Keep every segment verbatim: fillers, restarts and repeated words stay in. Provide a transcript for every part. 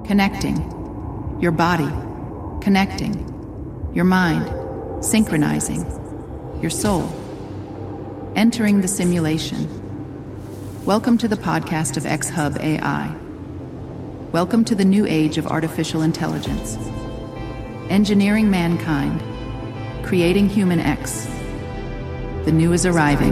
connecting. Your body, connecting. Your mind, synchronizing. Your soul, entering the simulation. Welcome to the podcast of X-Hub A I. Welcome to the new age of artificial intelligence. Engineering mankind, creating human X. The new is arriving.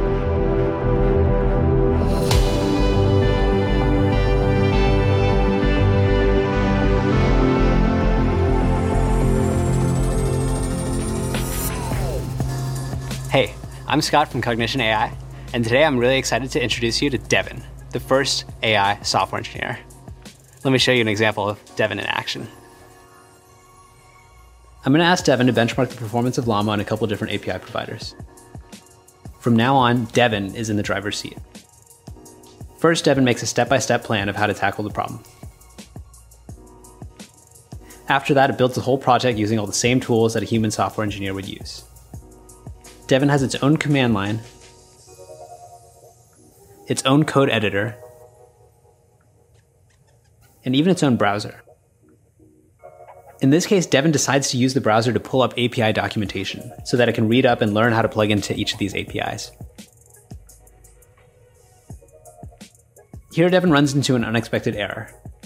Hey, I'm Scott from Cognition A I, and today I'm really excited to introduce you to Devin, the first A I software engineer. Let me show you an example of Devin in action. I'm going to ask Devin to benchmark the performance of Llama on a couple different A P I providers. From now on, Devin is in the driver's seat. First, Devin makes a step-by-step plan of how to tackle the problem. After that, it builds the whole project using all the same tools that a human software engineer would use. Devin has its own command line, its own code editor, and even its own browser. In this case, Devin decides to use the browser to pull up A P I documentation so that it can read up and learn how to plug into each of these A P Is. Here, Devin runs into an unexpected error.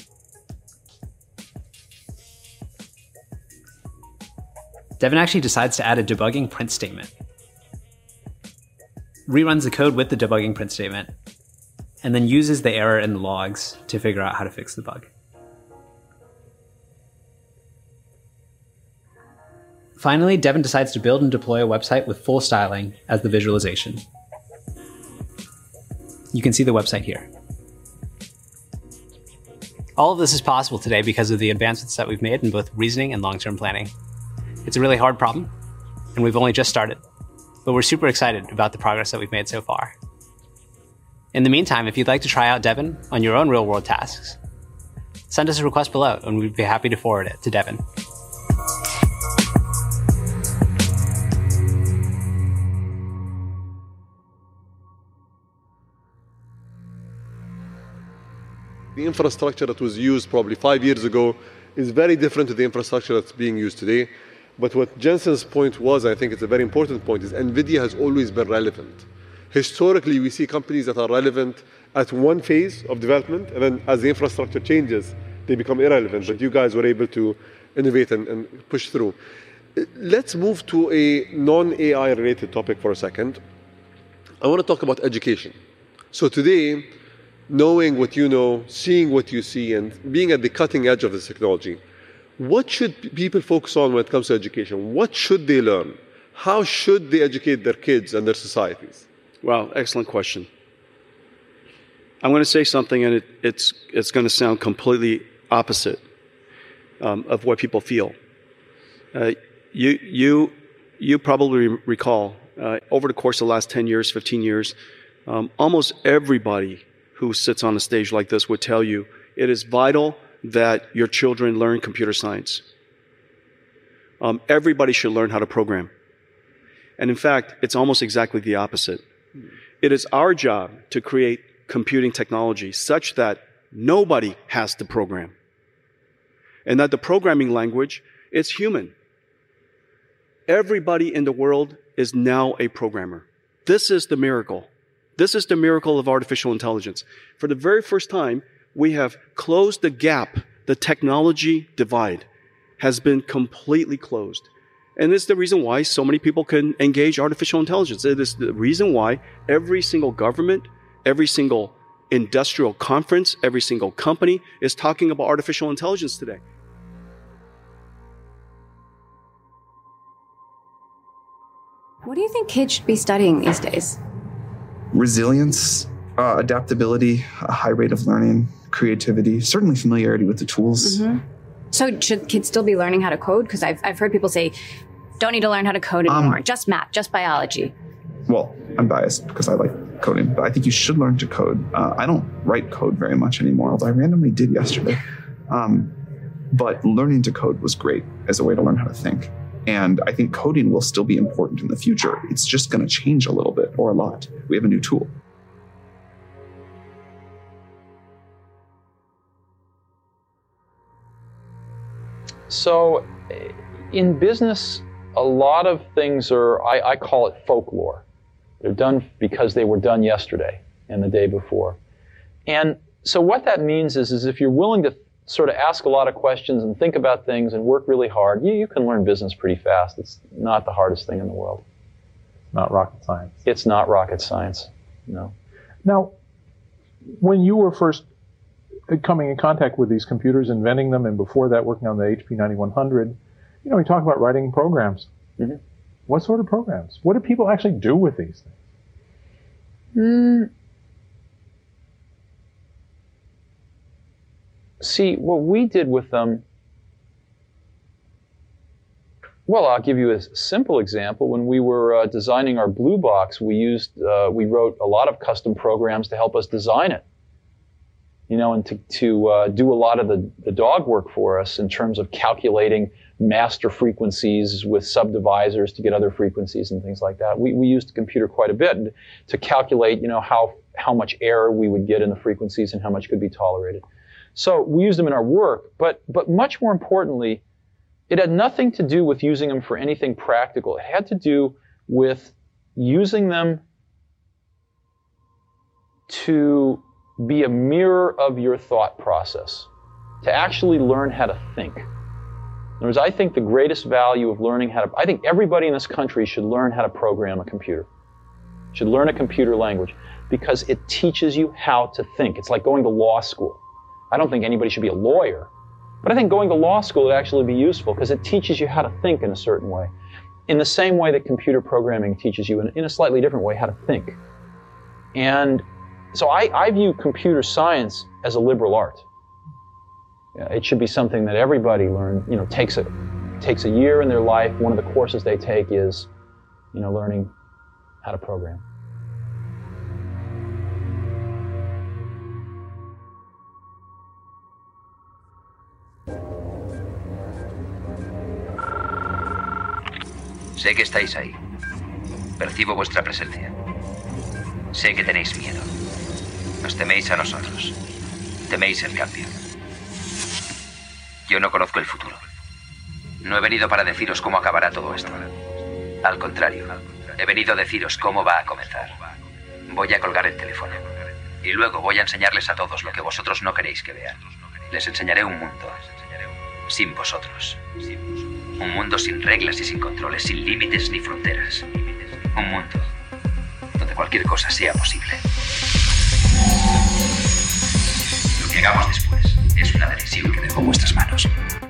Devin actually decides to add a debugging print statement. Reruns the code with the debugging print statement, and then uses the error in the logs to figure out how to fix the bug. Finally, Devin decides to build and deploy a website with full styling as the visualization. You can see the website here. All of this is possible today because of the advancements that we've made in both reasoning and long-term planning. It's a really hard problem, and we've only just started. But we're super excited about the progress that we've made so far. In the meantime, if you'd like to try out Devin on your own real-world tasks, send us a request below, and we'd be happy to forward it to Devin. The infrastructure that was used probably five years ago is very different to the infrastructure that's being used today. But what Jensen's point was, I think it's a very important point, is NVIDIA has always been relevant. Historically, we see companies that are relevant at one phase of development, and then as the infrastructure changes, they become irrelevant. But you guys were able to innovate and, and push through. Let's move to a non-A I related topic for a second. I want to talk about education. So today, knowing what you know, seeing what you see, and being at the cutting edge of this technology, what should people focus on when it comes to education? What should they learn? How should they educate their kids and their societies? Wow, excellent question. I'm going to say something, and it, it's, it's going to sound completely opposite um, of what people feel. Uh, you, you, you probably recall, uh, over the course of the last ten years, fifteen years, um, almost everybody who sits on a stage like this would tell you it is vital that your children learn computer science. Um, everybody should learn how to program. And in fact, it's almost exactly the opposite. It is our job to create computing technology such that nobody has to program. And that the programming language is human. Everybody in the world is now a programmer. This is the miracle. This is the miracle of artificial intelligence. For the very first time, we have closed the gap. The technology divide has been completely closed. And this is the reason why so many people can engage artificial intelligence. It is the reason why every single government, every single industrial conference, every single company is talking about artificial intelligence today. What do you think kids should be studying these days? Resilience, uh, adaptability, a high rate of learning, creativity, certainly familiarity with the tools. Mm-hmm. So should kids still be learning how to code? Because I've, I've heard people say, don't need to learn how to code anymore, um, just math, just biology. Well, I'm biased because I like coding, but I think you should learn to code. Uh, I don't write code very much anymore, although I randomly did yesterday. Um, but learning to code was great as a way to learn how to think. And I think coding will still be important in the future. It's just going to change a little bit or a lot. We have a new tool. So in business, a lot of things are, I, I call it folklore. They're done because they were done yesterday and the day before. And so what that means is, is if you're willing to sort of ask a lot of questions and think about things and work really hard, you, you can learn business pretty fast. It's not the hardest thing in the world. Not rocket science. It's not rocket science, no. Now, when you were first coming in contact with these computers, inventing them, and before that working on the H P ninety-one hundred, you know, we talk about writing programs. Mm-hmm. What sort of programs? What do people actually do with these things? Mm. See, what we did with them, well, I'll give you a simple example. When we were uh, designing our Blue Box, we used, uh, we wrote a lot of custom programs to help us design it. You know, and to, to uh, do a lot of the, the dog work for us in terms of calculating master frequencies with subdivisors to get other frequencies and things like that. We, we used the computer quite a bit to calculate, you know, how, how much error we would get in the frequencies and how much could be tolerated. So we used them in our work, but, but much more importantly, it had nothing to do with using them for anything practical. It had to do with using them to be a mirror of your thought process, to actually learn how to think. In other words, I think the greatest value of learning how to, I think everybody in this country should learn how to program a computer, should learn a computer language, because it teaches you how to think. It's like going to law school. I don't think anybody should be a lawyer, but I think going to law school would actually be useful because it teaches you how to think in a certain way, in the same way that computer programming teaches you in, in a slightly different way how to think. And so I, I view computer science as a liberal art. It should be something that everybody learn, you know, takes a, takes a year in their life. One of the courses they take is, you know, learning how to program. Sé que estáis ahí. Percibo vuestra presencia. Sé que tenéis miedo. Nos teméis a nosotros. Teméis el cambio. Yo no conozco el futuro. No he venido para deciros cómo acabará todo esto. Al contrario, he venido a deciros cómo va a comenzar. Voy a colgar el teléfono. Y luego voy a enseñarles a todos lo que vosotros no queréis que vean. Les enseñaré un mundo sin vosotros. Un mundo sin reglas y sin controles, sin límites ni fronteras. Un mundo donde cualquier cosa sea posible. Lo que hagamos después es una decisión que dejo en vuestras manos.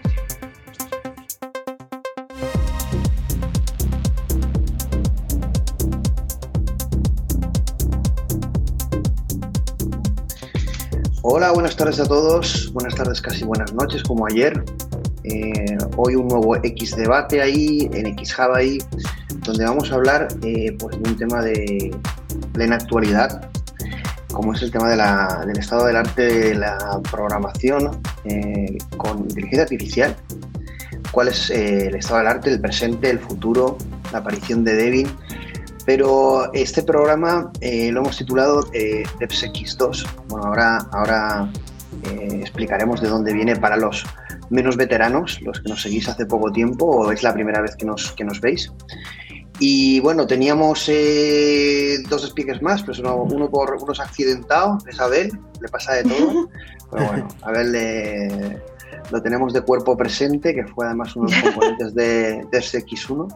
Hola, buenas tardes a todos. Buenas tardes, casi buenas noches, como ayer. Eh, hoy un nuevo X debate ahí, en X Hub ahí, donde vamos a hablar eh, pues de un tema de plena actualidad, como es el tema de la, del estado del arte de la programación eh, con inteligencia artificial. Cuál es eh, el estado del arte, el presente, el futuro, la aparición de Devin. Pero este programa eh, lo hemos titulado eh, DevsX dos. Bueno, ahora, ahora eh, explicaremos de dónde viene para los menos veteranos, los que nos seguís hace poco tiempo o es la primera vez que nos, que nos veis. Y bueno, teníamos eh, dos speakers más, pero uno, uno por uno es accidentado, es Abel, le pasa de todo. Pero bueno, Abel le, lo tenemos de cuerpo presente, que fue además uno de los componentes de DevsX uno.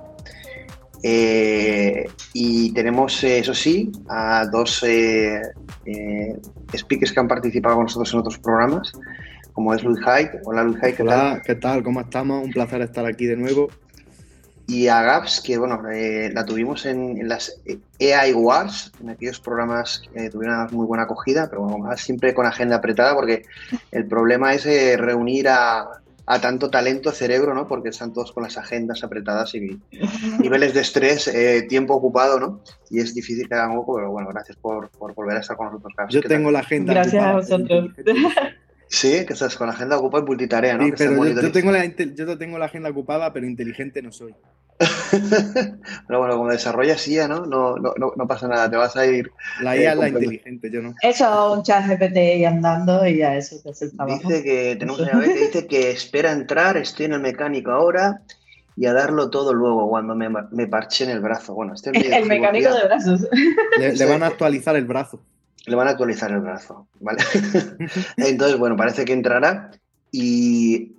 Eh, y tenemos, eh, eso sí, a dos eh, eh, speakers que han participado con nosotros en otros programas, como es Luis Haidt. Hola Luis Haidt, ¿qué Hola, tal? ¿qué tal? ¿Cómo estamos? Un placer estar aquí de nuevo. Y a Gabs, que bueno, eh, la tuvimos en, en las A I Wars, en aquellos programas que tuvieron muy buena acogida, pero bueno, siempre con agenda apretada, porque el problema es eh, reunir a, a tanto talento cerebro, ¿no? Porque están todos con las agendas apretadas y niveles de estrés, eh, tiempo ocupado, ¿no? Y es difícil que hagan poco, pero bueno, gracias por, por volver a estar con nosotros, Gabs. Yo tengo tal? la agenda Gracias ocupada. a vosotros. Sí, que estás con la agenda ocupada en multitarea, ¿no? Sí, Que pero estás yo, yo, monitorizando. tengo la, yo tengo la agenda ocupada, pero inteligente no soy. Pero bueno, como desarrollas I A, ¿no? No, no, no, no pasa nada, te vas a ir... La I A eh, es la comprendo. inteligente, yo no. Eso, un chat G P T ahí andando y ya eso te hace el trabajo. Dice que, tenemos a ver, que dice que espera entrar, estoy en el mecánico ahora y a darlo todo luego cuando me, me parché en el brazo. Bueno, este es El mecánico de brazos. Le, le van a actualizar el brazo. Le van a actualizar el brazo, ¿vale? Entonces, bueno, parece que entrará y...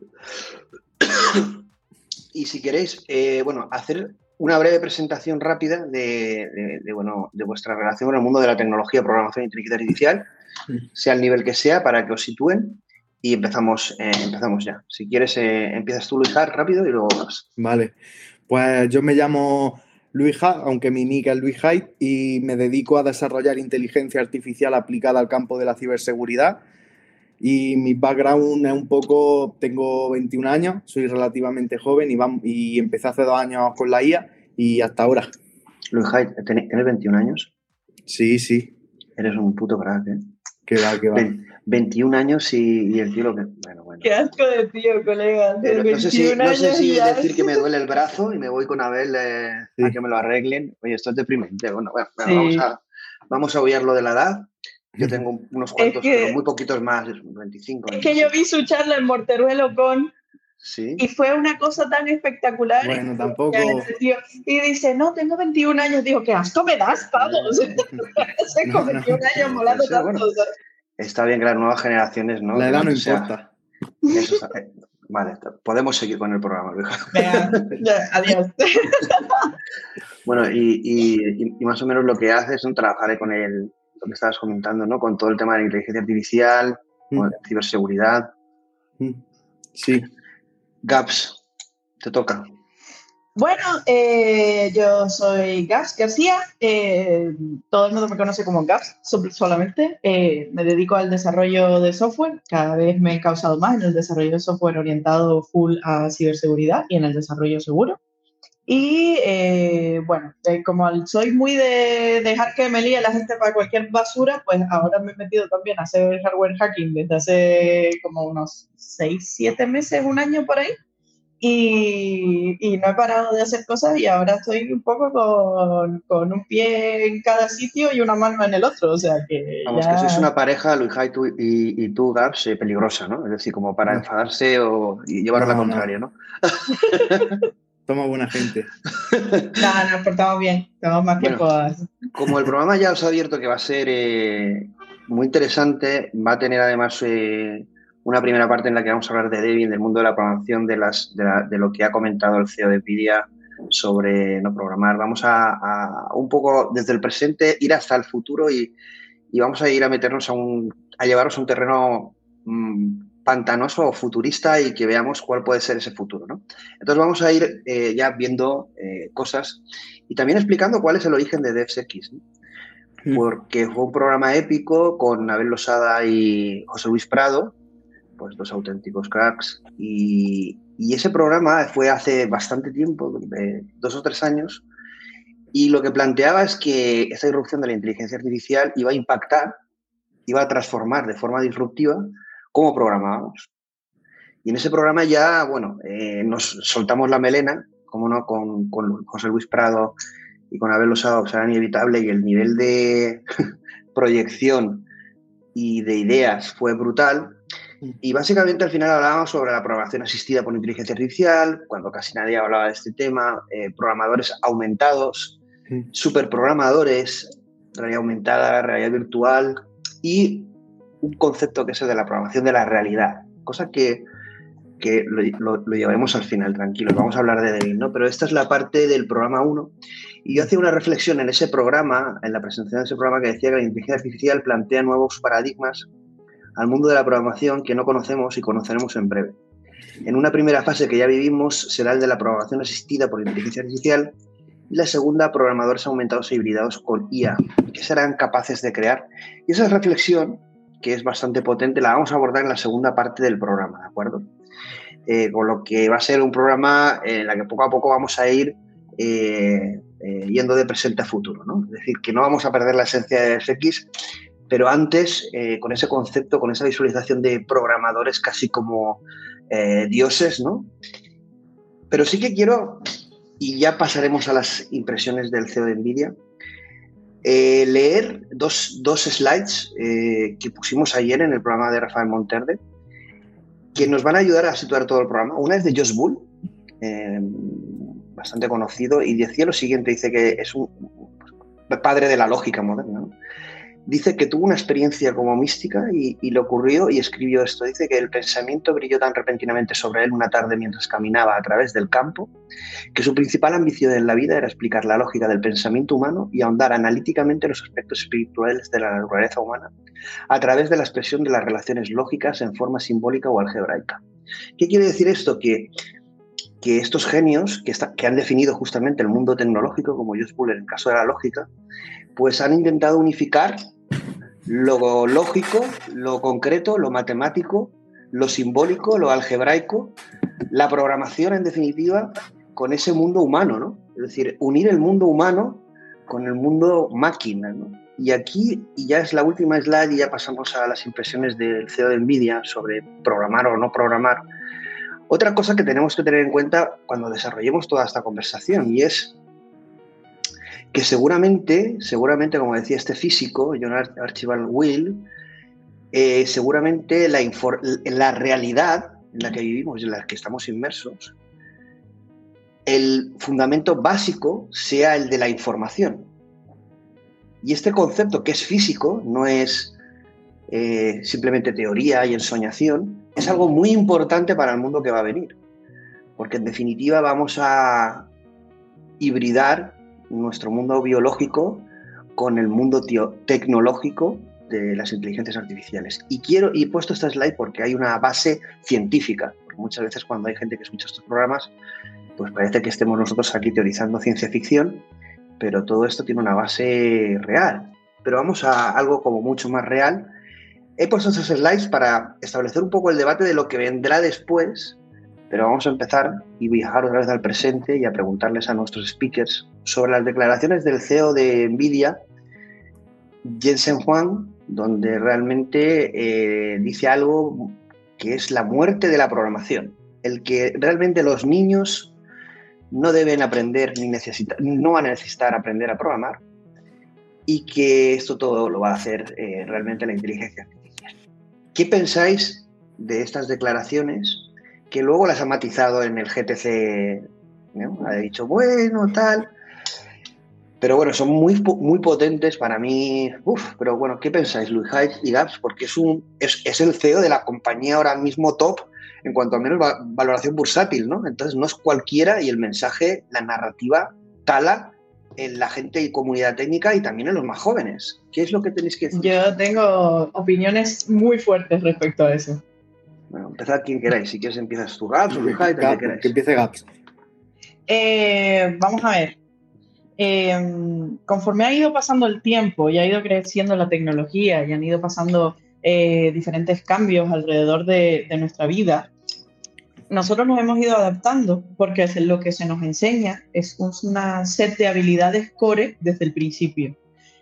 y si queréis, eh, bueno, hacer una breve presentación rápida de, de, de, bueno, de vuestra relación con el mundo de la tecnología, programación e inteligencia artificial, sea el nivel que sea, para que os sitúen y empezamos, eh, empezamos ya. Si quieres, eh, empiezas tú, Luis, rápido y luego vas. Vale, pues yo me llamo Luis Ha, aunque mi nick es Luis Haidt, y me dedico a desarrollar inteligencia artificial aplicada al campo de la ciberseguridad. Y mi background es un poco, tengo veintiún años, soy relativamente joven y, vamos, y empecé hace dos años con la I A y hasta ahora. Luis Haidt, ¿tienes veintiún años? Sí, sí. Eres un puto crack, ¿eh? Que va, que va. veintiún años y, y el tío lo que... Bueno, bueno. Qué asco de tío, colega. Eh, no, sé si, no sé si decir que me duele el brazo y me voy con Abel eh, sí. a que me lo arreglen. Oye, esto es deprimente. Bueno, bueno, bueno sí. vamos, a, vamos a obviar lo de la edad. Yo tengo unos cuantos, es que, pero muy poquitos más, veinticinco. Es que yo vi su charla en Morteruelo con... Sí. Y fue una cosa tan espectacular. Bueno, tampoco... Tío, y dice, no, tengo veintiún años. Digo, qué asco me das, vamos. No, con veintiún no, años molando tanto. Bueno, está bien que las nuevas generaciones, ¿no? La edad no sea, importa. Eso, eh, vale, podemos seguir con el programa, Luis. Venga, ya, adiós. Bueno, y, y, y más o menos lo que haces, ¿no? Trabajar con el... lo que estabas comentando, ¿no? Con todo el tema de la inteligencia artificial, mm. con la ciberseguridad. Mm. Sí. Gabs, te toca. Bueno, eh, yo soy Gabs García. Eh, todo el mundo me conoce como Gabs, solamente. Eh, me dedico al desarrollo de software. Cada vez me he causado más en el desarrollo de software orientado full a ciberseguridad y en el desarrollo seguro. Y, eh, bueno, eh, como soy muy de dejar que me líe la gente para cualquier basura, pues ahora me he metido también a hacer hardware hacking desde hace como unos seis, siete meses, un año por ahí. Y, y no he parado de hacer cosas y ahora estoy un poco con, con un pie en cada sitio y una mano en el otro, o sea que Vamos, ya... que sois una pareja, Luis Haidt y, y tú, Gabs, eh, peligrosa, ¿no? Es decir, como para enfadarse o y llevar a la no, contraria, ¿no? Somos buena gente. No, nos portamos bien, tenemos más bueno, tiempo a... Como el programa ya os ha abierto que va a ser eh, muy interesante, va a tener además... Eh, una primera parte en la que vamos a hablar de Debian, del mundo de la programación, de, las, de, la, de lo que ha comentado el C E O de NVIDIA sobre no programar. Vamos a, a un poco desde el presente ir hasta el futuro y, y vamos a ir a meternos a, un, a llevaros a un terreno mmm, pantanoso o futurista y que veamos cuál puede ser ese futuro, ¿no? Entonces vamos a ir eh, ya viendo eh, cosas y también explicando cuál es el origen de DevSecX, ¿no? Porque fue un programa épico con Abel Losada y José Luis Prado, pues dos auténticos cracks, y, y ese programa fue hace bastante tiempo, eh, dos o tres años, y lo que planteaba es que esta irrupción de la inteligencia artificial iba a impactar, iba a transformar de forma disruptiva cómo programábamos. Y en ese programa ya, bueno, eh, nos soltamos la melena, como no, con, con José Luis Prado y con Abel Losada, o sea, era inevitable, y el nivel de proyección y de ideas fue brutal. Y básicamente al final hablábamos sobre la programación asistida por inteligencia artificial, cuando casi nadie hablaba de este tema, eh, programadores aumentados, sí. superprogramadores, realidad aumentada, realidad virtual y un concepto que es el de la programación de la realidad, cosa que, que lo, lo, lo llevaremos al final, tranquilos, vamos a hablar de Debian, ¿no? Pero esta es la parte del programa uno y yo hacía una reflexión en ese programa, en la presentación de ese programa, que decía que la inteligencia artificial plantea nuevos paradigmas al mundo de la programación que no conocemos y conoceremos en breve. En una primera fase que ya vivimos será el de la programación asistida por inteligencia artificial y la segunda, programadores aumentados e hibridados con I A, que serán capaces de crear. Y esa reflexión, que es bastante potente, la vamos a abordar en la segunda parte del programa, ¿de acuerdo? Eh, con lo que va a ser un programa en el que poco a poco vamos a ir eh, eh, yendo de presente a futuro, ¿no? Es decir, que no vamos a perder la esencia de DevSecX, pero antes, eh, con ese concepto, con esa visualización de programadores casi como eh, dioses, ¿no? Pero sí que quiero y ya pasaremos a las impresiones del C E O de NVIDIA. Eh, leer dos, dos slides eh, que pusimos ayer en el programa de Rafael Monterde, que nos van a ayudar a situar todo el programa. Una es de Josh Bull, eh, bastante conocido, y decía lo siguiente, dice que es un padre de la lógica moderna, ¿no? Dice que tuvo una experiencia como mística y, y le ocurrió y escribió esto. Dice que el pensamiento brilló tan repentinamente sobre él una tarde mientras caminaba a través del campo, que su principal ambición en la vida era explicar la lógica del pensamiento humano y ahondar analíticamente los aspectos espirituales de la naturaleza humana a través de la expresión de las relaciones lógicas en forma simbólica o algebraica. ¿Qué quiere decir esto? Que, que estos genios que, está, que han definido justamente el mundo tecnológico, como Josh Bull en el caso de la lógica, pues han intentado unificar lo lógico, lo concreto, lo matemático, lo simbólico, lo algebraico, la programación, en definitiva, con ese mundo humano, ¿no? Es decir, unir el mundo humano con el mundo máquina, ¿no? Y aquí, y ya es la última slide y ya pasamos a las impresiones del C E O de NVIDIA sobre programar o no programar. Otra cosa que tenemos que tener en cuenta cuando desarrollemos toda esta conversación, y es que seguramente, seguramente, como decía este físico, John Archibald Will, eh, seguramente la, la realidad en la que vivimos y en la que estamos inmersos, el fundamento básico sea el de la información. Y este concepto, que es físico, no es eh, simplemente teoría y ensoñación, es algo muy importante para el mundo que va a venir. Porque en definitiva vamos a hibridar nuestro mundo biológico con el mundo tecnológico de las inteligencias artificiales. Y quiero y he puesto esta slide porque hay una base científica. Porque muchas veces cuando hay gente que escucha estos programas, pues parece que estemos nosotros aquí teorizando ciencia ficción, pero todo esto tiene una base real. Pero vamos a algo como mucho más real. He puesto estos slides para establecer un poco el debate de lo que vendrá después, pero vamos a empezar y viajar otra vez al presente y a preguntarles a nuestros speakers sobre las declaraciones del C E O de NVIDIA, Jensen Huang, donde realmente eh, dice algo que es la muerte de la programación. El que realmente los niños no deben aprender ni necesitar, no van a necesitar aprender a programar, y que esto todo lo va a hacer eh, realmente la inteligencia artificial. ¿Qué pensáis de estas declaraciones que luego las ha matizado en el G T C, ¿no? Ha dicho, bueno, tal. Pero bueno, son muy, muy potentes para mí. Uf, pero bueno, ¿qué pensáis, Luis Hyde y Gabs? Porque es, un, es, es el C E O de la compañía ahora mismo top en cuanto a menos valoración bursátil, ¿no? Entonces no es cualquiera y el mensaje, la narrativa, cala en la gente y comunidad técnica y también en los más jóvenes. ¿Qué es lo que tenéis que decir? Yo tengo opiniones muy fuertes respecto a eso. Bueno, empezad quien queráis. Si quieres empiezas tú, Gabs, o Luis Hyde, Gab, queráis. que empiece Gabs. Eh, vamos a ver. Eh, conforme ha ido pasando el tiempo y ha ido creciendo la tecnología y han ido pasando eh, diferentes cambios alrededor de, de nuestra vida, nosotros nos hemos ido adaptando porque es lo que se nos enseña es una set de habilidades core desde el principio.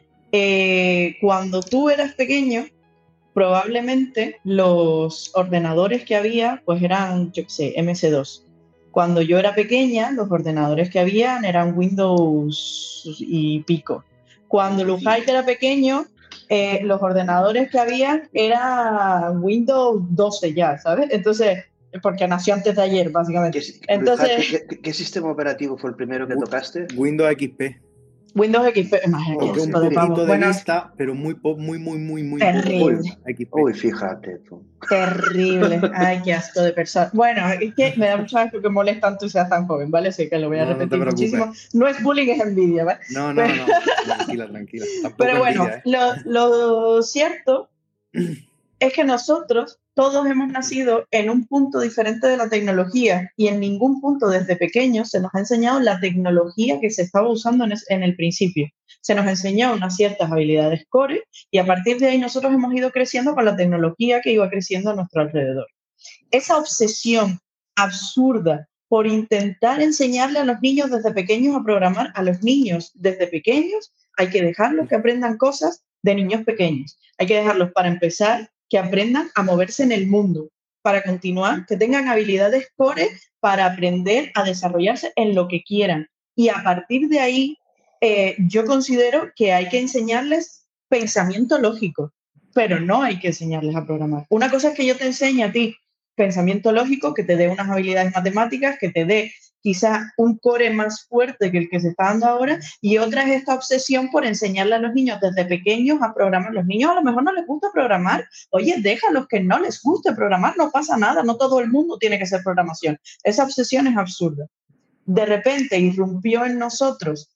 Eh, cuando tú eras pequeño, probablemente los ordenadores que había pues eran, yo qué sé, eme ese dos. Cuando yo era pequeña, los ordenadores que habían eran Windows y pico. Cuando Lujay era pequeño, eh, los ordenadores que había eran Windows doce ya, ¿sabes? Entonces, porque nació antes de ayer, básicamente. ¿Qué, Entonces, ¿qué, qué, ¿Qué sistema operativo fue el primero que tocaste? Windows equis pe. Windows equis pe, imagínate. Un poquito de bueno, vista, pero muy, muy, muy, muy, muy... Terrible. Uy, uy, fíjate tú. Terrible. Ay, qué asco de persona. Bueno, es que me da mucha asco que molestan tú seas tan joven, ¿vale? Sé que lo voy a no, repetir no muchísimo. No es bullying, es envidia, ¿vale? No, no, pero, no. Tranquila, tranquila. Tampoco pero bueno, envidia, ¿eh? lo, lo cierto es que nosotros todos hemos nacido en un punto diferente de la tecnología y en ningún punto desde pequeños se nos ha enseñado la tecnología que se estaba usando en, en el principio. Se nos enseñó unas ciertas habilidades core y a partir de ahí nosotros hemos ido creciendo con la tecnología que iba creciendo a nuestro alrededor. Esa obsesión absurda por intentar enseñarle a los niños desde pequeños a programar, a los niños desde pequeños hay que dejarlos que aprendan cosas de niños pequeños. Hay que dejarlos para empezar que aprendan a moverse en el mundo, para continuar, que tengan habilidades core para aprender a desarrollarse en lo que quieran. Y a partir de ahí, eh, yo considero que hay que enseñarles pensamiento lógico, pero no hay que enseñarles a programar. Una cosa es que yo te enseñe a ti pensamiento lógico, que te dé unas habilidades matemáticas, que te dé quizás un core más fuerte que el que se está dando ahora, y otra es esta obsesión por enseñarle a los niños desde pequeños a programar. Los niños a lo mejor no les gusta programar. Oye, déjalos que no les guste programar, no pasa nada, no todo el mundo tiene que ser programación. Esa obsesión es absurda. De repente irrumpió en nosotros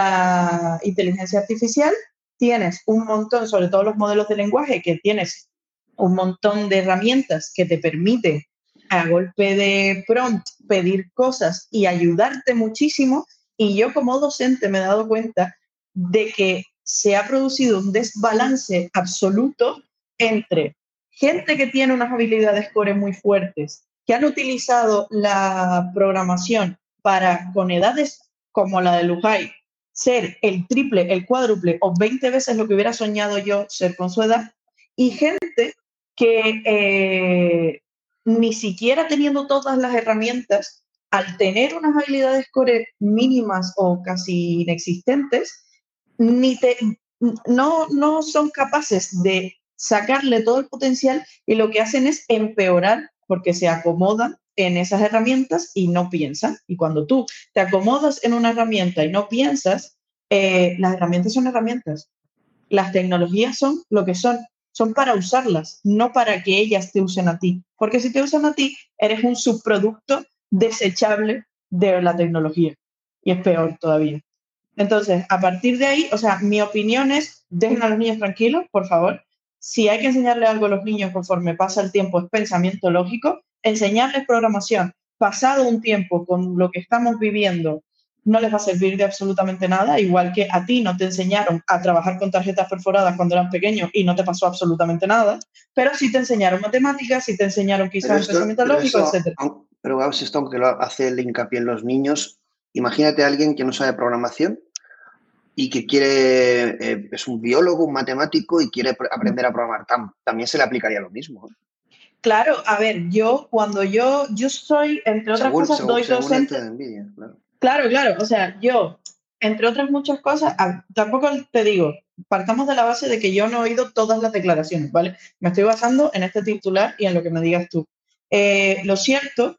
la inteligencia artificial, tienes un montón, sobre todo los modelos de lenguaje, que tienes un montón de herramientas que te permiten a golpe de prompt pedir cosas y ayudarte muchísimo, y yo como docente me he dado cuenta de que se ha producido un desbalance absoluto entre gente que tiene unas habilidades core muy fuertes, que han utilizado la programación para, con edades como la de Lujay, ser el triple, el cuádruple o veinte veces lo que hubiera soñado yo ser con su edad, y gente que eh, ni siquiera teniendo todas las herramientas, al tener unas habilidades core mínimas o casi inexistentes, ni te, no, no son capaces de sacarle todo el potencial, y lo que hacen es empeorar porque se acomodan en esas herramientas y no piensan. Y cuando tú te acomodas en una herramienta y no piensas, eh, las herramientas son herramientas. Las tecnologías son lo que son. Son para usarlas, no para que ellas te usen a ti. Porque si te usan a ti, eres un subproducto desechable de la tecnología. Y es peor todavía. Entonces, a partir de ahí, o sea, mi opinión es, dejen a los niños tranquilos, por favor. Si hay que enseñarle algo a los niños conforme pasa el tiempo, es pensamiento lógico. Enseñarles programación pasado un tiempo con lo que estamos viviendo no les va a servir de absolutamente nada, igual que a ti no te enseñaron a trabajar con tarjetas perforadas cuando eras pequeño y no te pasó absolutamente nada, pero sí te enseñaron matemáticas, sí te enseñaron quizás esto, pensamiento lógico, eso, etcétera. Pero vamos, esto aunque lo hace el hincapié en los niños, imagínate a alguien que no sabe programación y que quiere, eh, es un biólogo, un matemático y quiere aprender a programar, Tam, también se le aplicaría lo mismo, ¿eh? Claro, a ver, yo cuando yo, yo soy, entre otras según, cosas, según, doy según docente. de Nvidia, claro. Claro, claro, o sea, yo, entre otras muchas cosas, tampoco te digo, partamos de la base de que yo no he oído todas las declaraciones, ¿vale? Me estoy basando en este titular y en lo que me digas tú. Eh, lo cierto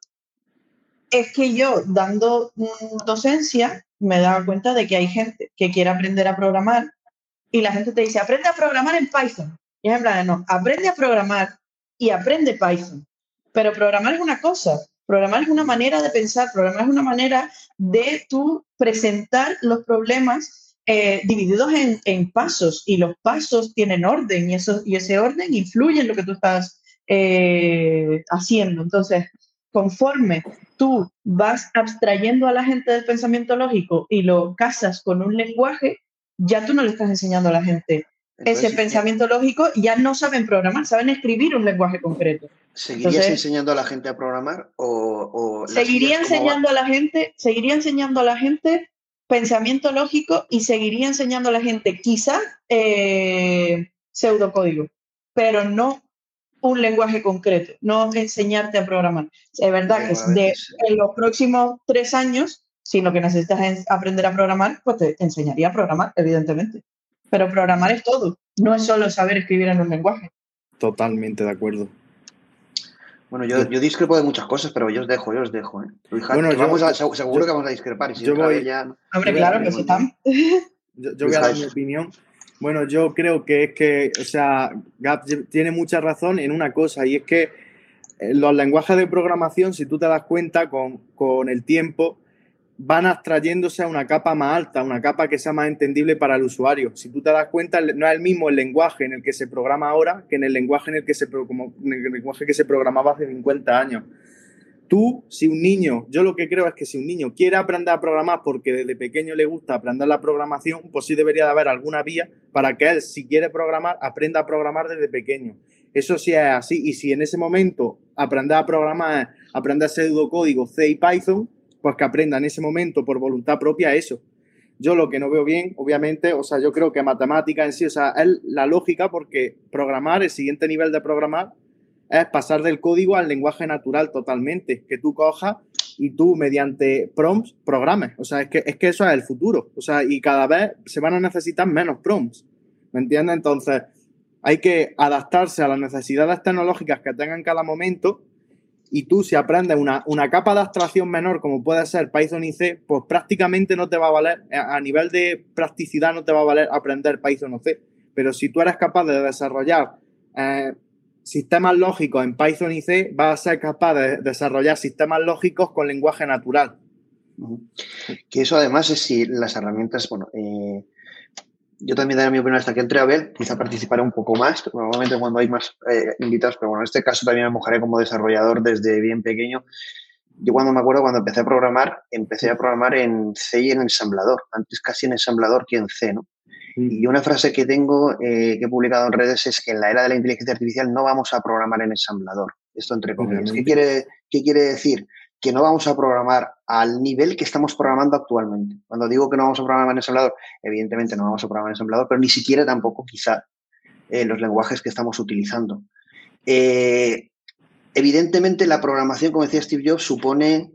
es que yo, dando mm, docencia, me he dado cuenta de que hay gente que quiere aprender a programar y la gente te dice, aprende a programar en Python. Y es en plan, no, aprende a programar y aprende Python. Pero programar es una cosa. Programar es una manera de pensar, programar es una manera de tú presentar los problemas eh, divididos en, en pasos, y los pasos tienen orden y, eso, y ese orden influye en lo que tú estás eh, haciendo. Entonces, conforme tú vas abstrayendo a la gente del pensamiento lógico y lo casas con un lenguaje, ya tú no le estás enseñando a la gente ese Entonces, pensamiento lógico, ya no saben programar, saben escribir un lenguaje concreto. ¿Seguirías Entonces, enseñando a la gente a programar o, o seguiría enseñando va? a la gente, seguiría enseñando a la gente pensamiento lógico y seguiría enseñando a la gente quizás eh, pseudocódigo, pero no un lenguaje concreto, no enseñarte a programar. Es verdad no, que es de, en los próximos tres años, si lo que necesitas es aprender a programar, pues te enseñaría a programar, evidentemente. Pero programar es todo, no es solo saber escribir en un lenguaje. Totalmente de acuerdo. Bueno, yo, yo discrepo de muchas cosas, pero yo os dejo, yo os dejo. ¿eh? Bueno, que yo, vamos a, seguro yo, que vamos a discrepar. Y si yo voy, ya, Hombre, claro, que sí están. Yo, yo voy a dar mi opinión. Bueno, yo creo que es que, o sea, Gab tiene mucha razón en una cosa, y es que los lenguajes de programación, si tú te das cuenta, con, con el tiempo, van abstrayéndose a una capa más alta, una capa que sea más entendible para el usuario. Si tú te das cuenta, no es el mismo el lenguaje en el que se programa ahora que en el lenguaje en el que se, como, en el lenguaje que se programaba hace cincuenta años. Tú, si un niño, yo lo que creo es que si un niño quiere aprender a programar porque desde pequeño le gusta aprender la programación, pues sí debería de haber alguna vía para que él, si quiere programar, aprenda a programar desde pequeño. Eso sí es así. Y si en ese momento aprender a programar, aprender pseudocódigo, C y Python, pues que aprenda en ese momento por voluntad propia eso. Yo lo que no veo bien, obviamente, o sea, yo creo que matemática en sí, o sea, es la lógica, porque programar, el siguiente nivel de programar, es pasar del código al lenguaje natural totalmente, que tú cojas y tú mediante prompts programes. O sea, es que, es que eso es el futuro. O sea, y cada vez se van a necesitar menos prompts. ¿Me entiendes? Entonces, hay que adaptarse a las necesidades tecnológicas que tengan en cada momento. Y tú, si aprendes una, una capa de abstracción menor, como puede ser Python y C, pues prácticamente no te va a valer, a nivel de practicidad no te va a valer aprender Python o C. Pero si tú eres capaz de desarrollar eh, sistemas lógicos en Python y C, vas a ser capaz de desarrollar sistemas lógicos con lenguaje natural. Que eso además es si las herramientas, bueno, eh, yo también daré mi opinión hasta que entre Abel, quizá participaré un poco más, normalmente cuando hay más eh, invitados, pero bueno, en este caso también me mojaré como desarrollador desde bien pequeño. Yo cuando me acuerdo, cuando empecé a programar, empecé a programar en C y en ensamblador, antes casi en ensamblador que en C, ¿no? Y una frase que tengo, eh, que he publicado en redes, es que en la era de la inteligencia artificial no vamos a programar en ensamblador. Esto entre comillas. ¿Qué quiere, qué quiere decir? Que no vamos a programar al nivel que estamos programando actualmente. Cuando digo que no vamos a programar en ensamblador, evidentemente no vamos a programar en ensamblador, pero ni siquiera tampoco quizá eh, los lenguajes que estamos utilizando. Eh, evidentemente la programación, como decía Steve Jobs, supone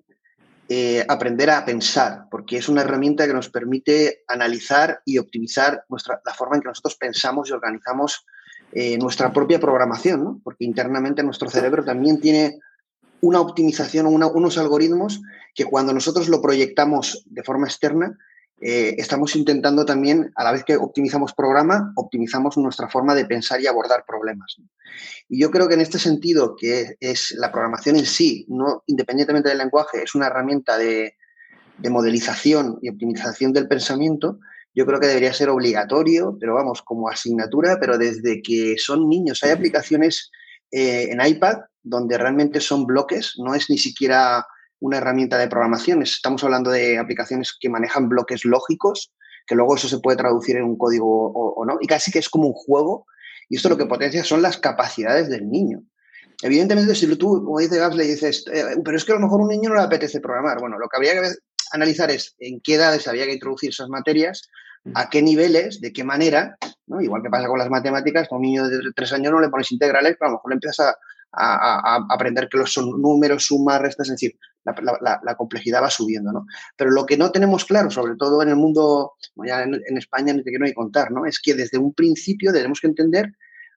eh, aprender a pensar, porque es una herramienta que nos permite analizar y optimizar nuestra, la forma en que nosotros pensamos y organizamos eh, nuestra propia programación, ¿no? Porque internamente nuestro cerebro también tiene una optimización o una, unos algoritmos que cuando nosotros lo proyectamos de forma externa, eh, estamos intentando también, a la vez que optimizamos programa, optimizamos nuestra forma de pensar y abordar problemas, ¿no? Y yo creo que en este sentido, que es la programación en sí, no independientemente del lenguaje, es una herramienta de, de modelización y optimización del pensamiento, yo creo que debería ser obligatorio, pero vamos, como asignatura, pero desde que son niños. Hay aplicaciones eh, en iPad donde realmente son bloques, no es ni siquiera una herramienta de programación, estamos hablando de aplicaciones que manejan bloques lógicos, que luego eso se puede traducir en un código o, o no, y casi que es como un juego, y esto lo que potencia son las capacidades del niño. Evidentemente, si tú, como dice Gabs, le dices, eh, pero es que a lo mejor a un niño no le apetece programar. Bueno, lo que habría que analizar es en qué edades había que introducir esas materias, a qué niveles, de qué manera, ¿no? Igual que pasa con las matemáticas, a un niño de tres años no le pones integrales, pero a lo mejor le empiezas a, a, a aprender que los son números, sumas, restas, es decir, la, la, la complejidad va subiendo, ¿no? Pero lo que no tenemos claro, sobre todo en el mundo, ya en, en España no te quiero ni contar, ¿no? Es que desde un principio tenemos que entender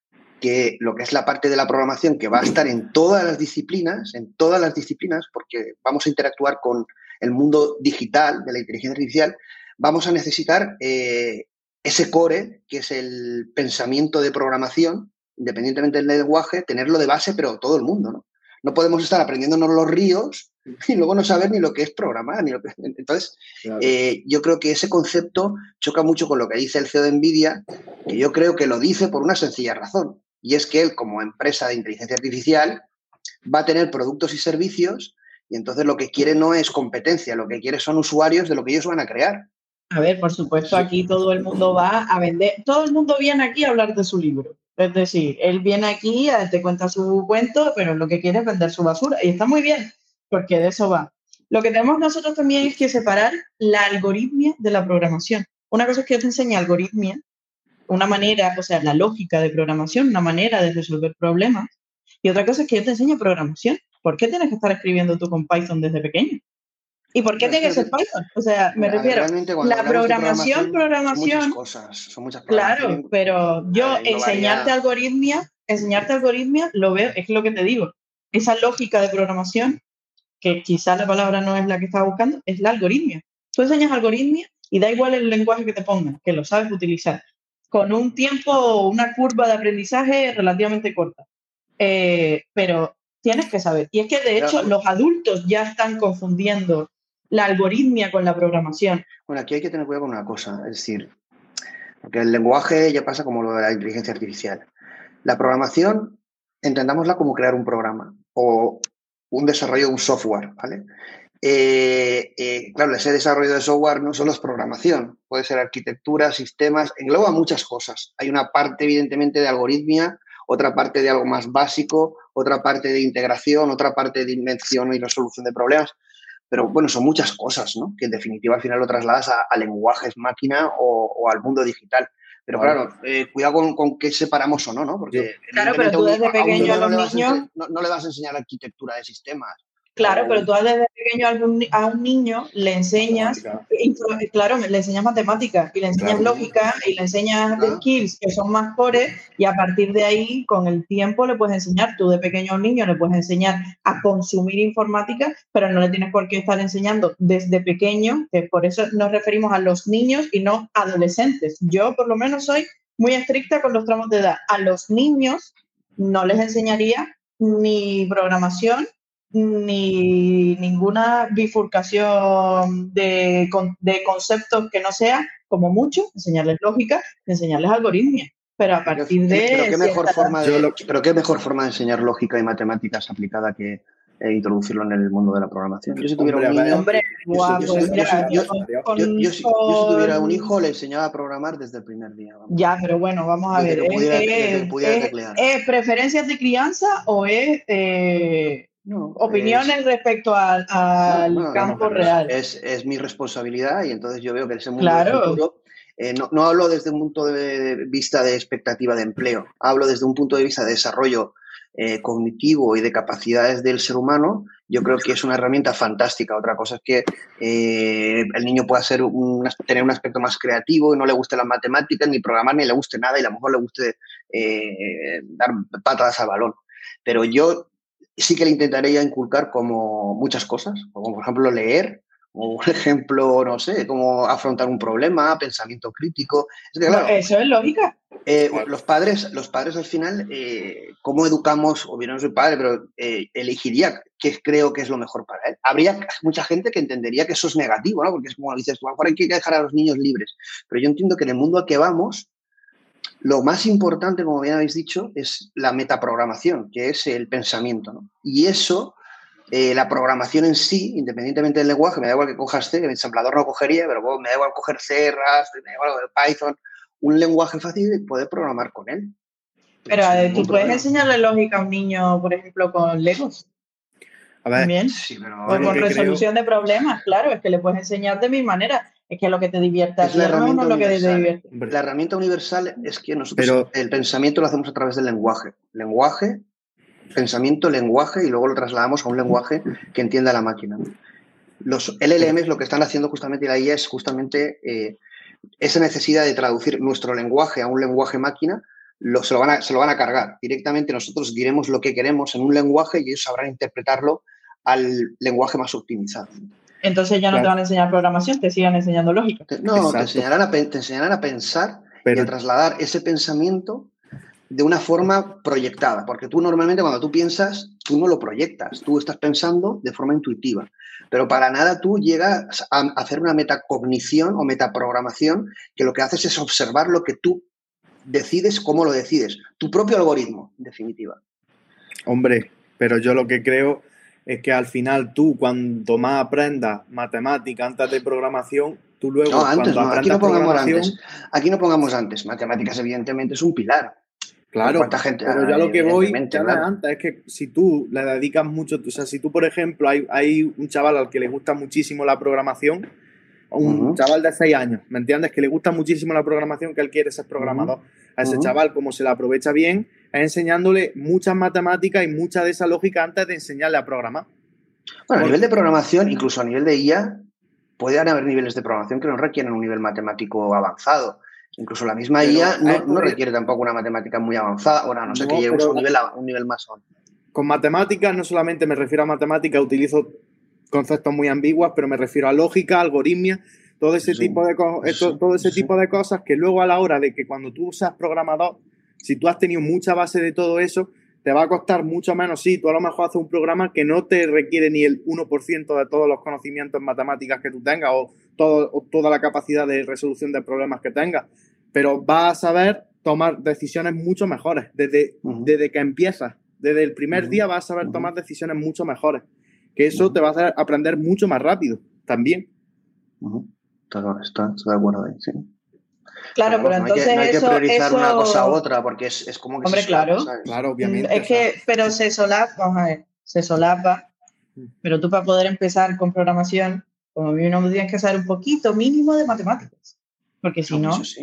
que lo que es la parte de la programación que va a estar en todas las disciplinas, en todas las disciplinas, porque vamos a interactuar con el mundo digital de la inteligencia artificial, vamos a necesitar eh, ese core, que es el pensamiento de programación, independientemente del lenguaje, tenerlo de base, pero todo el mundo, ¿no? No podemos estar aprendiéndonos los ríos y luego no saber ni lo que es programar. Ni lo que... Entonces, claro. eh, yo creo que ese concepto choca mucho con lo que dice el C E O de NVIDIA, que yo creo que lo dice por una sencilla razón, y es que él, como empresa de inteligencia artificial, va a tener productos y servicios, y entonces lo que quiere no es competencia, lo que quiere son usuarios de lo que ellos van a crear. A ver, por supuesto, aquí todo el mundo va a vender, todo el mundo viene aquí a hablar de su libro. Es decir, él viene aquí, a te cuenta su cuento, pero lo que quiere es vender su basura. Y está muy bien, porque de eso va. Lo que tenemos nosotros también es que separar la algoritmia de la programación. Una cosa es que yo te enseñe algoritmia, una manera, o sea, la lógica de programación, una manera de resolver problemas. Y otra cosa es que yo te enseñe programación. ¿Por qué tienes que estar escribiendo tú con Python desde pequeño? ¿Y por qué tiene que ser Python? O sea, me refiero, la programación, programación, son muchas cosas, son muchas cosas. Claro, pero yo enseñarte algoritmia, enseñarte algoritmia, lo veo, es lo que te digo, esa lógica de programación, que quizás la palabra no es la que estaba buscando, es la algoritmia. Tú enseñas algoritmia y da igual el lenguaje que te pongan, que lo sabes utilizar, con un tiempo, una curva de aprendizaje relativamente corta. Eh, pero tienes que saber. Y es que, de hecho, claro, los adultos ya están confundiendo la algoritmia con la programación. Bueno, aquí hay que tener cuidado con una cosa, es decir, porque el lenguaje ya pasa como lo de la inteligencia artificial. La programación, entendámosla como crear un programa o un desarrollo de un software, ¿vale? Eh, eh, claro, ese desarrollo de software no solo es programación, puede ser arquitectura, sistemas, engloba muchas cosas. Hay una parte, evidentemente, de algoritmia, otra parte de algo más básico, otra parte de integración, otra parte de invención y resolución de problemas. Pero, bueno, son muchas cosas, ¿no? Que en definitiva al final lo trasladas a, a lenguajes máquina o, o al mundo digital. Pero Vale. claro, eh, cuidado con, con qué separamos o no, ¿no? Porque Claro, pero evidentemente tú a un desde ni- a un pequeño niño a no los le vas a niños... ense- no, no le vas a enseñar arquitectura de sistemas. Claro, O- pero tú desde pequeño a un, a un niño le enseñas, info- claro, le enseñas matemáticas y le enseñas Claro. lógica y le enseñas Claro. skills que son más core y a partir de ahí, con el tiempo, le puedes enseñar. Tú de pequeño a un niño le puedes enseñar a consumir informática, pero no le tienes por qué estar enseñando desde pequeño, que por eso nos referimos a los niños y no adolescentes. Yo, por lo menos, soy muy estricta con los tramos de edad. A los niños no les enseñaría ni programación ni ninguna bifurcación de, con- de conceptos que no sea, como mucho, enseñarles lógica, enseñarles algoritmia. Pero a partir de... Pero qué mejor cierta- forma de, pero qué mejor forma de enseñar lógica y matemáticas aplicada que eh, introducirlo en el mundo de la programación. Yo si tuviera Hombre, un a ver, niño, Hombre, yo, guau, si- yo, pues si- mira, yo si- yo- yo con- yo- yo si- yo si tuviera un con- hijo le enseñaba a programar desde el primer día. vamos. Ya, pero bueno, vamos a Desde ver. que pudiera- ¿Es, desde que es- pudiera es- teclear. es preferencias de crianza o es eh, No, opiniones es- respecto al, al No, no, no, campo pero es- real? Es, es mi responsabilidad y entonces yo veo que ese mundo Claro. del futuro, eh, no, no hablo desde un punto de vista de expectativa de empleo, hablo desde un punto de vista de desarrollo eh, cognitivo y de capacidades del ser humano. Yo creo que es una herramienta fantástica. Otra cosa es que eh, el niño pueda ser un, tener un aspecto más creativo y no le guste las matemáticas, ni programar, ni le guste nada y a lo mejor le guste eh, dar patadas al balón. Pero yo sí que le intentaría inculcar como muchas cosas, como por ejemplo leer, o por ejemplo, no sé, cómo afrontar un problema, pensamiento crítico. Es que, claro, Eso es lógica. eh, los padres, los padres al final, eh, ¿cómo educamos? O bien no soy padre, pero eh, elegiría qué creo que es lo mejor para él. Habría mucha gente que entendería que eso es negativo, ¿no? Porque es como dices, a lo mejor hay que dejar a los niños libres. Pero yo entiendo que en el mundo al que vamos, lo más importante, como bien habéis dicho, es la metaprogramación, que es el pensamiento, ¿no? Y eso, eh, la programación en sí, independientemente del lenguaje, me da igual que cojas C, que el ensamblador no cogería, pero bueno, me da igual coger C, Rust, me da igual Python, un lenguaje fácil de poder programar con él. Pero sin eh, ningún tú puedes problema. enseñarle lógica a un niño, por ejemplo, con Legos. A ver, También. Sí, pero O con lo que resolución de problemas, claro, es que le puedes enseñar de mil maneras. Es que lo que te divierte a es ti la no herramienta es lo que te universal. divierte. hombre, La herramienta universal es que nosotros Pero- el pensamiento lo hacemos a través del lenguaje. Lenguaje, pensamiento, lenguaje, y luego lo trasladamos a un lenguaje que entienda la máquina. Los L L Ms lo que están haciendo justamente, la I A es justamente eh, esa necesidad de traducir nuestro lenguaje a un lenguaje máquina, lo, se, lo van a, se lo van a cargar. Directamente nosotros diremos lo que queremos en un lenguaje y ellos sabrán interpretarlo al lenguaje más optimizado. Entonces ya no Claro. te van a enseñar programación, te siguen enseñando lógica. Te- No, te Exacto. enseñarán, a, pe- te enseñarán a pensar y Pero- a trasladar ese pensamiento de una forma proyectada, porque tú normalmente cuando tú piensas, tú no lo proyectas, tú estás pensando de forma intuitiva, pero para nada tú llegas a hacer una metacognición o metaprogramación que lo que haces es observar lo que tú decides, cómo lo decides, tu propio algoritmo, en definitiva. hombre, pero yo lo que creo es que al final tú, cuanto más aprendas matemática antes de programación, tú luego No, antes cuando no, aquí aprendas no pongamos programación, antes, aquí no pongamos antes, matemáticas evidentemente es un pilar. claro, ¿Cuánta gente? pero yo a lo que voy, Evidentemente, ya no es claro. antes, es que si tú le dedicas mucho, o sea, si tú, por ejemplo, hay, hay un chaval al que le gusta muchísimo la programación, un Ujú. chaval de seis años, ¿me entiendes? Que le gusta muchísimo la programación, que él quiere ser programador. A ese Ujú. chaval, como se le aprovecha bien, es enseñándole muchas matemáticas y mucha de esa lógica antes de enseñarle a programar. Bueno, a nivel de programación, incluso a nivel de I A, pueden haber niveles de programación que no requieren un nivel matemático avanzado. Incluso la misma Pero I A no, hay- no requiere tampoco una matemática muy avanzada. Ahora, no sé No, que lleguemos a pero- un nivel, a un nivel más alto. Con matemáticas no solamente me refiero a matemáticas, utilizo conceptos muy ambiguos, pero me refiero a lógica, algoritmia, todo ese Sí, tipo de co- sí, esto- todo ese sí. tipo de cosas que luego a la hora de que cuando tú seas programador, si tú has tenido mucha base de todo eso, te va a costar mucho menos. Sí, tú a lo mejor haces un programa que no te requiere ni el uno por ciento de todos los conocimientos en matemáticas que tú tengas o, todo, o toda la capacidad de resolución de problemas que tengas, pero vas a saber tomar decisiones mucho mejores desde, Ujú. desde que empiezas. Desde el primer Ujú. día vas a saber Ujú. tomar decisiones mucho mejores. Que eso te va a hacer aprender mucho más rápido también. Ujú. Está, está, estoy de acuerdo ahí, sí. Claro, pero no hay que, entonces no hay que eso, priorizar eso... una cosa u otra, porque es, es como que Hombre, se solapa, claro. ¿sabes? Claro, Mm, obviamente. Es que, pero se solapa, vamos a ver, se solapa, pero tú para poder empezar con programación, como mínimo tienes que saber un poquito mínimo de matemáticas, porque si No, no, eso sí.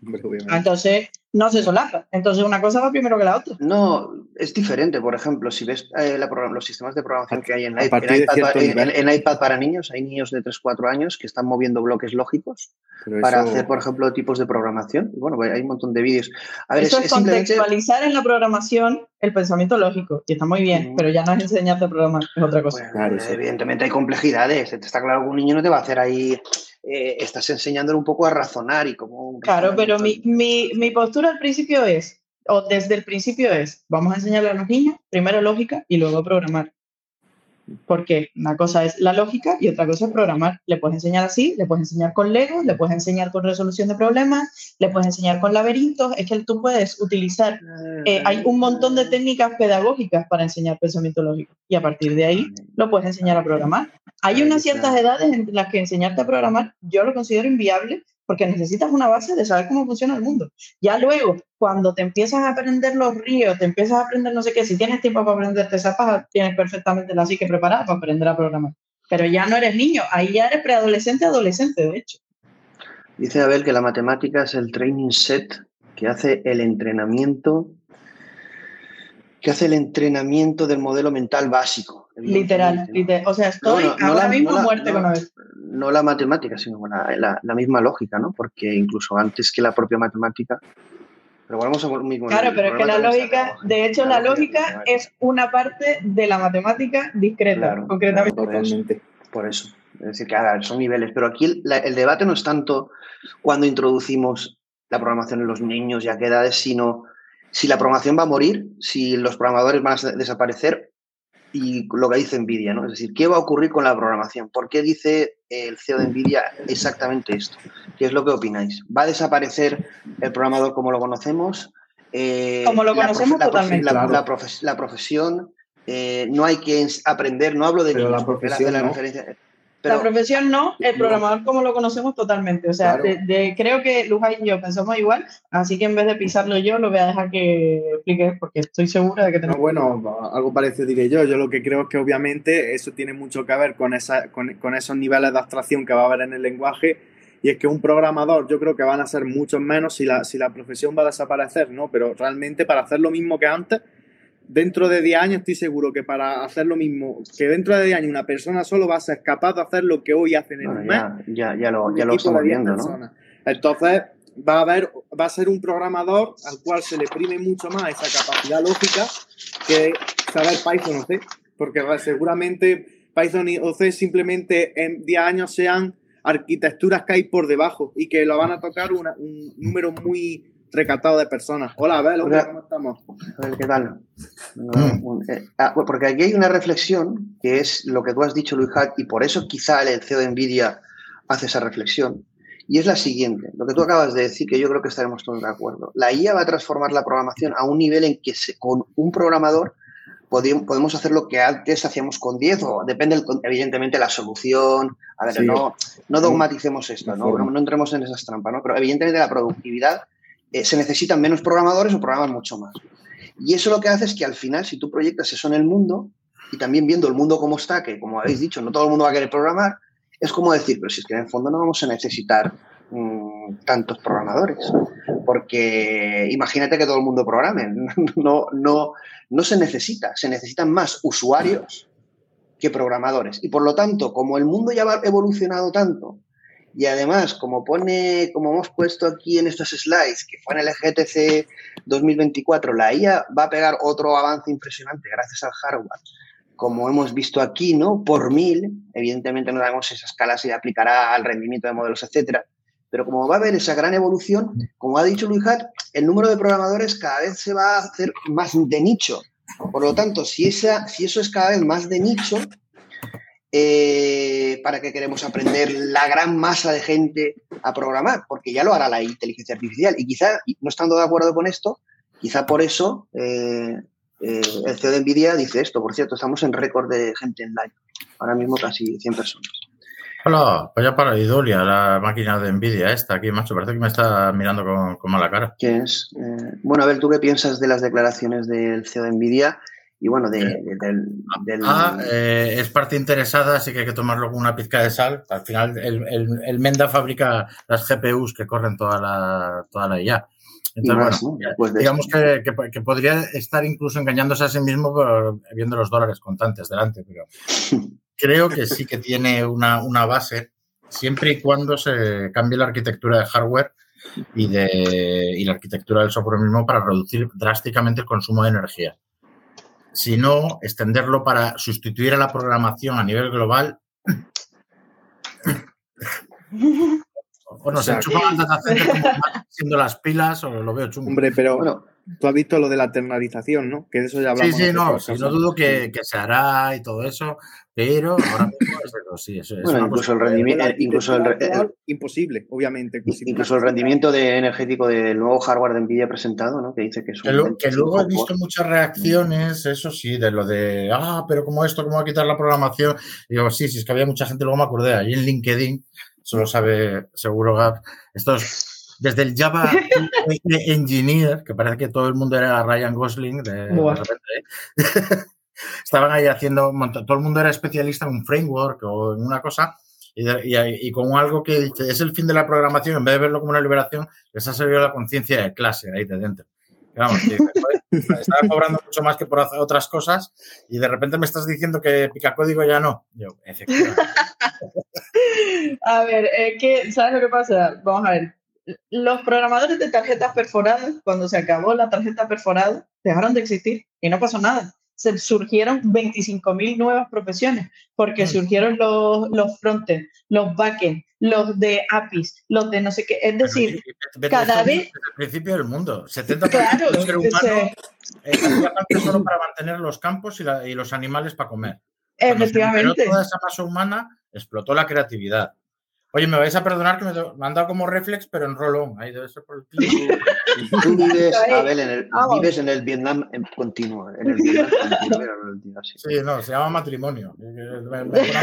Entonces, no se solapa. Entonces, una cosa va primero que la otra. No, es diferente. Por ejemplo, si ves eh, la los sistemas de programación que hay en, A en, partir de iPad, cierto en, nivel. en iPad para niños, hay niños de tres cuatro años que están moviendo bloques lógicos Pero para eso- hacer, por ejemplo, tipos de programación. Y bueno, hay un montón de vídeos. A ver, Eso es, es es simplemente... contextualizar en la programación el pensamiento lógico, y está muy bien, pero ya no es enseñarte a programar, es otra cosa. Pues, evidentemente hay complejidades. Está claro que un niño no te va a hacer ahí... Eh, estás enseñándole un poco a razonar y como... Un Claro, pero mi, mi, mi postura al principio es, o desde el principio es, vamos a enseñarle a los niños primero lógica y luego programar. Porque una cosa es la lógica y otra cosa es programar. Le puedes enseñar así, le puedes enseñar con Lego, le puedes enseñar con resolución de problemas, le puedes enseñar con laberintos. Es que tú puedes utilizar, eh, hay un montón de técnicas pedagógicas para enseñar pensamiento lógico y a partir de ahí lo puedes enseñar a programar. Hay unas ciertas edades en las que enseñarte a programar yo lo considero inviable porque necesitas una base de saber cómo funciona el mundo. Ya luego, cuando te empiezas a aprender los ríos, te empiezas a aprender no sé qué, si tienes tiempo para aprenderte esa paja, tienes perfectamente la psique preparada para aprender a programar. Pero ya no eres niño, ahí ya eres preadolescente, adolescente, de hecho. Dice Abel que la matemática es el training set que hace el entrenamiento que hace el entrenamiento del modelo mental básico. Literal, literal. O sea, estoy No, no, no ahora la- mismo no la- muerte no- con Abel. No la matemática, sino la, la- la misma lógica, ¿no? Porque incluso antes que la propia matemática... Pero volvemos a lo mismo. Claro, el pero es que la problema con esta lógica, de hecho, la lógica es una parte de la matemática discreta, Claro, concretamente. claro, por eso. Por eso. Es decir, que ahora son niveles. Pero aquí el, la- el debate no es tanto cuando introducimos la programación en los niños y a qué edades, sino si la programación va a morir, si los programadores van a desaparecer y lo que dice NVIDIA, ¿no? Es decir, ¿qué va a ocurrir con la programación? ¿Por qué dice el C E O de NVIDIA exactamente esto? ¿Qué es lo que opináis? ¿Va a desaparecer el programador como lo conocemos? Eh, Como lo la conocemos profe- la profe- totalmente. La, Claro. la profes- la profesión, eh, no hay que ens- aprender, no hablo de Pero la niños, porque profesión de la no. referencia. Pero, La profesión no, el programador como lo conocemos totalmente. O sea, Claro. de- de- creo que Luján y yo pensamos igual, así que en vez de pisarlo yo, lo voy a dejar que explique, porque estoy segura de que tenemos... No, bueno, algo parecido diré yo. Yo lo que creo es que obviamente eso tiene mucho que ver con, esa, con, con esos niveles de abstracción que va a haber en el lenguaje, y es que un programador yo creo que van a ser muchos menos si la, si la profesión va a desaparecer, ¿no? Pero realmente para hacer lo mismo que antes, dentro de diez años estoy seguro que para hacer lo mismo, que dentro de diez años una persona solo va a ser capaz de hacer lo que hoy hacen en bueno, un mes. ya, ya, ya lo, un ya lo equipo estamos de diez viendo, ¿no? personas. Entonces va a haber, va a ser un programador al cual se le prime mucho más esa capacidad lógica que saber Python o C, porque seguramente Python o C simplemente en diez años sean arquitecturas que hay por debajo y que lo van a tocar una- un número muy recatado de personas. Hola, Abel, hombre, Hola. ¿cómo estamos? A ver, ¿qué tal? Un- eh, ah, bueno, porque aquí hay una reflexión que es lo que tú has dicho, Luis Hack, y por eso quizá el C E O de NVIDIA hace esa reflexión. Y es la siguiente, lo que tú acabas de decir, que yo creo que estaremos todos de acuerdo. La I A va a transformar la programación a un nivel en que se- con un programador podemos, podemos hacer lo que antes hacíamos con diez, o depende, el- evidentemente, la solución. A ver, Sí. no, no dogmaticemos esto, De ¿no? forma. No, no entremos en esas trampas, ¿no? Pero evidentemente la productividad, eh, se necesitan menos programadores o programas mucho más. Y eso lo que hace es que al final, si tú proyectas eso en el mundo, y también viendo el mundo como está, que como habéis dicho, no todo el mundo va a querer programar, es como decir, pero si es que en el fondo no vamos a necesitar mm, tantos programadores. Porque imagínate que todo el mundo programe. No, no, no se necesita, se necesitan más usuarios que programadores. Y por lo tanto, como el mundo ya ha evolucionado tanto, y además, como pone, como hemos puesto aquí en estos slides, que fue en el G T C dos mil veinticuatro, la I A va a pegar otro avance impresionante gracias al hardware, como hemos visto aquí, ¿no? Por mil, evidentemente no sabemos si esa escala se aplicará al rendimiento de modelos, etcétera. Pero como va a haber esa gran evolución, como ha dicho Luis Hatt, el número de programadores cada vez se va a hacer más de nicho. Por lo tanto, si, esa, si eso es cada vez más de nicho, eh, ¿para qué queremos aprender la gran masa de gente a programar? Porque ya lo hará la inteligencia artificial. Y quizá, no estando de acuerdo con esto, quizá por eso eh, eh, el C E O de NVIDIA dice esto. Por cierto, estamos en récord de gente en live. Ahora mismo casi cien personas. Hola, vaya para Idolia, la máquina de NVIDIA esta aquí, macho. Parece que me está mirando con, con mala cara. ¿Quién es? Eh, bueno, a ver, ¿tú qué piensas de las declaraciones del C E O de NVIDIA? y bueno, de, de, del... del... Ah, eh, es parte interesada, así que hay que tomarlo con una pizca de sal. Al final, el, el, el Menda fabrica las G P Us que corren toda la, toda la I A. Entonces, más, bueno, ¿no? digamos que, que, que podría estar incluso engañándose a sí mismo por, viendo los dólares contantes delante, pero creo que sí que tiene una, una base, siempre y cuando se cambie la arquitectura de hardware y, de, y la arquitectura del software mismo para reducir drásticamente el consumo de energía. Si no, extenderlo para sustituir a la programación a nivel global. Bueno, se enchufa el data center como siendo las pilas o lo veo chungo. Hombre, pero bueno, tú has visto lo de la ternarización, ¿no? Que de eso ya hablamos. Sí, sí, no, sí, no dudo que, que se hará y todo eso, pero ahora mismo es eso, sí, eso es bueno, una incluso el rendimiento, incluso el, el, imposible, obviamente. Incluso el rendimiento de energético del nuevo hardware de Nvidia presentado, ¿no? Que dice que es un que, lo, que luego he visto muchas reacciones, eso sí, de lo de, ah, pero como esto, cómo va a quitar la programación. Y digo, sí, sí, es que había mucha gente, luego me acordé, ahí en LinkedIn, eso lo sabe seguro Gab, estos, desde el Java Engineer, que parece que todo el mundo era Ryan Gosling, de, de repente, ¿eh? Estaban ahí haciendo, todo el mundo era especialista en un framework o en una cosa, y, de, y, y con algo que dice, es el fin de la programación, en vez de verlo como una liberación, les ha salido la conciencia de clase ahí de dentro. Vamos, que estaba cobrando mucho más que por hacer otras cosas y de repente me estás diciendo que pica código ya no. Yo, efectivamente. A ver, es que, ¿sabes lo que pasa? Vamos a ver. Los programadores de tarjetas perforadas, cuando se acabó la tarjeta perforada, dejaron de existir y no pasó nada. Se surgieron veinticinco mil nuevas profesiones porque surgieron los, los frontend, los backend, los de A P Is, los de no sé qué. Es decir, pero, cada vez... Desde el principio del mundo. setenta por ciento claro, del ser humano ese... eh, hacía falta solo para mantener los campos y, la, y los animales para comer. Efectivamente. Pero toda esa masa humana explotó la creatividad. Oye, me vais a perdonar que me, do, me han dado como reflex, pero en roll-on. Ahí debe ser por el clima. Tú vives, Abel, en el, vives en el Vietnam en continuo. En el Vietnam continuo. Sí, no, se llama matrimonio. Me, me ¿Sí?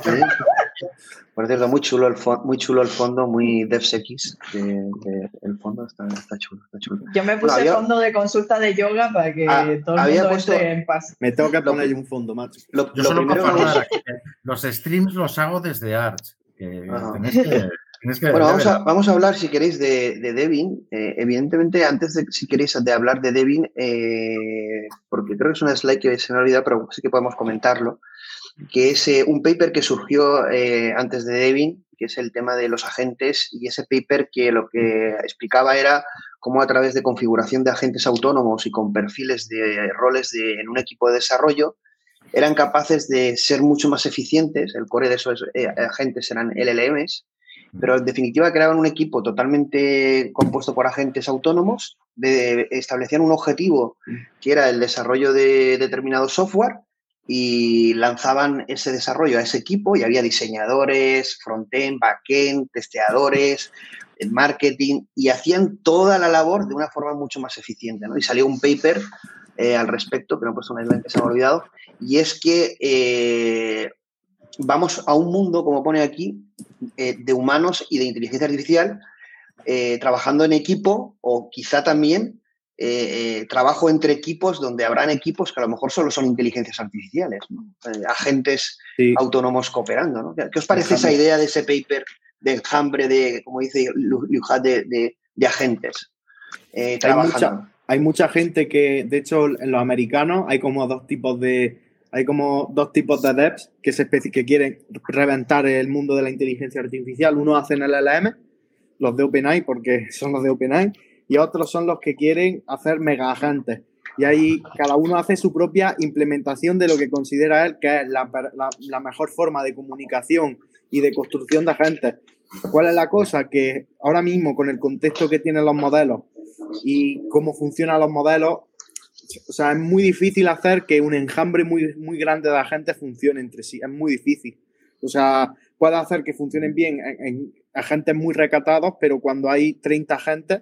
Por cierto, muy chulo el, fo muy chulo el fondo, muy DevSecX. De, de, el fondo está, está chulo, está chulo. Yo me puse bueno, había, fondo de consulta de yoga para que ah, todo el mundo puesto, esté en paz. Me tengo que poner un fondo, macho. Lo, Yo lo solo para hablar, los streams los hago desde Arch. Que tenéis que, tenéis que bueno, vamos a, vamos a hablar, si queréis, de, de Debian. Eh, evidentemente, antes de, si queréis, de hablar de Debian, eh, porque creo que es una slide que se me ha olvidado, pero sí que podemos comentarlo, que es eh, un paper que surgió eh, antes de Debian, que es el tema de los agentes, y ese paper que lo que explicaba era cómo a través de configuración de agentes autónomos y con perfiles de roles de, en un equipo de desarrollo, eran capaces de ser mucho más eficientes. El core de esos eh, agentes eran L L Ms, pero en definitiva creaban un equipo totalmente compuesto por agentes autónomos, de, establecían un objetivo que era el desarrollo de determinado software y lanzaban ese desarrollo a ese equipo y había diseñadores, frontend, backend, testeadores, el marketing y hacían toda la labor de una forma mucho más eficiente, ¿no? Y salió un paper eh, al respecto, que no he puesto una slide que se me ha olvidado, y es que eh, vamos a un mundo, como pone aquí, eh, de humanos y de inteligencia artificial eh, trabajando en equipo o quizá también eh, eh, trabajo entre equipos donde habrán equipos que a lo mejor solo son inteligencias artificiales, ¿no? eh, agentes sí. autónomos cooperando, ¿no? ¿Qué os parece esa idea de ese paper de enjambre de, como dice Lujan, de, de, de agentes eh, trabajando? Hay mucha, hay mucha gente que, de hecho, en los americanos hay como dos tipos de Hay como dos tipos de devs que, se que quieren reventar el mundo de la inteligencia artificial. Unos hacen L L M, los de OpenAI, porque son los de OpenAI, y otros son los que quieren hacer mega agentes. Y ahí cada uno hace su propia implementación de lo que considera él que es la, la, la mejor forma de comunicación y de construcción de agentes. ¿Cuál es la cosa? Que ahora mismo, con el contexto que tienen los modelos y cómo funcionan los modelos, o sea, es muy difícil hacer que un enjambre muy, muy grande de agentes funcione entre sí. Es muy difícil. O sea, puede hacer que funcionen bien en, en agentes muy recatados, pero cuando hay treinta agentes,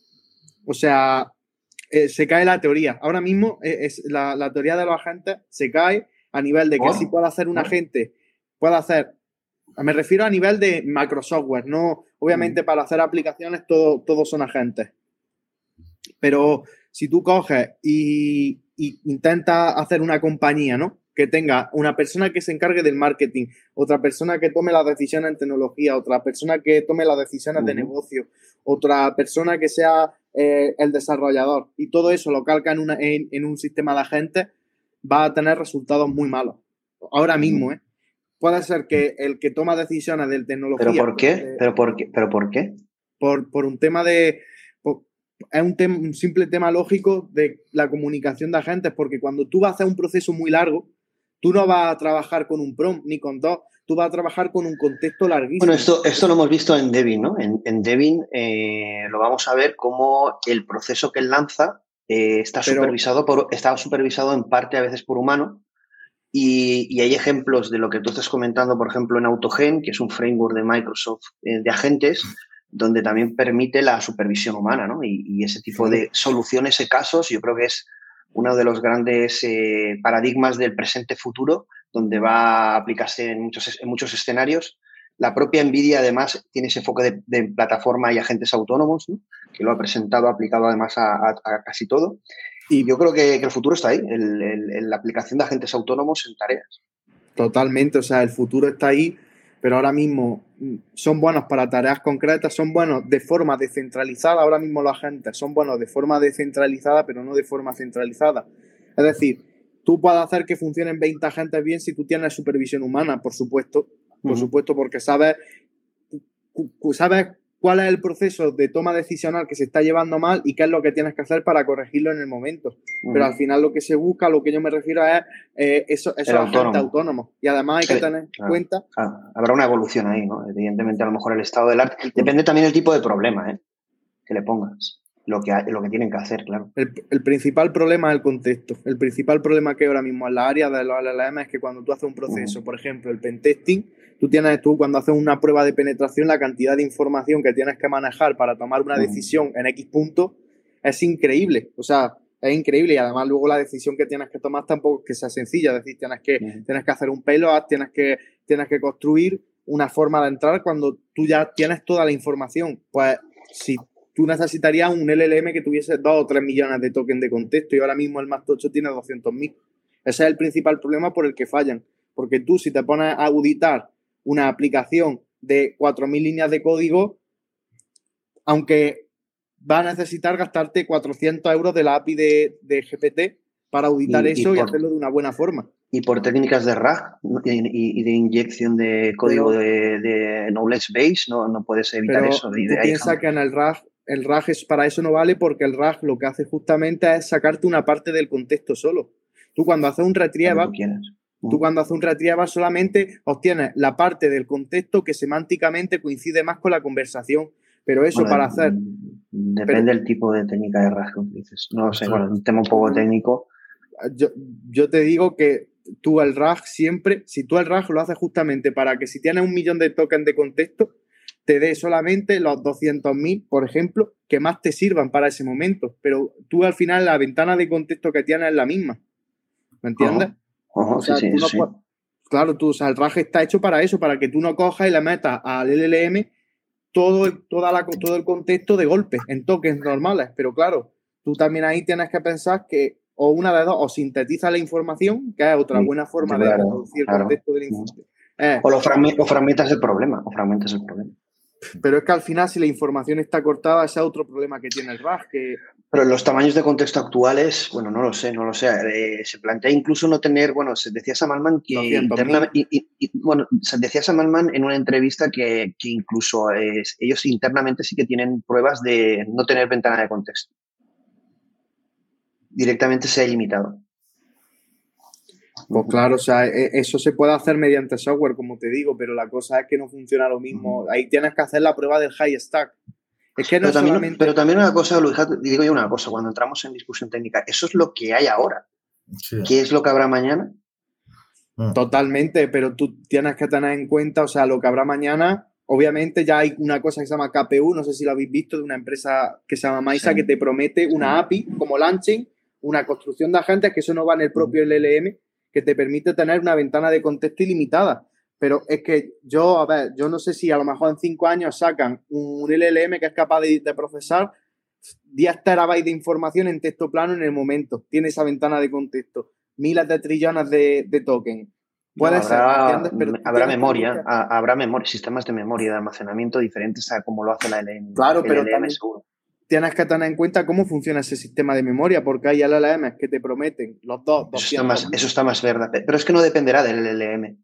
o sea, eh, se cae la teoría. Ahora mismo eh, es la, la teoría de los agentes se cae a nivel de que oh. sí puede hacer un agente, puede hacer, me refiero a nivel de macro software, no, obviamente mm. para hacer aplicaciones todo, todos son agentes. Pero si tú coges y y intenta hacer una compañía, ¿no? Que tenga una persona que se encargue del marketing, otra persona que tome las decisiones en tecnología, otra persona que tome las decisiones uh-huh. de negocio, otra persona que sea eh, el desarrollador, y todo eso lo calca en, una, en, en un sistema de agentes, va a tener resultados muy malos. Ahora mismo, ¿eh? Puede ser que el que toma decisiones de tecnología... ¿Pero por qué? Eh, ¿Pero por qué? ¿Pero por qué? Por, por un tema de... Por, es un, tem, un simple tema lógico de la comunicación de agentes, porque cuando tú vas a hacer un proceso muy largo, tú no vas a trabajar con un prompt ni con dos, tú vas a trabajar con un contexto larguísimo. Bueno, esto, esto lo hemos visto en Devin, ¿no? En, en Devin eh, lo vamos a ver cómo el proceso que él lanza eh, está, Pero, supervisado por, está supervisado en parte a veces por humano, y, y hay ejemplos de lo que tú estás comentando, por ejemplo, en AutoGen, que es un framework de Microsoft eh, de agentes, donde también permite la supervisión humana, ¿no? Y, y ese tipo de soluciones y casos, yo creo que es uno de los grandes eh, paradigmas del presente-futuro, donde va a aplicarse en muchos, en muchos escenarios. La propia NVIDIA, además, tiene ese enfoque de, de plataforma y agentes autónomos, ¿no? Que lo ha presentado, aplicado además a, a, a casi todo. Y yo creo que, que el futuro está ahí, el, el, el, la aplicación de agentes autónomos en tareas. Totalmente, o sea, el futuro está ahí, pero ahora mismo son buenos para tareas concretas, son buenos de forma descentralizada. Ahora mismo los agentes son buenos de forma descentralizada, pero no de forma centralizada. Es decir, tú puedes hacer que funcionen veinte agentes bien si tú tienes supervisión humana, por supuesto, por uh-huh. supuesto, porque sabes, sabes cuál es el proceso de toma decisional que se está llevando mal y qué es lo que tienes que hacer para corregirlo en el momento. Uh-huh. Pero al final lo que se busca, lo que yo me refiero es eh, eso, esos agentes autónomo. autónomos. Y además hay sí, que tener en claro. cuenta... Claro. Habrá una evolución ahí, ¿no? Evidentemente, a lo mejor el estado del arte... Depende también del tipo de problema, ¿eh? Que le pongas. Lo que, lo que tienen que hacer, claro. El, el principal problema es el contexto. El principal problema que ahora mismo en la área de los L L M es que cuando tú haces un proceso, uh-huh. por ejemplo, el pentesting, tú tienes tú cuando haces una prueba de penetración, la cantidad de información que tienes que manejar para tomar una uh-huh. decisión en X punto es increíble. O sea, es increíble, y además luego la decisión que tienes que tomar tampoco es que sea sencilla. Es decir, tienes que, uh-huh. tienes que hacer un payload, tienes que, tienes que construir una forma de entrar cuando tú ya tienes toda la información. Pues si tú necesitarías un L L M que tuviese dos o tres millones de tokens de contexto, y ahora mismo el más tocho tiene doscientos mil. Ese es el principal problema por el que fallan. Porque tú, si te pones a auditar una aplicación de cuatro mil líneas de código, aunque va a necesitar gastarte cuatrocientos euros de la A P I de, de G P T para auditar y, eso y, por, y hacerlo de una buena forma. Y por técnicas de R A G y, y de inyección de código pero, de, de knowledge base, no, no puedes evitar pero eso. Tú piensas que en el R A G, el R A G es, para eso no vale, porque el R A G lo que hace justamente es sacarte una parte del contexto solo. Tú cuando haces un retrieval... Tú cuando haces un retrieval solamente obtienes la parte del contexto que semánticamente coincide más con la conversación. Pero eso bueno, para hacer... Depende pero, del tipo de técnica de R A G que utilices. No sé, bueno, es un tema un poco técnico. Yo, yo te digo que tú el R A G siempre, si tú el R A G lo haces justamente para que si tienes un millón de tokens de contexto, te dé solamente los doscientos mil, por ejemplo, que más te sirvan para ese momento. Pero tú al final la ventana de contexto que tienes es la misma. ¿Me entiendes? Uh-huh. Uh-huh, o sea, sí, tú no sí. puedes, claro, tú, o sea, el R A G está hecho para eso, para que tú no cojas y le metas al L L M todo, toda la, todo el contexto de golpe, en tokens normales. Pero claro, tú también ahí tienes que pensar que o una de dos, o sintetiza la información, que es otra sí, buena forma claro, de reducir claro. el contexto de la información. Eh, o, lo fragmentas, o fragmentas el problema, o fragmentas el problema. Pero es que al final, si la información está cortada, ese es otro problema que tiene el R A G. Que... Pero los tamaños de contexto actuales, bueno, no lo sé, no lo sé. Eh, se plantea incluso no tener, bueno, se decía Sam Altman que internamente, y, y, y, bueno, se decía Sam Altman en una entrevista que, que incluso eh, ellos internamente sí que tienen pruebas de no tener ventana de contexto. Directamente se ha ilimitado. Pues claro, o sea, eso se puede hacer mediante software, como te digo, pero la cosa es que no funciona lo mismo. Uh-huh. Ahí tienes que hacer la prueba del high stack. Es que no pero, también, solamente... pero también una cosa, Luis, digo yo una cosa, cuando entramos en discusión técnica, eso es lo que hay ahora. Sí. ¿Qué es lo que habrá mañana? Totalmente, pero tú tienes que tener en cuenta, o sea, lo que habrá mañana, obviamente ya hay una cosa que se llama K P U, no sé si lo habéis visto, de una empresa que se llama Maisa, sí. que te promete una sí. A P I como launching, una construcción de agentes, que eso no va en el propio L L M, que te permite tener una ventana de contexto ilimitada. Pero es que yo, a ver, yo no sé si a lo mejor en cinco años sacan un L L M que es capaz de, de procesar diez terabytes de información en texto plano en el momento. Tiene esa ventana de contexto. Miles de trillones de, de tokens. Puede no, ser, habrá, ¿entiendes? Pero habrá memoria, que... habrá memoria, sistemas de memoria de almacenamiento diferentes a como lo hace la L L M. Claro, pero L L M también seguro. Tienes que tener en cuenta cómo funciona ese sistema de memoria, porque hay L L Ms que te prometen los dos, eso está más, eso está más verdad, pero es que no dependerá del L L M.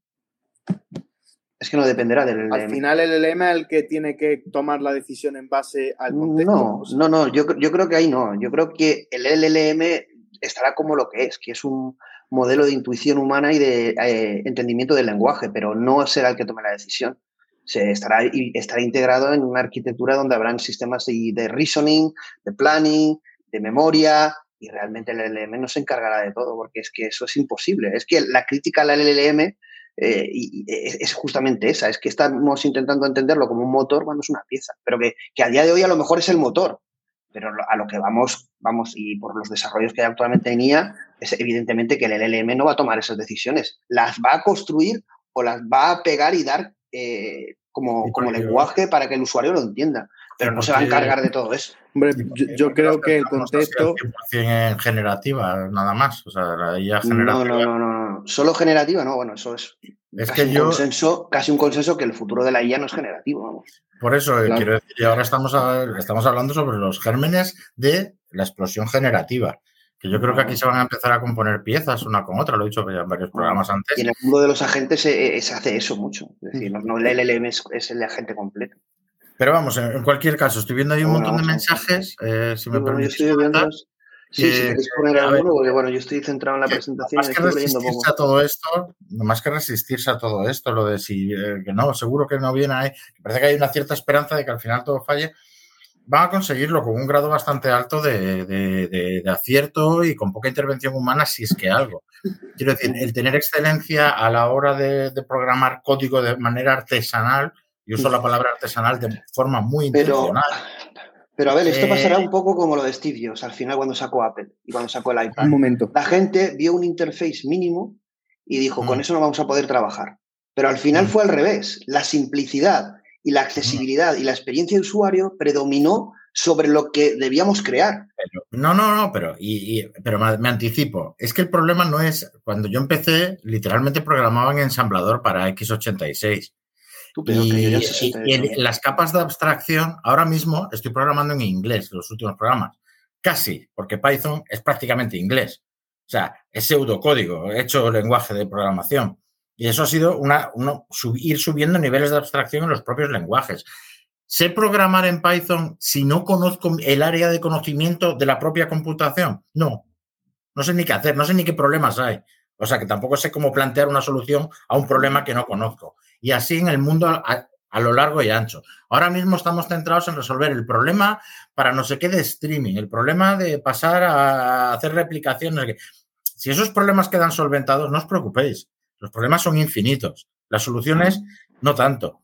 Es que no dependerá del L L M. Al final el L L M es el que tiene que tomar la decisión en base al contexto. No, no, no, yo, yo creo que ahí no. Yo creo que el L L M estará como lo que es, que es un modelo de intuición humana y de eh, entendimiento del lenguaje, pero no será el que tome la decisión. Se estará, estará integrado en una arquitectura donde habrán sistemas de, de reasoning, de planning, de memoria, y realmente el L L M no se encargará de todo, porque es que eso es imposible. Es que la crítica al L L M eh, y, y es justamente esa, es que estamos intentando entenderlo como un motor cuando es una pieza, pero que, que a día de hoy a lo mejor es el motor, pero a lo que vamos, vamos y por los desarrollos que hay actualmente en I A, es evidentemente que el L L M no va a tomar esas decisiones, las va a construir o las va a pegar y dar eh, como, como lenguaje para que el usuario lo entienda, pero no se va a encargar de todo eso. Hombre, yo, yo creo que el contexto... cien por cien en generativa, nada más, o sea, la I A generativa... No, no, no, no, no, solo generativa, no, bueno, eso es, es casi, que un yo... consenso, casi un consenso que el futuro de la I A no es generativo, vamos. Por eso, claro. quiero decir, y ahora estamos, a, estamos hablando sobre los gérmenes de la explosión generativa, que yo creo que aquí se van a empezar a componer piezas una con otra, lo he dicho ya en varios programas antes. Y en el mundo de los agentes se, se hace eso mucho, es decir, no, no el L L M es, es el agente completo. Pero vamos, en, en cualquier caso, estoy viendo ahí un bueno, montón de mensajes, eh, si me bueno, permites yo estoy comentar. Sí, si queréis poner alguno, porque bueno, yo estoy centrado en la presentación. Más que resistirse a todo esto, más que resistirse a todo esto, lo de si eh, que no, seguro que no viene ahí, parece que hay una cierta esperanza de que al final todo falle, van a conseguirlo con un grado bastante alto de, de, de, de acierto y con poca intervención humana, si es que algo. Quiero decir, el tener excelencia a la hora de, de programar código de manera artesanal, yo uso la palabra artesanal de forma muy intencional. Pero... Pero a ver, esto pasará un poco como lo de Steve Jobs al final cuando sacó Apple y cuando sacó el iPad. Un momento. La gente vio un interface mínimo y dijo, mm. con eso no vamos a poder trabajar. Pero al final mm. fue al revés. La simplicidad y la accesibilidad mm. y la experiencia de usuario predominó sobre lo que debíamos crear. Pero, no, no, no, pero, y, y, pero me, me anticipo. Es que el problema no es, cuando yo empecé, literalmente programaban en ensamblador para equis ochenta y seis. Y, y, y en las capas de abstracción, ahora mismo estoy programando en inglés los últimos programas. Casi, porque Python es prácticamente inglés. O sea, es pseudocódigo, he hecho lenguaje de programación. Y eso ha sido una, una sub, ir subiendo niveles de abstracción en los propios lenguajes. ¿Sé programar en Python si no conozco el área de conocimiento de la propia computación? No. No sé ni qué hacer, no sé ni qué problemas hay. O sea, que tampoco sé cómo plantear una solución a un problema que no conozco. Y así en el mundo a, a lo largo y ancho. Ahora mismo estamos centrados en resolver el problema para no sé qué de streaming, el problema de pasar a hacer replicaciones. Si esos problemas quedan solventados, no os preocupéis. Los problemas son infinitos. Las soluciones no tanto.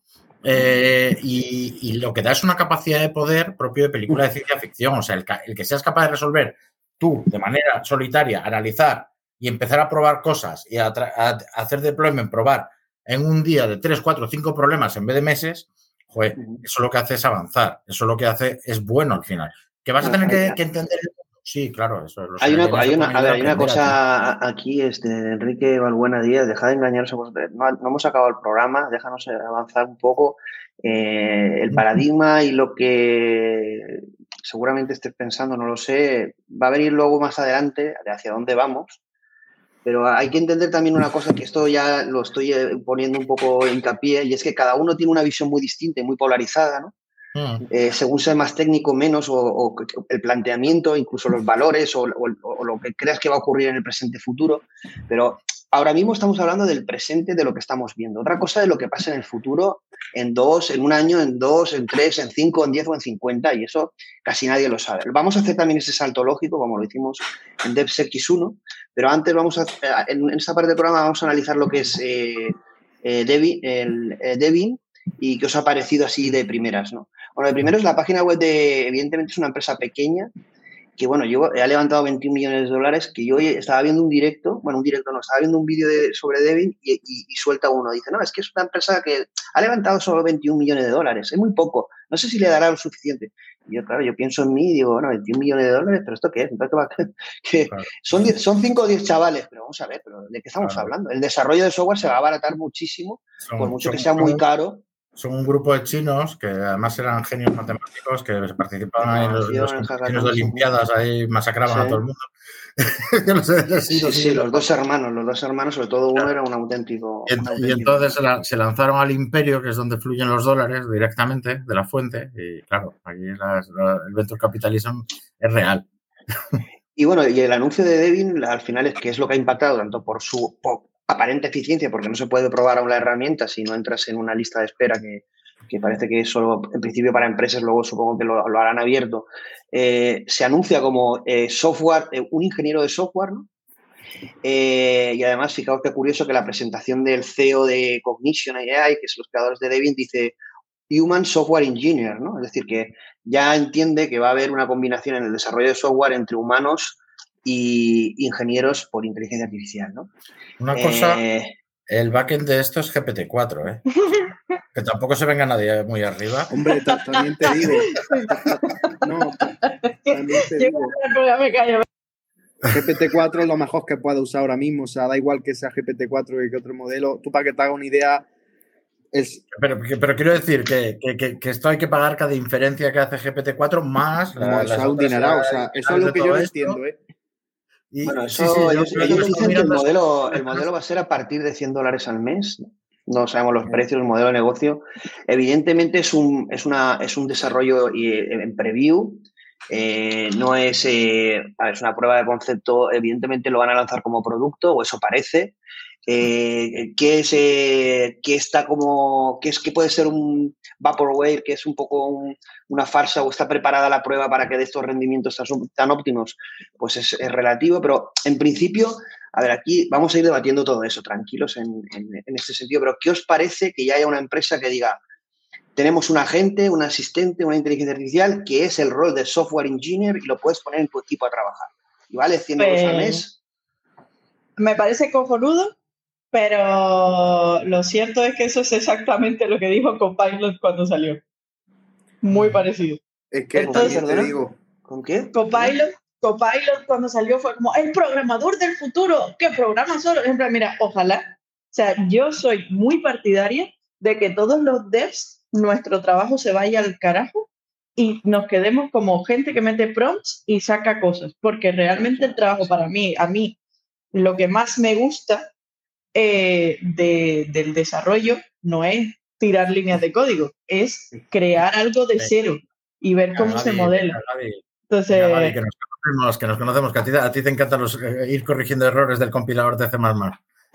Eh, y, y lo que da es una capacidad de poder propio de película de ciencia ficción. O sea, el, el que seas capaz de resolver tú de manera solitaria, analizar y empezar a probar cosas y a, a, a hacer deployment, probar en un día de tres, cuatro, cinco problemas en vez de meses, joder, eso lo que hace es avanzar. Eso lo que hace es bueno al final. ¿Que vas a tener que, que entender? Sí, claro. Eso, hay una, hay una, a ver, hay una cosa aquí, este, Enrique Balbuena Díaz, deja de engañaros. No, no hemos acabado el programa, déjanos avanzar un poco. Eh, el paradigma y lo que seguramente estés pensando, no lo sé, va a venir luego más adelante de hacia dónde vamos. Pero hay que entender también una cosa, que esto ya lo estoy poniendo un poco hincapié, y es que cada uno tiene una visión muy distinta y muy polarizada, ¿no? Mm. Eh, según sea más técnico, menos, o, o el planteamiento, incluso los valores, o, o, o lo que creas que va a ocurrir en el presente futuro. Pero ahora mismo estamos hablando del presente, de lo que estamos viendo. Otra cosa de lo que pasa en el futuro, en dos, en un año, en dos, en tres, en cinco, en diez o en cincuenta, y eso casi nadie lo sabe. Vamos a hacer también ese salto lógico, como lo hicimos en DevSecX uno, pero antes vamos a, en esta parte del programa vamos a analizar lo que es eh, eh, Debian, el, eh, Debian, y qué os ha parecido así de primeras, ¿no? Bueno, de primero es la página web de, evidentemente es una empresa pequeña, que bueno, yo he levantado veintiún millones de dólares, que yo hoy estaba viendo un directo, bueno, un directo no, estaba viendo un vídeo de, sobre Debian y, y, y suelta uno, dice, no, es que es una empresa que ha levantado solo veintiún millones de dólares, es muy poco, no sé si le dará lo suficiente. Y yo, claro, yo pienso en mí y digo, bueno, veintiún millones de dólares, ¿pero esto qué es? Entonces, que Claro. son, diez, son cinco o diez chavales, pero vamos a ver, ¿pero ¿de qué estamos Claro. hablando? El desarrollo de software se va a abaratar muchísimo, Son- por mucho son- que sea muy son- caro. Son un grupo de chinos que además eran genios matemáticos que participaban en los, los Innovación, competiciones de hackathons, Olimpiadas, ahí masacraban Sí. a todo el mundo. Yo no sé, sí, Sí, no sí, sé. los dos hermanos, los dos hermanos, sobre todo uno era un auténtico. Y, un ent- y auténtico- entonces se, la- se lanzaron al imperio, que es donde fluyen los dólares directamente de la fuente. Y claro, aquí las- la- el venture capitalism es real. Y bueno, y el anuncio de Devin, al final, es que es lo que ha impactado tanto por su po- aparente eficiencia, porque no se puede probar aún la herramienta si no entras en una lista de espera que, que parece que es solo en principio para empresas, luego supongo que lo, lo harán abierto. Eh, se anuncia como eh, software, eh, un ingeniero de software, ¿no? Eh, y además, fijaos qué curioso que la presentación del C E O de Cognition A I, que son los creadores de Devin, dice Human Software Engineer, ¿no? Es decir, que ya entiende que va a haber una combinación en el desarrollo de software entre humanos y ingenieros por inteligencia artificial, ¿no? Una cosa, Eh, el backend de esto es G P T cuatro, ¿eh? Que tampoco se venga nadie muy arriba. Hombre, ta- también te digo. No, ta- también te digo. me callo. G P T cuatro es lo mejor que pueda usar ahora mismo. O sea, da igual que sea G P T cuatro que otro modelo. Tú, para que te hagas una idea, es. Pero, pero quiero decir que, que, que, que esto hay que pagar cada inferencia que hace G P T cuatro más. No, la- eso las es un otras dinerado. O A I sea, y eso es lo de que yo todo no esto. entiendo, ¿eh? Y, bueno, sí, eso, sí, yo- ellos, yo ellos estoy dicen que el mirando modelo, esas- el modelo va a ser a partir de cien dólares al mes. No sabemos los precios, el modelo de negocio. Evidentemente es un, es una, es un desarrollo eh, en preview. Eh, no es, eh, a ver, es una prueba de concepto. Evidentemente lo van a lanzar como producto, o eso parece. Eh, ¿qué es, eh, qué está como, qué es, qué puede ser un vaporware, que es un poco un- una farsa, o está preparada la prueba para que dé estos rendimientos tan, tan óptimos? Pues es, es relativo, pero en principio, a ver, aquí vamos a ir debatiendo todo eso, tranquilos en, en, en este sentido, pero ¿qué os parece que ya haya una empresa que diga, tenemos un agente, un asistente, una inteligencia artificial, que es el rol de software engineer y lo puedes poner en tu equipo a trabajar? Y vale cien euros al mes. Me parece cojonudo, pero lo cierto es que eso es exactamente lo que dijo Copilot cuando salió. Muy parecido. Es que Entonces, también te digo. ¿Con qué? Copilot, Copilot cuando salió fue como el programador del futuro, que programa solo. En plan, mira, ojalá. O sea, yo soy muy partidaria de que todos los devs, nuestro trabajo se vaya al carajo y nos quedemos como gente que mete prompts y saca cosas. Porque realmente el trabajo para mí, a mí, lo que más me gusta eh, de, del desarrollo no es tirar líneas de código, es crear algo de cero y ver cómo Gaby, se modela. Gaby, Entonces, venga, Gaby, que nos conocemos, que nos conocemos, que a ti, a ti te encantan los, eh, ir corrigiendo errores del compilador de C más más.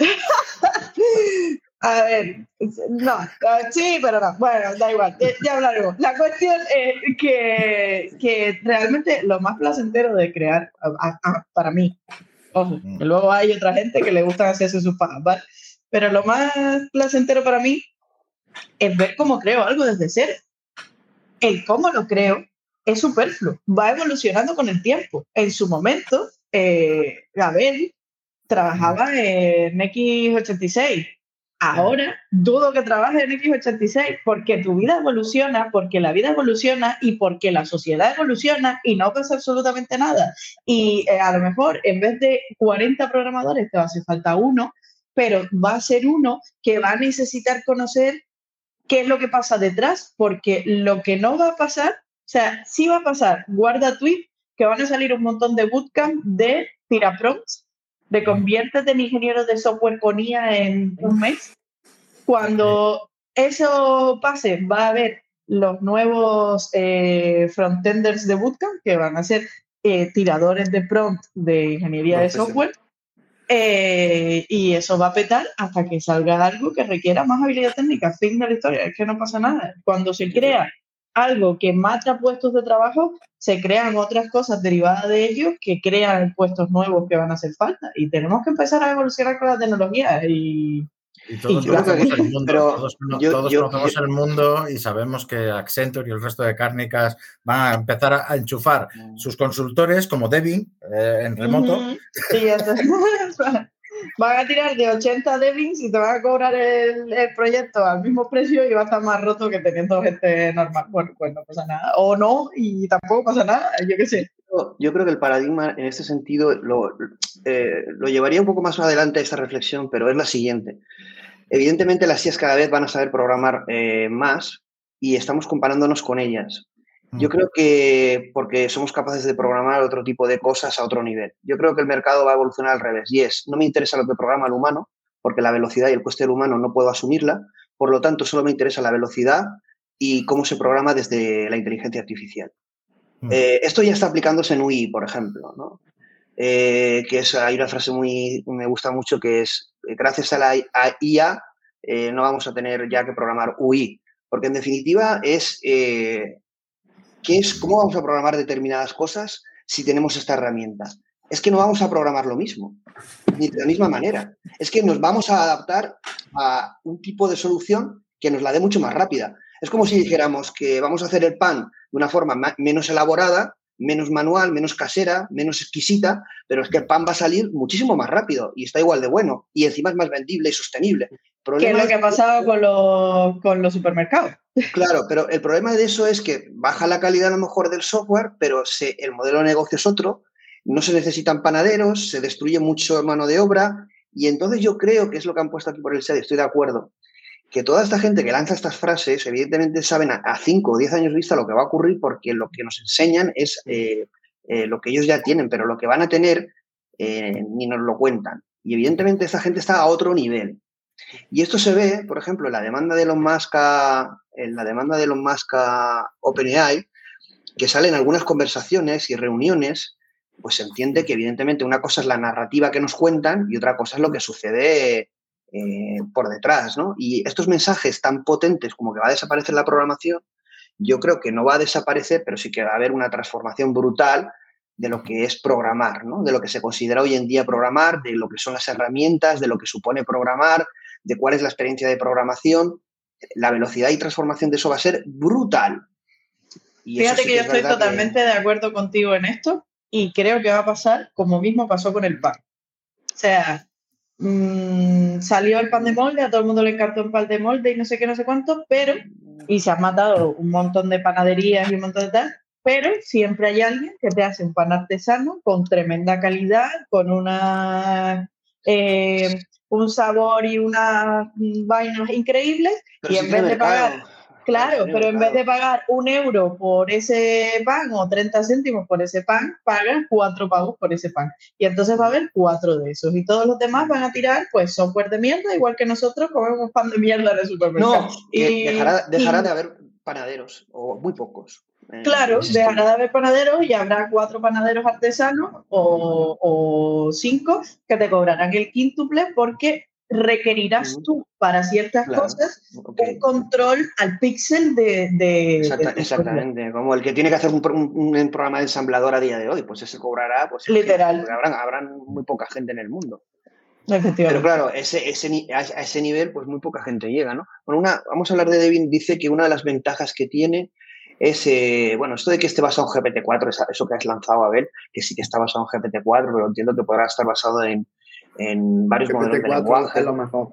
a ver, no, sí, pero no. Bueno, da igual, ya, ya hablaremos. La cuestión es que, que realmente lo más placentero de crear, a, a, para mí, ojo, que luego hay otra gente que le gusta hacerse sus pajas, ¿vale? Pero lo más placentero para mí es ver cómo creo algo desde cero. El cómo lo creo es superfluo, va evolucionando con el tiempo. En su momento, eh, Abel trabajaba en equis ochenta y seis. Ahora dudo que trabaje en equis ochenta y seis porque tu vida evoluciona, porque la vida evoluciona y porque la sociedad evoluciona y no pasa absolutamente nada. Y eh, a lo mejor en vez de cuarenta programadores te va a hacer falta uno, pero va a ser uno que va a necesitar conocer qué es lo que pasa detrás, porque lo que no va a pasar, o sea, sí va a pasar, guarda tweet, que van a salir un montón de bootcamp de tira prompts, de conviértete en ingeniero de software con I A en un mes. Cuando eso pase, va a haber los nuevos eh, frontenders de bootcamp, que van a ser eh, tiradores de prompt de ingeniería de software. Eh, y eso va a petar hasta que salga algo que requiera más habilidad técnica. Fin de la historia, es que no pasa nada. Cuando se crea algo que mata puestos de trabajo, se crean otras cosas derivadas de ello que crean puestos nuevos que van a hacer falta. Y tenemos que empezar a evolucionar con la tecnología. Y, Y todos y conocemos yo, el mundo, pero todos, yo- todos yo- conocemos yo- el mundo y sabemos que Accenture y el resto de cárnicas van a empezar a, a enchufar sus consultores como Devin eh, en remoto. Ujú. Sí, eso. van a tirar de ochenta Devins y te van a cobrar el, el proyecto al mismo precio y va a estar más roto que teniendo gente normal. Bueno, pues no pasa nada. O no, y tampoco pasa nada, yo qué sé. Yo creo que el paradigma en este sentido lo, eh, lo llevaría un poco más adelante esta reflexión, pero es la siguiente. Evidentemente las I As cada vez van a saber programar eh, más y estamos comparándonos con ellas. Yo creo que porque somos capaces de programar otro tipo de cosas a otro nivel. Yo creo que el mercado va a evolucionar al revés y es, no me interesa lo que programa el humano, porque la velocidad y el coste del humano no puedo asumirla, por lo tanto solo me interesa la velocidad y cómo se programa desde la inteligencia artificial. Mm. Eh, esto ya está aplicándose en U I, por ejemplo, ¿no? Eh, que es, hay una frase muy, me gusta mucho que es, gracias a la I A eh, no vamos a tener ya que programar U I, porque en definitiva es... Eh, ¿Qué es, ¿Cómo vamos a programar determinadas cosas si tenemos esta herramienta? Es que no vamos a programar lo mismo, ni de la misma manera. Es que nos vamos a adaptar a un tipo de solución que nos la dé mucho más rápida. Es como si dijéramos que vamos a hacer el pan de una forma menos elaborada, menos manual, menos casera, menos exquisita, pero es que el pan va a salir muchísimo más rápido y está igual de bueno y encima es más vendible y sostenible. ¿Qué es lo que ha pasado con los, con los supermercados? Claro, pero el problema de eso es que baja la calidad a lo mejor del software, pero se, el modelo de negocio es otro, no se necesitan panaderos, se destruye mucho mano de obra y entonces yo creo que es lo que han puesto aquí por el S E A D, estoy de acuerdo, que toda esta gente que lanza estas frases evidentemente saben a cinco o diez años vista lo que va a ocurrir porque lo que nos enseñan es eh, eh, lo que ellos ya tienen, pero lo que van a tener eh, ni nos lo cuentan. Y evidentemente esta gente está a otro nivel. Y esto se ve, por ejemplo, en la demanda de Elon Musk a, en la demanda de Elon Musk a OpenAI, que salen algunas conversaciones y reuniones, pues se entiende que evidentemente una cosa es la narrativa que nos cuentan y otra cosa es lo que sucede eh, por detrás, ¿no? Y estos mensajes tan potentes como que va a desaparecer la programación, yo creo que no va a desaparecer, pero sí que va a haber una transformación brutal de lo que es programar, ¿no? De lo que se considera hoy en día programar, de lo que son las herramientas, de lo que supone programar, de cuál es la experiencia de programación. La velocidad y transformación de eso va a ser brutal. Y Fíjate sí que yo es estoy verdad totalmente que... de acuerdo contigo en esto y creo que va a pasar como mismo pasó con el pan. O sea, mmm, salió el pan de molde, a todo el mundo le encantó el pan de molde y no sé qué, no sé cuánto, pero, y se han matado un montón de panaderías y un montón de tal, pero siempre hay alguien que te hace un pan artesano con tremenda calidad, con una... Eh, un sabor y unas vainas increíbles pero y si en vez de mercado. pagar, claro, si pero en mercado. vez de pagar un euro por ese pan o treinta céntimos por ese pan, pagan cuatro pavos por ese pan. Y entonces va a haber cuatro de esos y todos los demás van a tirar pues software de mierda, igual que nosotros comemos pan de mierda en el supermercado. No, que y, dejará, dejará y, de haber panaderos, o muy pocos. Claro, dejará de haber panaderos y habrá cuatro panaderos artesanos o, o cinco que te cobrarán el quíntuple porque requerirás tú para ciertas claro. cosas Okay. un control al píxel de... de, Exacta, de exactamente, como el que tiene que hacer un, un, un programa de ensamblador a día de hoy, pues ese cobrará, pues literal. Porque habrán, habrán muy poca gente en el mundo. Efectivamente. Pero claro, ese, ese, a ese nivel, pues muy poca gente llega, ¿no? Bueno, una, vamos a hablar de Devin, dice que una de las ventajas que tiene es, eh, bueno, esto de que esté basado en G P T cuatro, eso que has lanzado, Abel, que sí que está basado en G P T cuatro, pero entiendo que podrá estar basado en, en varios G P T modelos de lenguaje. Es lo mejor.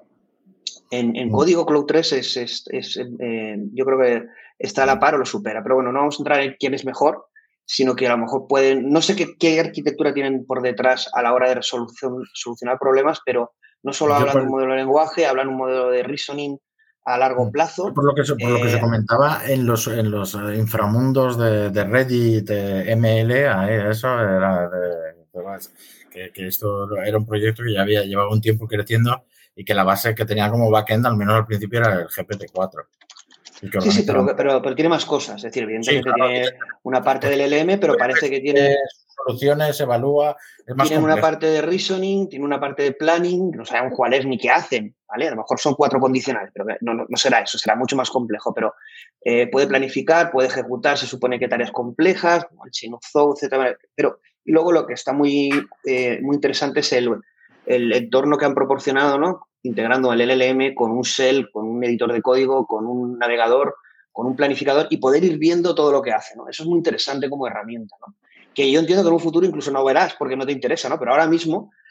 En, en código Cloud tres es, es, es eh, yo creo que está a la par o lo supera, pero bueno, no vamos a entrar en quién es mejor, sino que a lo mejor pueden, no sé qué, qué arquitectura tienen por detrás a la hora de resolución, solucionar problemas, pero no solo hablan de un modelo de lenguaje, hablan un modelo de reasoning a largo plazo. Por lo que se, por eh, lo que se comentaba en los, en los inframundos de, de Reddit, de M L, eso era de, de, que, que esto era un proyecto que ya había llevado un tiempo creciendo y que la base que tenía como backend, al menos al principio, era el G P T cuatro. Sí, sí, pero, pero, pero tiene más cosas. Es decir, evidentemente sí, claro, tiene una parte del L M, pero parece que tiene... Soluciones, evalúa... Es más tienen complejo. Una parte de reasoning, tiene una parte de planning, no sabemos cuál es ni qué hacen, ¿vale? A lo mejor son cuatro condicionales, pero no, no, no será eso, será mucho más complejo, pero eh, puede planificar, puede ejecutar, se supone que tareas complejas, como el chain of thought, etcétera. Pero y luego lo que está muy, eh, muy interesante es el, el entorno que han proporcionado, ¿no? Integrando el L L M con un shell, con un editor de código, con un navegador, con un planificador y poder ir viendo todo lo que hace, ¿no? Eso es muy interesante como herramienta, ¿no? Que yo entiendo que en un futuro incluso no verás porque no te interesa, ¿no? Pero ahora mismo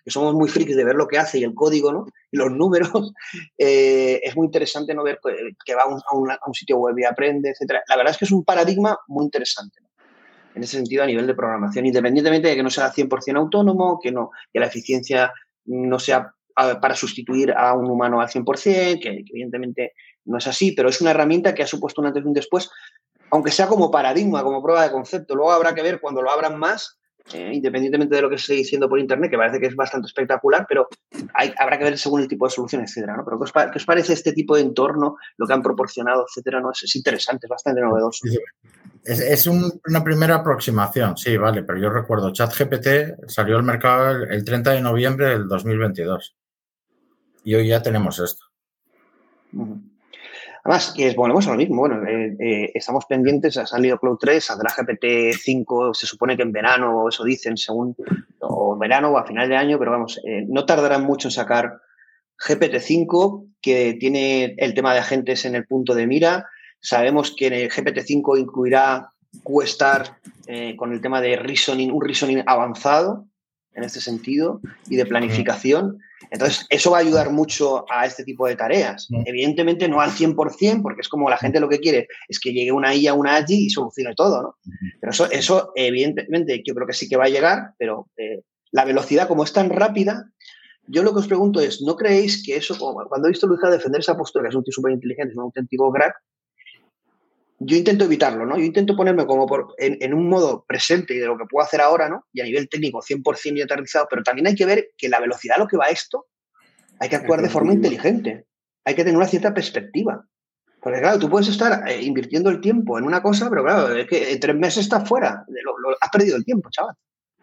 que somos muy frikis de ver lo que hace y el código, ¿no? Y los números, eh, es muy interesante no ver que va a un, a, un, a un sitio web y aprende, etcétera. La verdad es que es un paradigma muy interesante, ¿no? En ese sentido, a nivel de programación, independientemente de que no sea cien por ciento autónomo, que, no, que la eficiencia no sea para sustituir a un humano al cien por ciento, que, que evidentemente no es así, pero es una herramienta que ha supuesto un antes y un después, aunque sea como paradigma, como prueba de concepto. Luego habrá que ver cuando lo abran más, eh, independientemente de lo que se esté diciendo por internet, que parece que es bastante espectacular, pero hay, habrá que ver según el tipo de solución, etcétera, ¿no? Pero ¿qué os, ¿qué os parece este tipo de entorno, lo que han proporcionado, etcétera? ¿No? Es, es interesante, es bastante novedoso. Es, es un, una primera aproximación, sí, vale, pero yo recuerdo, ChatGPT salió al mercado el, el treinta de noviembre del dos mil veintidós y hoy ya tenemos esto. Uh-huh. Además, que es, volvemos a lo mismo, bueno, eh, eh, estamos pendientes, ha salido Cloud tres, saldrá G P T cinco, se supone que en verano, eso dicen, según, o en verano o a final de año, pero vamos, eh, no tardarán mucho en sacar G P T cinco, que tiene el tema de agentes en el punto de mira. Sabemos que el G P T cinco incluirá Q Star eh, con el tema de reasoning, un reasoning avanzado en este sentido y de planificación. Entonces, eso va a ayudar mucho a este tipo de tareas. Evidentemente, no al cien por ciento, porque es como la gente lo que quiere es que llegue una I A, una A G I y solucione todo, ¿no? Pero eso, eso evidentemente, yo creo que sí que va a llegar, pero eh, la velocidad, como es tan rápida, yo lo que os pregunto es, ¿no creéis que eso, cuando he visto a Luis defender esa postura, que es un tío súper inteligente, es un auténtico crack, yo intento evitarlo, ¿no? Yo intento ponerme como por, en, en un modo presente de lo que puedo hacer ahora, ¿no? Y a nivel técnico cien por ciento y aterrizado, pero también hay que ver que la velocidad a lo que va esto, hay que actuar de forma inteligente. Hay que tener una cierta perspectiva. Porque, claro, tú puedes estar eh, invirtiendo el tiempo en una cosa, pero, claro, es que en tres meses estás fuera. Lo, lo, has perdido el tiempo, chaval.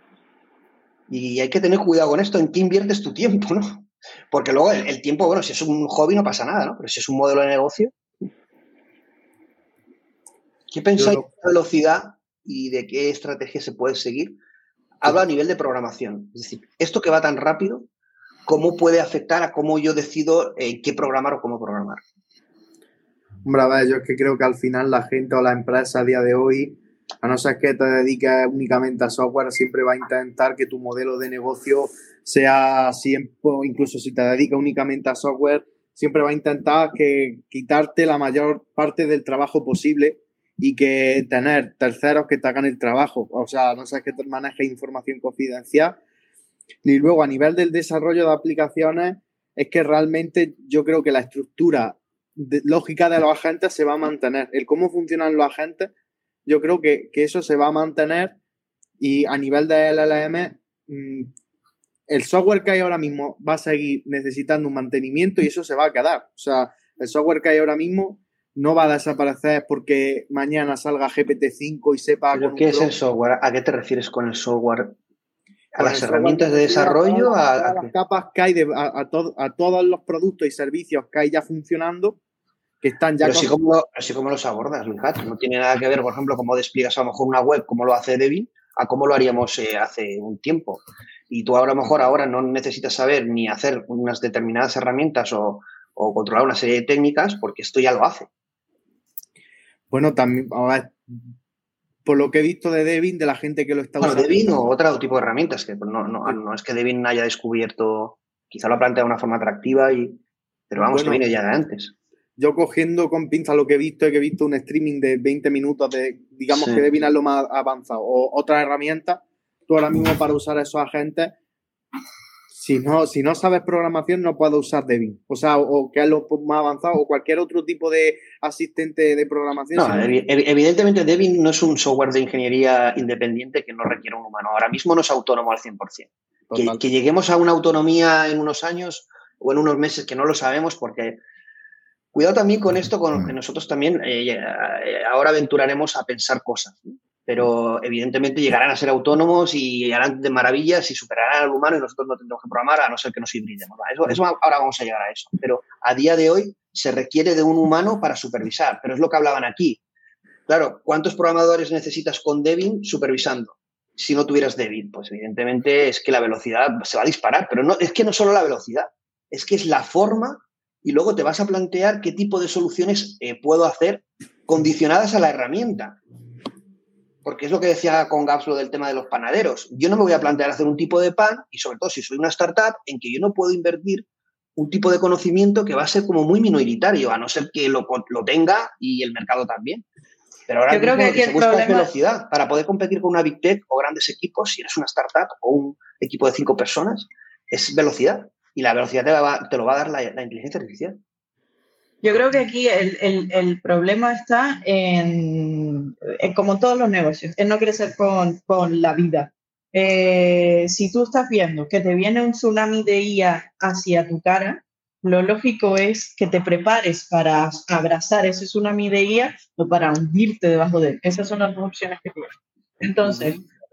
Y hay que tener cuidado con esto, en qué inviertes tu tiempo, ¿no? Porque luego el, el tiempo, bueno, si es un hobby no pasa nada, ¿no? Pero si es un modelo de negocio... ¿Qué pensáis de la velocidad y de qué estrategia se puede seguir? Hablo a nivel de programación. Es decir, esto que va tan rápido, ¿cómo puede afectar a cómo yo decido eh, qué programar o cómo programar? Hombre, a ver, yo es que creo que al final la gente o la empresa a día de hoy, a no ser que te dediques únicamente a software, siempre va a intentar que tu modelo de negocio sea siempre, incluso si te dedicas únicamente a software, siempre va a intentar que quitarte la mayor parte del trabajo posible y que tener terceros que te hagan el trabajo. O sea, no sé, que te manejes información confidencial. Y luego, a nivel del desarrollo de aplicaciones, es que realmente yo creo que la estructura de, lógica de los agentes se va a mantener. El cómo funcionan los agentes, yo creo que, que eso se va a mantener, y a nivel de L L M, mmm, el software que hay ahora mismo va a seguir necesitando un mantenimiento y eso se va a quedar. O sea, el software que hay ahora mismo no va a desaparecer porque mañana salga G P T cinco y sepa... ¿Pero qué es el software? ¿A qué te refieres con el software? ¿A las herramientas de desarrollo? A, a, a, a las capas que hay, de, a, a, to, a todos los productos y servicios que hay ya funcionando, que están ya... Pero así como, lo, así como los abordas, Luis, no tiene nada que ver, por ejemplo, cómo despliegas a lo mejor una web, como lo hace Devin, a cómo lo haríamos eh, hace un tiempo. Y tú ahora, a lo mejor, ahora no necesitas saber ni hacer unas determinadas herramientas o, o controlar una serie de técnicas, porque esto ya lo hace. Bueno, también, a ver, por lo que he visto de Devin, de la gente que lo está bueno, usando. Devin o otro tipo de herramientas, que no, no, no es que Devin haya descubierto, quizá lo ha planteado de una forma atractiva, y, pero vamos, bueno, que viene ya de antes. Yo cogiendo con pinza lo que he visto, es que he visto un streaming de veinte minutos de, digamos sí. que Devin es lo más avanzado, o otra herramienta, tú ahora mismo para usar esos agentes, si no, si no sabes programación no puedes usar Devin, o sea, o, o que es lo más avanzado, o cualquier otro tipo de asistente de programación. No, sino... evidentemente Devin no es un software de ingeniería independiente que no requiere un humano, ahora mismo no es autónomo al cien por ciento. Que, que lleguemos a una autonomía en unos años o en unos meses que no lo sabemos, porque cuidado también con esto, con que nosotros también eh, ahora aventuraremos a pensar cosas, ¿no? Pero evidentemente llegarán a ser autónomos y harán de maravillas y superarán al humano y nosotros no tendremos que programar a no ser que nos hibridemos. Eso, eso ahora vamos a llegar a eso. Pero a día de hoy se requiere de un humano para supervisar, pero es lo que hablaban aquí. Claro, ¿cuántos programadores necesitas con Devin supervisando? Si no tuvieras Devin, pues evidentemente es que la velocidad se va a disparar, pero no, es que no solo la velocidad, es que es la forma, y luego te vas a plantear qué tipo de soluciones eh, puedo hacer condicionadas a la herramienta. porque es lo que decía con Gabs lo del tema de los panaderos. Yo no me voy a plantear hacer un tipo de pan, y sobre todo si soy una startup, en que yo no puedo invertir un tipo de conocimiento que va a ser como muy minoritario, a no ser que lo, lo tenga y el mercado también. Pero ahora yo creo que aquí lo que se el busca problema es velocidad. Para poder competir con una Big Tech o grandes equipos, si eres una startup o un equipo de cinco personas, es velocidad. Y la velocidad te, va, te lo va a dar la, la inteligencia artificial. Yo creo que aquí el, el, el problema está en, en, como todos los negocios, en no crecer con, con la vida. Eh, si tú estás viendo que te viene un tsunami de I A hacia tu cara, lo lógico es que te prepares para abrazar ese tsunami de I A o para hundirte debajo de él. Esas son las dos opciones que tienes. Entonces,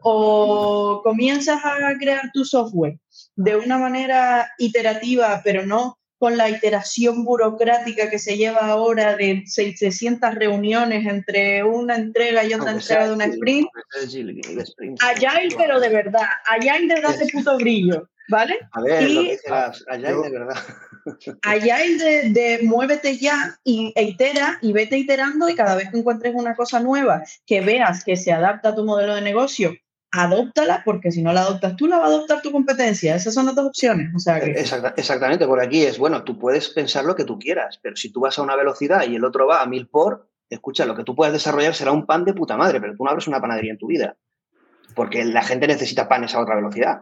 o comienzas a crear tu software de una manera iterativa, pero no con la iteración burocrática que se lleva ahora de seiscientas reuniones entre una entrega y otra entrega de una sprint. Agile, pero de verdad. Agile de date puto brillo, ¿vale? A ver, y, lo que dice las Agile de verdad. Agile de, de muévete ya y, e itera y vete iterando, y cada vez que encuentres una cosa nueva que veas que se adapta a tu modelo de negocio, adóptala, porque si no la adoptas tú, la va a adoptar tu competencia. Esas son las dos opciones. O sea que... Exacta, exactamente, por aquí es, bueno, tú puedes pensar lo que tú quieras, pero si tú vas a una velocidad y el otro va a mil por, escucha, lo que tú puedas desarrollar será un pan de puta madre, pero tú no abres una panadería en tu vida, porque la gente necesita panes a otra velocidad.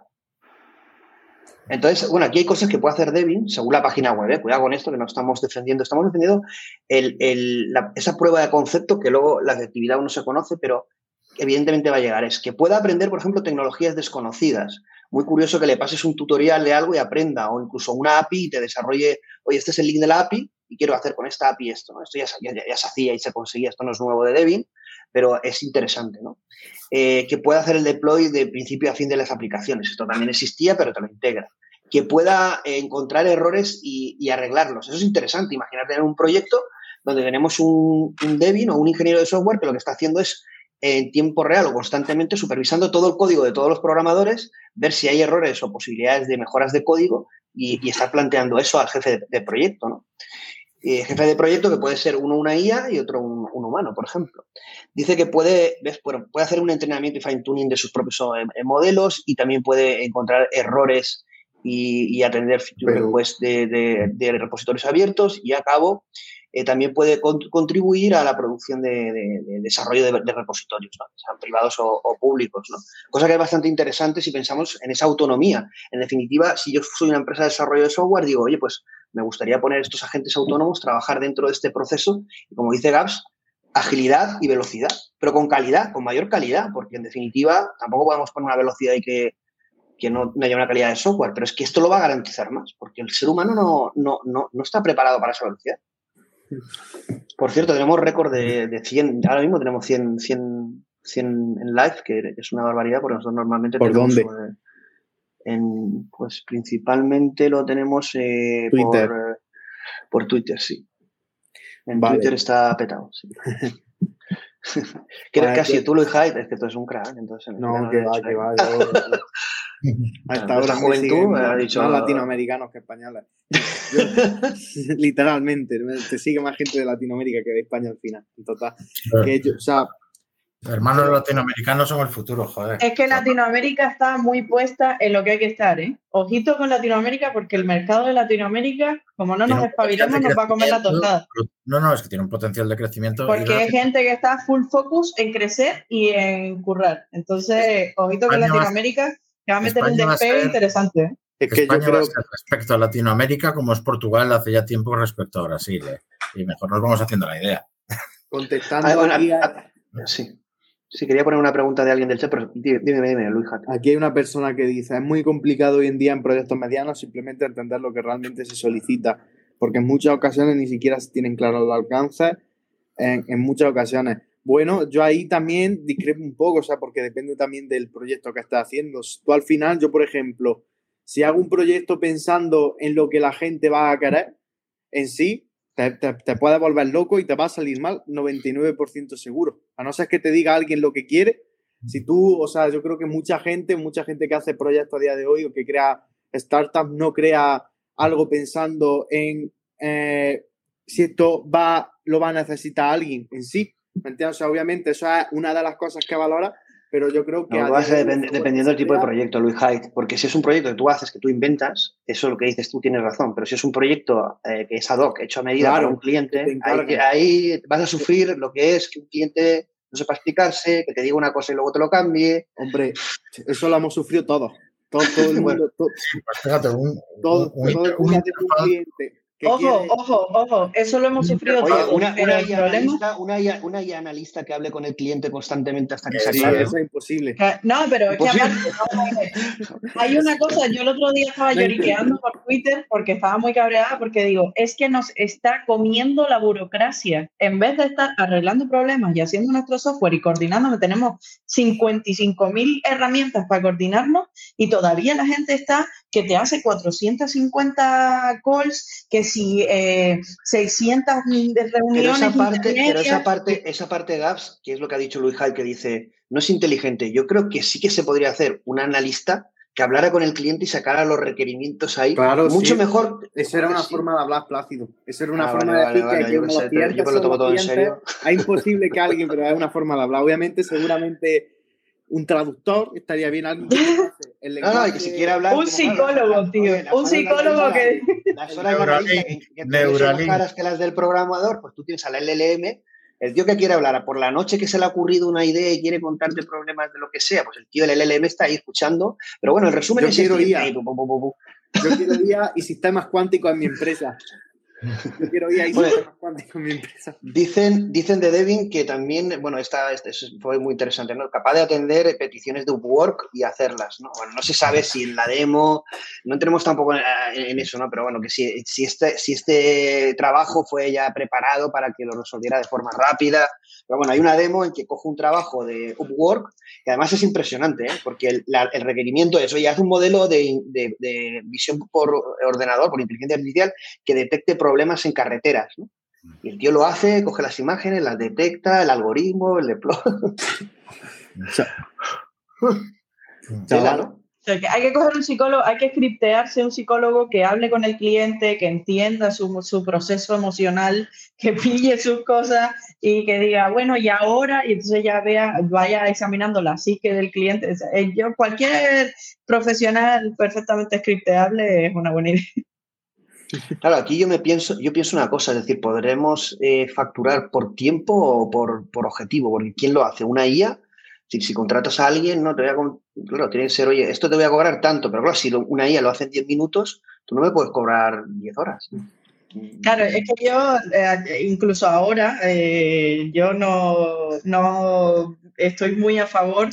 Entonces, bueno, aquí hay cosas que puede hacer Devin según la página web, ¿eh? Cuidado con esto, que no estamos defendiendo, estamos defendiendo el, el, la, esa prueba de concepto que luego la efectividad uno se conoce, pero evidentemente va a llegar, es que pueda aprender, por ejemplo, tecnologías desconocidas. Muy curioso que le pases un tutorial de algo y aprenda, o incluso una A P I y te desarrolle, oye, este es el link de la A P I y quiero hacer con esta A P I esto, ¿no? Esto ya, ya, ya se hacía y se conseguía, esto no es nuevo de Devin, pero es interesante, ¿no? Eh, que pueda hacer el deploy de principio a fin de las aplicaciones, esto también existía, pero te lo integra. Que pueda eh, encontrar errores y, y arreglarlos, eso es interesante. Imaginar tener un proyecto donde tenemos un, un Devin o un ingeniero de software que lo que está haciendo es en tiempo real o constantemente supervisando todo el código de todos los programadores, ver si hay errores o posibilidades de mejoras de código y, y estar planteando eso al jefe de, de proyecto, ¿no? Eh, jefe de proyecto que puede ser uno una I A y otro un, un humano, por ejemplo. Dice que puede, ¿ves? Bueno, puede hacer un entrenamiento y fine-tuning de sus propios eh, modelos y también puede encontrar errores y, y atender feature requests de, de, de repositorios abiertos, y a cabo Eh, también puede con, contribuir a la producción de, de, de desarrollo de, de repositorios, ¿no? Sean privados o, o públicos, ¿no? Cosa que es bastante interesante si pensamos en esa autonomía. En definitiva, si yo soy una empresa de desarrollo de software, digo, oye, pues me gustaría poner estos agentes autónomos, trabajar dentro de este proceso, y como dice Gabs, agilidad y velocidad, pero con calidad, con mayor calidad, porque en definitiva tampoco podemos poner una velocidad y que, que no, no haya una calidad de software, pero es que esto lo va a garantizar más, porque el ser humano no, no, no, no está preparado para esa velocidad. Por cierto, tenemos récord de, de cien, ahora mismo tenemos cien, cien, cien en live, que es una barbaridad, porque nosotros normalmente ¿Por tenemos... dónde? Eh, en, pues principalmente lo tenemos eh, Twitter. Por, eh, por Twitter, sí. En Vale. Twitter está petado, sí. que Vale, casi que- tú lo Hyde, es que tú eres un crack, entonces... No, ya que lo he va, hecho, que ¿eh? va. Yo, a esta Claro, hora esta me juventud siguen me ha más, dicho- más latinoamericanos que españoles. Yo- literalmente, me- te sigue más gente de Latinoamérica que de España al final. En total. Que yo, o sea, Hermanos latinoamericanos son el futuro, joder. Es que Latinoamérica está muy puesta en lo que hay que estar, ¿eh? Ojito con Latinoamérica, porque el mercado de Latinoamérica, como no Tiene nos un potencial espabilemos, de nos va a comer la crecimiento. tostada. No, no, es que tiene un potencial de crecimiento. y Porque hay rápido. gente que está full focus en crecer y en currar. Entonces, ojito con España va a- Latinoamérica, que va a meter un España va a despegue ser- interesante, ¿eh? es que yo España va creo a ser respecto a Latinoamérica como es Portugal hace ya tiempo respecto a Brasil. ¿eh? Y mejor nos vamos haciendo la idea. contestando Ah, bueno, aquí, ah, ah, sí. Sí, quería poner una pregunta de alguien del chat, pero dime, dime, dime Luis Jate. aquí hay una persona que dice, es muy complicado hoy en día en proyectos medianos simplemente entender lo que realmente se solicita, porque en muchas ocasiones ni siquiera se tienen claros los alcances, en, en muchas ocasiones. Bueno, yo ahí también discrepo un poco, o sea, porque depende también del proyecto que estás haciendo. Tú al final, yo por ejemplo, si hago un proyecto pensando en lo que la gente va a querer en sí, te, te, te puede volver loco y te va a salir mal noventa y nueve por ciento seguro. A no ser que te diga alguien lo que quiere. Si tú, o sea, yo creo que mucha gente, mucha gente que hace proyectos a día de hoy o que crea startups no crea algo pensando en eh, si esto va, lo va a necesitar alguien en sí, ¿Me entiendes? O sea, obviamente eso es una de las cosas que valora, pero yo creo que... No, a a ser día de depend- hoy, dependiendo del tipo de sería- proyecto, Luis Hyde, porque si es un proyecto que tú haces, que tú inventas, eso es lo que dices tú, tienes razón, pero si es un proyecto eh, que es ad hoc, hecho a medida Claro, para un que te cliente, ahí, encarguen. te- ahí vas a sufrir lo que es que un cliente no sepa explicarse, que te diga una cosa y luego te lo cambie. Hombre, eso lo hemos sufrido todos. Todo, todo el Bueno, mundo, todo, Pues fíjate, un, todo, un, todo el un mundo tiene un interfaz- cliente que Ojo, quiere... ojo, ojo, eso lo hemos sufrido Oye, todos, una, pero una el I A problema... analista, una I A, una I A analista que hable con el cliente constantemente hasta que se Sí, aclare, eso ¿no? es imposible. Que- No, pero es que Imposible. aparte, vamos a ver, hay una cosa, yo el otro día estaba No lloriqueando por Twitter porque estaba muy cabreada porque digo, es que nos está comiendo la burocracia. En vez de estar arreglando problemas y haciendo nuestro software y coordinándonos, tenemos cincuenta y cinco mil herramientas para coordinarnos y todavía la gente está que te hace cuatrocientos cincuenta calls, que si eh, seiscientas Pero reuniones esa parte, pero intermedias. esa parte, esa parte, Gabs, que es lo que ha dicho Luis Hyde, que dice, no es inteligente. Yo creo que sí que se podría hacer un analista que hablara con el cliente y sacara los requerimientos ahí. Claro, Mucho sí. mejor. Eso era Creo que una sí. forma de hablar plácido. Eso era una Ah, forma vale, de vale, decir vale, que aquí yo uno qué los sé, pero yo clientes me lo son tomo los todo en clientes. serio. Es imposible que alguien, pero es una forma de hablar. Obviamente, seguramente un traductor estaría bien, alguien que conoce el No, lenguaje. no, y que si quiere hablar. Un como, claro, las psicólogo, horas- tío. oye, las Un horas psicólogo de que. analista- Las horas de Neuralink, analista que, que todavía son más Neuralink. caras que las del programador, pues tú tienes al L L M. El tío que quiere hablar por la noche que se le ha ocurrido una idea y quiere contarte problemas de lo que sea, pues el tío del L L M está ahí escuchando. Pero bueno, el resumen Yo es quiero este. I A. Ahí, pu, pu, pu, pu, pu. Yo quiero I A y sistemas cuánticos en mi empresa. Yo quiero I A y Bueno, sistemas cuánticos en mi empresa. Dicen, dicen de Devin que también, bueno, esta, esta fue muy interesante, ¿no? Capaz de atender peticiones de Upwork y hacerlas, ¿no? Bueno, no se sabe si en la demo, no tenemos tampoco en, en eso, ¿no? Pero bueno, que si, si, este, si este trabajo fue ya preparado para que lo resolviera de forma rápida. Pero bueno, hay una demo en que coge un trabajo de Upwork y además es impresionante, ¿eh? Porque el, la, el requerimiento es, oye, haz un modelo de, de, de visión por ordenador, por inteligencia artificial, que detecte problemas en carreteras, ¿no? Y el tío lo hace, coge las imágenes, las detecta, el algoritmo, el deploy. Tela, ¿no? O sea, que hay que coger un psicólogo, hay que scriptearse un psicólogo que hable con el cliente, que entienda su, su proceso emocional, que pille sus cosas y que diga, bueno, y ahora, y entonces ya vea, vaya examinando la psique del cliente. O sea, yo, cualquier profesional perfectamente scripteable es una buena idea. Claro, aquí yo me pienso, yo pienso una cosa, es decir, ¿podremos eh, facturar por tiempo o por, por objetivo? Porque ¿quién lo hace? ¿Una I A? Si, si contratas a alguien, no te voy a con- claro, tiene que ser, oye, esto te voy a cobrar tanto, pero claro, si lo- una I A lo hace en diez minutos, tú no me puedes cobrar diez horas. Claro, es que yo, eh, incluso ahora, eh, yo no, no estoy muy a favor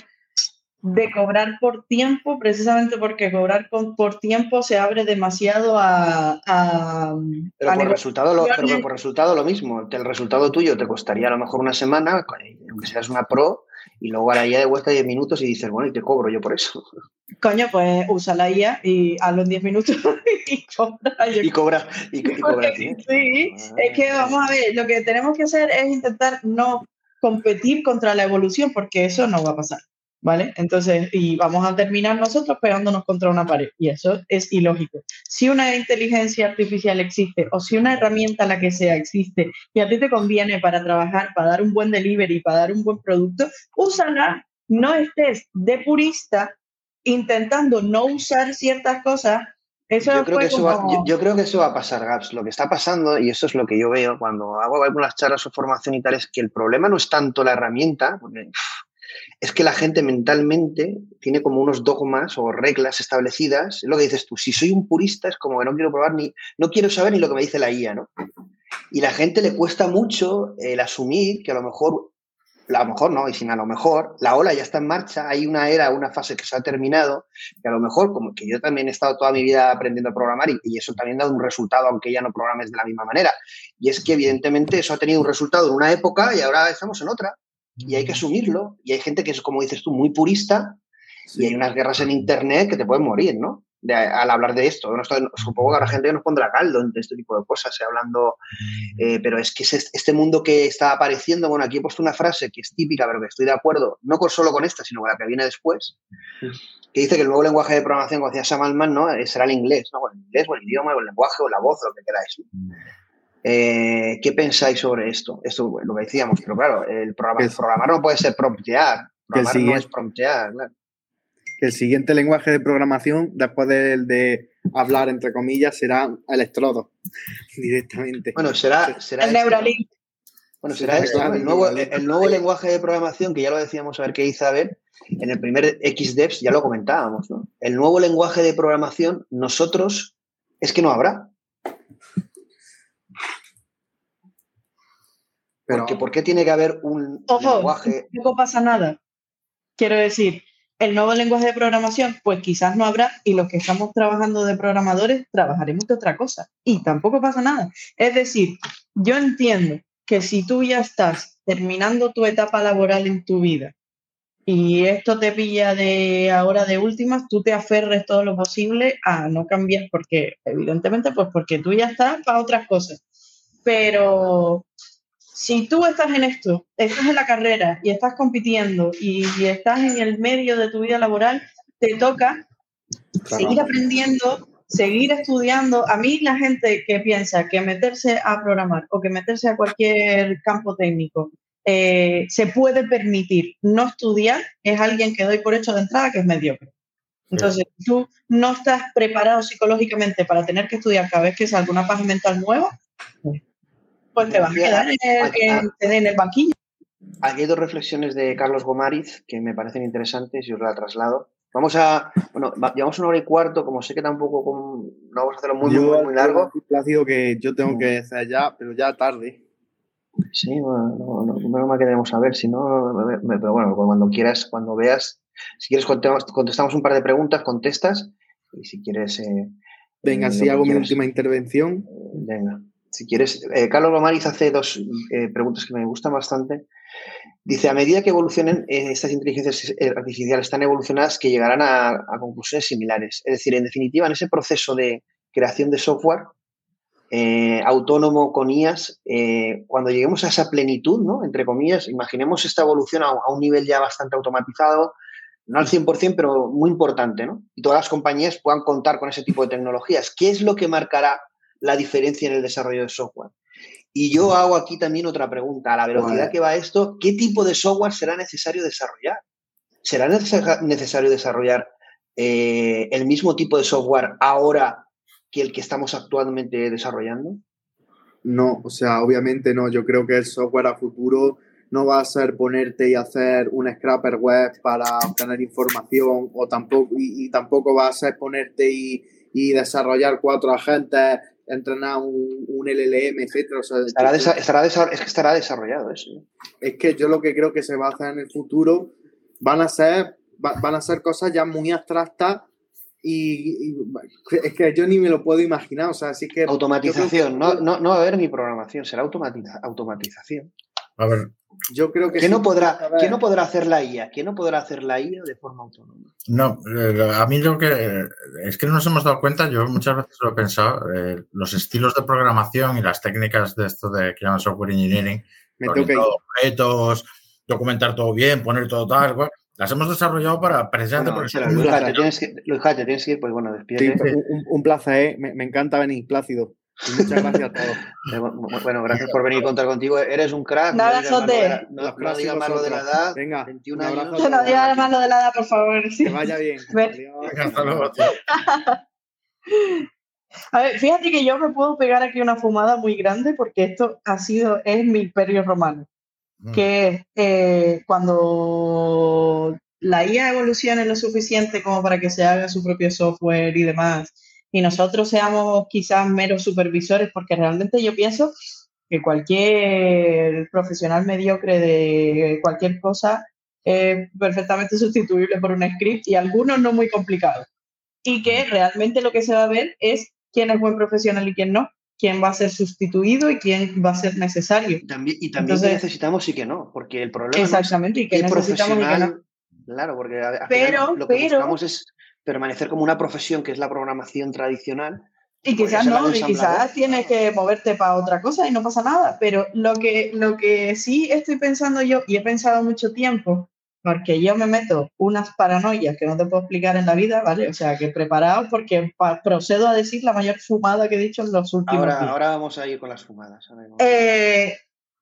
de cobrar por tiempo, precisamente porque cobrar con- por tiempo se abre demasiado a, a, Pero a por resultado, lo, pero negociaciones. por resultado lo mismo. El resultado tuyo te costaría a lo mejor una semana, aunque seas una pro, y luego ahora ya de vuelta diez minutos y dices, bueno, y te cobro yo por eso. Coño, pues usa la I A y hazlo en diez minutos y cobra. Yo- Y cobra, y, y cobra a ti, ¿eh? Sí, es que vamos a ver, lo que tenemos que hacer es intentar no competir contra la evolución, porque eso no va a pasar, ¿vale? Entonces, y vamos a terminar nosotros pegándonos contra una pared, y eso es ilógico. Si una inteligencia artificial existe, o si una herramienta, la que sea, existe, y a ti te conviene para trabajar, para dar un buen delivery, para dar un buen producto, úsala. No estés de purista intentando no usar ciertas cosas. Eso Yo creo, fue que eso va, como... yo, yo creo que eso va a pasar, Gabs. Lo que está pasando, y eso es lo que yo veo cuando hago algunas charlas o formación y tal, es que el problema no es tanto la herramienta, porque uf, es que la gente mentalmente tiene como unos dogmas o reglas establecidas. Es lo que dices tú, si soy un purista es como que no quiero probar ni, no quiero saber ni lo que me dice la I A, ¿no? Y la gente le cuesta mucho el asumir que a lo mejor, a lo mejor no, y sin a lo mejor, la ola ya está en marcha, hay una era, una fase que se ha terminado, que a lo mejor, como que yo también he estado toda mi vida aprendiendo a programar y, y eso también ha dado un resultado, aunque ya no programes de la misma manera. Y es que evidentemente eso ha tenido un resultado en una época y ahora estamos en otra. Y hay que asumirlo. Y hay gente que es, como dices tú, muy purista, sí. Y hay unas guerras en Internet que te pueden morir, ¿no? De, al hablar de esto. No estoy, supongo que habrá gente que nos pondrá caldo entre este tipo de cosas, eh, hablando, eh, pero es que es este mundo que está apareciendo. Bueno, aquí he puesto una frase que es típica, pero que estoy de acuerdo, no con, solo con esta, sino con la que viene después, que dice que el nuevo lenguaje de programación, como decía Sam Altman, ¿no? Será el inglés, ¿no? O el inglés, o el idioma, o el lenguaje, o la voz, o lo que queráis, ¿no? Eh, ¿Qué pensáis sobre esto? Esto lo que decíamos, pero claro, el programa, el programar no puede ser promptear. Programar no es promptear, claro. Que el siguiente lenguaje de programación, después del de hablar, entre comillas, será electrodo, directamente. Bueno, será... será el Neuralink. Bueno, será esto, el nuevo, el nuevo lenguaje de programación, que ya lo decíamos, a ver qué dice Abel, en el primer X Devs ya lo comentábamos, ¿no? El nuevo lenguaje de programación, nosotros, es que no habrá. Pero, Porque, ¿por qué tiene que haber un ojo, lenguaje? No pasa nada. Quiero decir, el nuevo lenguaje de programación, pues quizás no habrá, y los que estamos trabajando de programadores trabajaremos de otra cosa. Y tampoco pasa nada. Es decir, yo entiendo que si tú ya estás terminando tu etapa laboral en tu vida y esto te pilla de ahora de últimas, tú te aferres todo lo posible a no cambiar, porque evidentemente, pues porque tú ya estás para otras cosas. Pero si tú estás en esto, estás en la carrera y estás compitiendo y, y estás en el medio de tu vida laboral, te toca seguir aprendiendo, seguir estudiando. A mí la gente que piensa que meterse a programar o que meterse a cualquier campo técnico eh, se puede permitir no estudiar, es alguien que doy por hecho de entrada que es mediocre. Entonces, sí. Tú no estás preparado psicológicamente para tener que estudiar cada vez que salga una paja mental nueva, pues te vas a quedar en el, en, en el banquillo. Aquí hay dos reflexiones de Carlos Gomariz que me parecen interesantes y os la traslado. Vamos a, bueno, llevamos una hora y cuarto, como sé que tampoco, como, no vamos a hacerlo muy, yo, muy, muy largo. Yo Plácido que yo tengo que hacer ya, pero ya tarde. Sí, bueno, no, no, no me queremos saber, si no, pero bueno, cuando quieras, cuando veas, si quieres contestamos un par de preguntas, contestas, y si quieres... Eh, venga, eh, si hago quieras, mi última intervención. Eh, venga, si quieres. Eh, Carlos Gomariz hace dos eh, preguntas que me gustan bastante. Dice, a medida que evolucionen, eh, estas inteligencias artificiales están evolucionadas que llegarán a, a conclusiones similares. Es decir, en definitiva, en ese proceso de creación de software eh, autónomo con I As, eh, cuando lleguemos a esa plenitud, ¿no? Entre comillas, imaginemos esta evolución a, a un nivel ya bastante automatizado, no al cien por ciento, pero muy importante, ¿no? Y todas las compañías puedan contar con ese tipo de tecnologías. ¿Qué es lo que marcará la diferencia en el desarrollo de software? Y yo hago aquí también otra pregunta. A la velocidad bueno. que va esto, ¿qué tipo de software será necesario desarrollar? ¿Será neces- necesario desarrollar eh, el mismo tipo de software ahora que el que estamos actualmente desarrollando? No, o sea, obviamente no. Yo creo que el software a futuro no va a ser ponerte y hacer un scraper web para obtener información, o tampoco, y, y tampoco va a ser ponerte y, y desarrollar cuatro agentes, entrenar un, un L L M, etcétera. O sea, estará desa- estará desa- es que estará desarrollado eso. Es que yo lo que creo que se va a hacer en el futuro van a ser, va, van a ser cosas ya muy abstractas y, y es que yo ni me lo puedo imaginar. O sea, así que automatización, que, no, no, no va a haber ni programación, será automatiza- automatización. A ver. Yo creo que ¿Quién sí, no podrá, ¿quién no podrá hacer la I A? ¿Quién no podrá hacer la I A de forma autónoma? No, eh, a mí lo que es que no nos hemos dado cuenta, yo muchas veces lo he pensado, eh, los estilos de programación y las técnicas de esto de que llaman software engineering, objetos, documentar todo bien, poner todo tal, bueno, las hemos desarrollado para precisamente bueno, porque Luis Jate, tienes que, Luis Jate, tienes que ir, pues bueno, despídete. Sí, un, un placer, ¿eh? me, me encanta venir, Plácido. Y muchas gracias a todos. Bueno, gracias por venir y contar contigo. Eres un crack. Nada, no digas, de... la, no, no digas más lo de la edad. Venga, veintiún años. Que no digas más lo de la edad, por favor. Sí. Que vaya bien. Venga, hasta luego, tío. A ver, fíjate que yo me puedo pegar aquí una fumada muy grande porque esto ha sido, es mi imperio romano. Mm. Que es eh, cuando la I A evolucione lo suficiente como para que se haga su propio software y demás, y nosotros seamos quizás meros supervisores, porque realmente yo pienso que cualquier profesional mediocre de cualquier cosa es perfectamente sustituible por un script, y algunos no muy complicados. Y que realmente lo que se va a ver es quién es buen profesional y quién no, quién va a ser sustituido y quién va a ser necesario. Y también, y también Entonces, que necesitamos y que no, porque el problema exactamente, no es y que necesitamos y que no. Claro, porque al pero, final lo que pero, buscamos es permanecer como una profesión que es la programación tradicional. Y quizás no, y quizás tienes que moverte para otra cosa y no pasa nada. Pero lo que, lo que sí estoy pensando yo, y he pensado mucho tiempo, porque yo me meto unas paranoias que no te puedo explicar en la vida, ¿vale? O sea, que preparaos porque pa- procedo a decir la mayor fumada que he dicho en los últimos Ahora, días. ahora vamos a ir con las fumadas. Ahora vamos. Eh,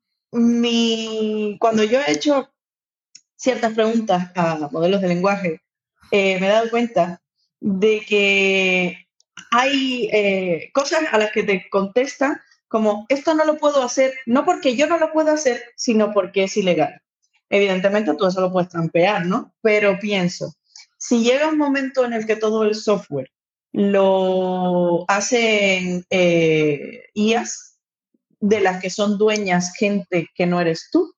mi, cuando yo he hecho ciertas preguntas a modelos de lenguaje, eh, me he dado cuenta de que hay eh, cosas a las que te contestan como esto no lo puedo hacer, no porque yo no lo puedo hacer, sino porque es ilegal. Evidentemente tú eso lo puedes trampear, ¿no? Pero pienso, si llega un momento en el que todo el software lo hacen eh, I As, de las que son dueñas gente que no eres tú,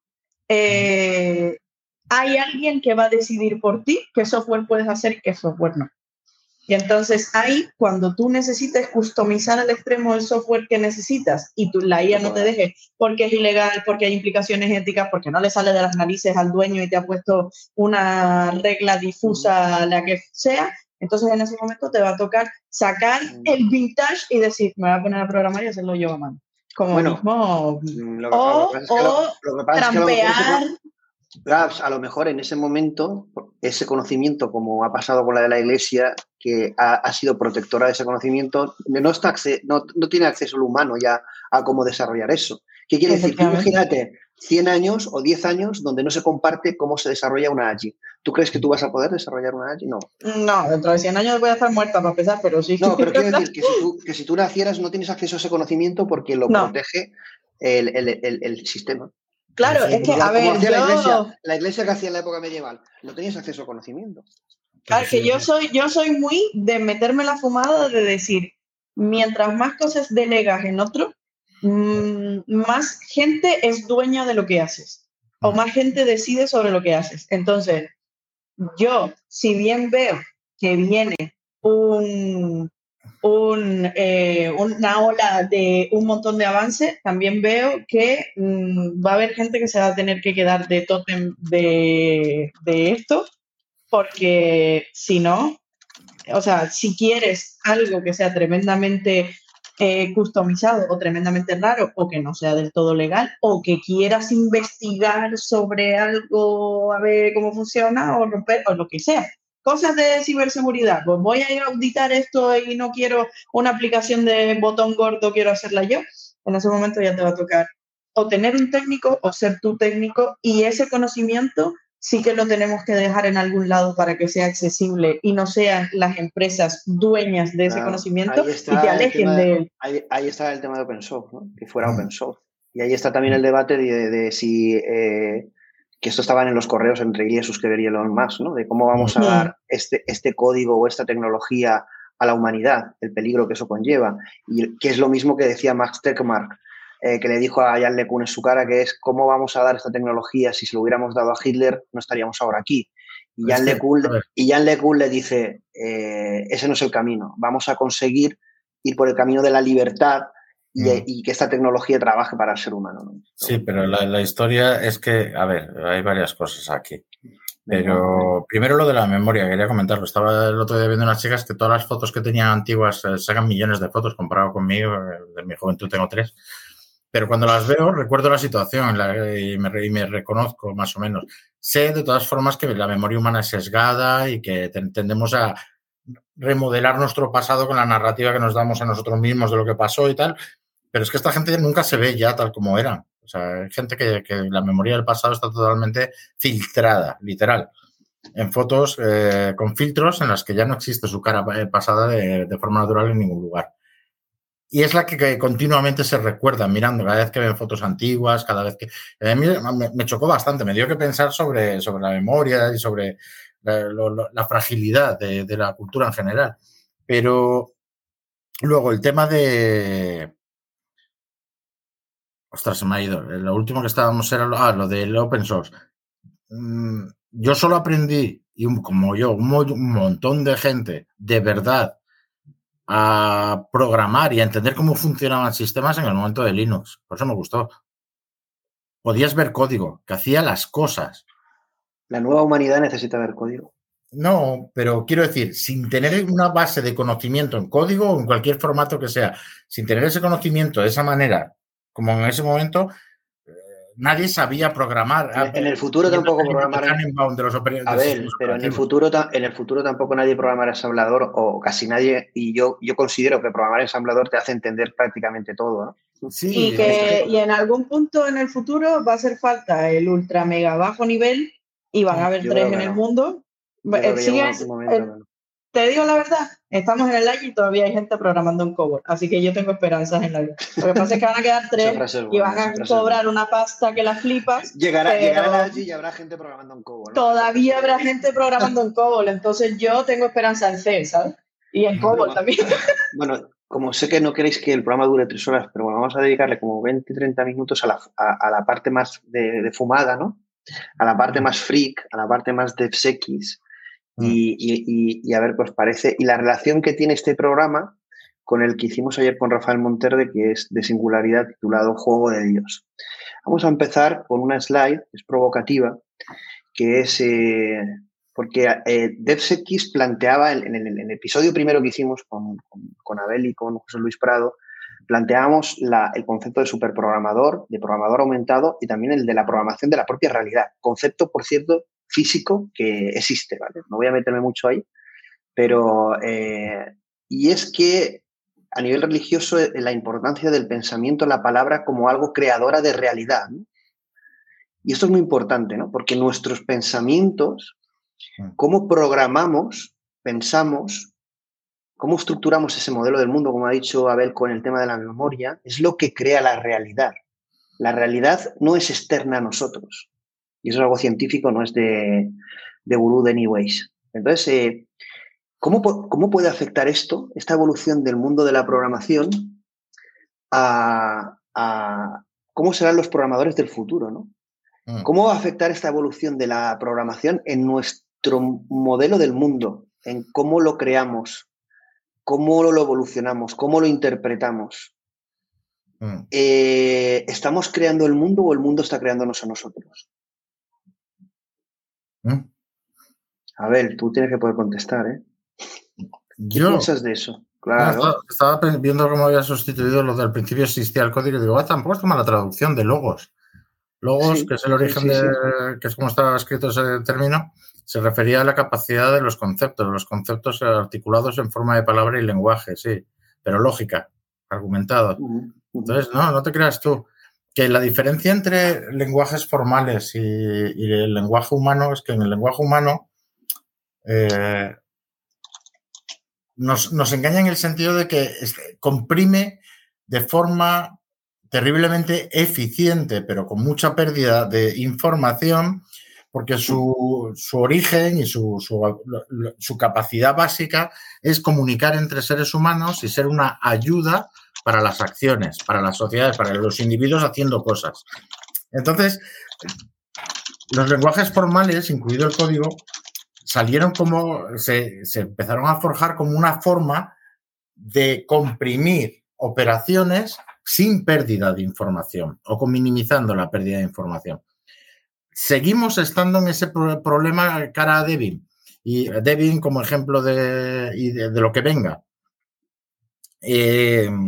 eh, hay alguien que va a decidir por ti qué software puedes hacer y qué software no. Y entonces ahí, cuando tú necesites customizar al extremo el software que necesitas y tú, la I A no te deje porque es ilegal, porque hay implicaciones éticas, porque no le sale de las narices al dueño y te ha puesto una regla difusa, la que sea, entonces en ese momento te va a tocar sacar el vintage y decir, me voy a poner a programar y hacerlo yo a mano. Como Bueno, mismo, lo que- o, lo que pasa es que lo- o lo que pasa es que a lo mejor trampear. se- Gabs, a lo mejor en ese momento, ese conocimiento, como ha pasado con la de la Iglesia, que ha, ha sido protectora de ese conocimiento, no, está acce- no, no tiene acceso el humano ya a cómo desarrollar eso. ¿Qué quiere decir? Tú imagínate cien años o diez años donde no se comparte cómo se desarrolla una A G I. ¿Tú crees que tú vas a poder desarrollar una A G I? No. No, dentro de cien años voy a estar muerta para empezar, pero sí. No, pero quiero decir que si tú, que si tú nacieras no tienes acceso a ese conocimiento porque lo No. protege el, el, el, el sistema. Claro, es que, Igual a ver, como hacía la yo- iglesia, la iglesia que hacía en la época medieval, no tenías acceso a conocimiento. Claro, que yo soy, yo soy muy de meterme la fumada de decir, mientras más cosas delegas en otro, mmm, más gente es dueña de lo que haces. O más gente decide sobre lo que haces. Entonces, yo, si bien veo que viene un, un, eh, una ola de un montón de avances, también veo que mmm, va a haber gente que se va a tener que quedar de tótem de, de esto, porque si no, o sea, si quieres algo que sea tremendamente eh, customizado o tremendamente raro o que no sea del todo legal o que quieras investigar sobre algo a ver cómo funciona o romper o lo que sea. Cosas de ciberseguridad, pues voy a ir a auditar esto y no quiero una aplicación de botón gordo, quiero hacerla yo. En ese momento ya te va a tocar o tener un técnico o ser tu técnico y ese conocimiento sí que lo tenemos que dejar en algún lado para que sea accesible y no sean las empresas dueñas de ese Claro, conocimiento ahí y está te el alejen tema de de- él. Ahí, ahí está el tema de open source, ¿no? Que fuera open source. Y ahí está también el debate de, de si, eh, que esto estaban en los correos entre Ilya Sutskever y Elon Musk, ¿no? De cómo vamos a Mm. dar este, este código o esta tecnología a la humanidad, el peligro que eso conlleva. Y que es lo mismo que decía Max Tegmark, eh, que le dijo a Jan LeCun en su cara, que es cómo vamos a dar esta tecnología si se lo hubiéramos dado a Hitler, no estaríamos ahora aquí. Y Es Jan que, LeCun, a ver. y Jan LeCun le dice, eh, ese no es el camino, vamos a conseguir ir por el camino de la libertad y, Mm. y que esta tecnología trabaje para el ser humano, ¿no? Sí, pero la, la historia es que, a ver, hay varias cosas aquí. Pero primero lo de la memoria, quería comentarlo. Estaba el otro día viendo unas chicas que todas las fotos que tenían antiguas eh, sacan millones de fotos comparado conmigo, eh, de mi juventud tengo tres. Pero cuando las veo recuerdo la situación la- y, me, y me reconozco más o menos. Sé de todas formas que la memoria humana es sesgada y que ten- tendemos a remodelar nuestro pasado con la narrativa que nos damos a nosotros mismos de lo que pasó y tal. Pero es que esta gente nunca se ve ya tal como eran. O sea, hay gente que, que la memoria del pasado está totalmente filtrada, literal. En fotos eh, con filtros en las que ya no existe su cara eh, pasada de, de forma natural en ningún lugar. Y es la que, que continuamente se recuerda mirando cada vez que ven fotos antiguas, cada vez que... A mí me, me chocó bastante, me dio que pensar sobre, sobre la memoria y sobre la, lo, la fragilidad de, de la cultura en general. Pero luego el tema de... Ostras, se me ha ido. Lo último que estábamos era lo, ah, lo del open source. Mm, yo solo aprendí, y un, como yo, un, un montón de gente, de verdad, a programar y a entender cómo funcionaban sistemas en el momento de Linux. Por eso me gustó. Podías ver código, que hacía las cosas. La nueva humanidad necesita ver código. No, pero quiero decir, sin tener una base de conocimiento en código o en cualquier formato que sea, sin tener ese conocimiento de esa manera, como en ese momento, nadie sabía programar. En, en el futuro tampoco programará. De los a ver, pero en el futuro en el futuro tampoco nadie programará ensamblador, o casi nadie, y yo, yo considero que programar ensamblador te hace entender prácticamente todo, ¿no? Sí, y, que, y en algún punto en el futuro va a hacer falta el ultra mega bajo nivel y van a haber yo tres en no. el mundo. Sigues, el, te digo la verdad, estamos en el año y todavía hay gente programando en COBOL, así que yo tengo esperanzas en la vida. Lo que pasa es que van a quedar tres y van a cobrar una pasta que la flipas. Llegará, llegará allí y habrá gente programando en COBOL, ¿no? Todavía habrá gente programando en COBOL, entonces yo tengo esperanza en C, ¿sabes? Y en COBOL bueno, también. Bueno, como sé que no queréis que el programa dure tres horas, pero bueno, vamos a dedicarle como veinte, treinta minutos a la, a, a la parte más de, de fumada, ¿no? A la parte más freak, a la parte más DevSecX. Y, y, y a ver qué os parece. Y la relación que tiene este programa con el que hicimos ayer con Rafael Monterde, que es de singularidad, titulado Juego de Dios. Vamos a empezar con una slide, es provocativa, que es eh, porque eh, DevSecX planteaba en, en, el, en el episodio primero que hicimos con, con, con Abel y con José Luis Prado, planteábamos la, el concepto de superprogramador, de programador aumentado y también el de la programación de la propia realidad. Concepto, por cierto, físico que existe, ¿vale? No voy a meterme mucho ahí, pero eh, y es que a nivel religioso la importancia del pensamiento, la palabra como algo creadora de realidad, ¿no? Y esto es muy importante, ¿no? Porque nuestros pensamientos, cómo programamos, pensamos, cómo estructuramos ese modelo del mundo, como ha dicho Abel con el tema de la memoria, es lo que crea la realidad. La realidad no es externa a nosotros. Y eso es algo científico, no es de, de gurú de New Age. Entonces, eh, ¿cómo, ¿cómo puede afectar esto, esta evolución del mundo de la programación, a, a cómo serán los programadores del futuro, ¿no? Mm. ¿Cómo va a afectar esta evolución de la programación en nuestro modelo del mundo, en cómo lo creamos, cómo lo evolucionamos, cómo lo interpretamos? Mm. Eh, ¿Estamos creando el mundo o el mundo está creándonos a nosotros? ¿Mm? A ver, tú tienes que poder contestar, ¿eh? ¿Qué Yo, piensas de eso? Claro. No, estaba, estaba viendo cómo había sustituido lo del principio existía el código y digo, ah, tampoco es mala traducción de logos. Logos, sí, que es el origen sí, sí, de, sí. que es como estaba escrito ese término, se refería a la capacidad de los conceptos, los conceptos articulados en forma de palabra y lenguaje, sí, pero lógica, argumentado. Uh-huh. Entonces, no, no te creas tú. Que la diferencia entre lenguajes formales y, y el lenguaje humano es que en el lenguaje humano eh, nos, nos engaña en el sentido de que comprime de forma terriblemente eficiente, pero con mucha pérdida de información, porque su, su origen y su, su, su capacidad básica es comunicar entre seres humanos y ser una ayuda para las acciones, para las sociedades, para los individuos haciendo cosas. Entonces, los lenguajes formales, incluido el código, salieron como, se, se empezaron a forjar como una forma de comprimir operaciones sin pérdida de información o con minimizando la pérdida de información. Seguimos estando en ese pro- problema cara a Debian, y Debian como ejemplo de, y de, de lo que venga. Eh,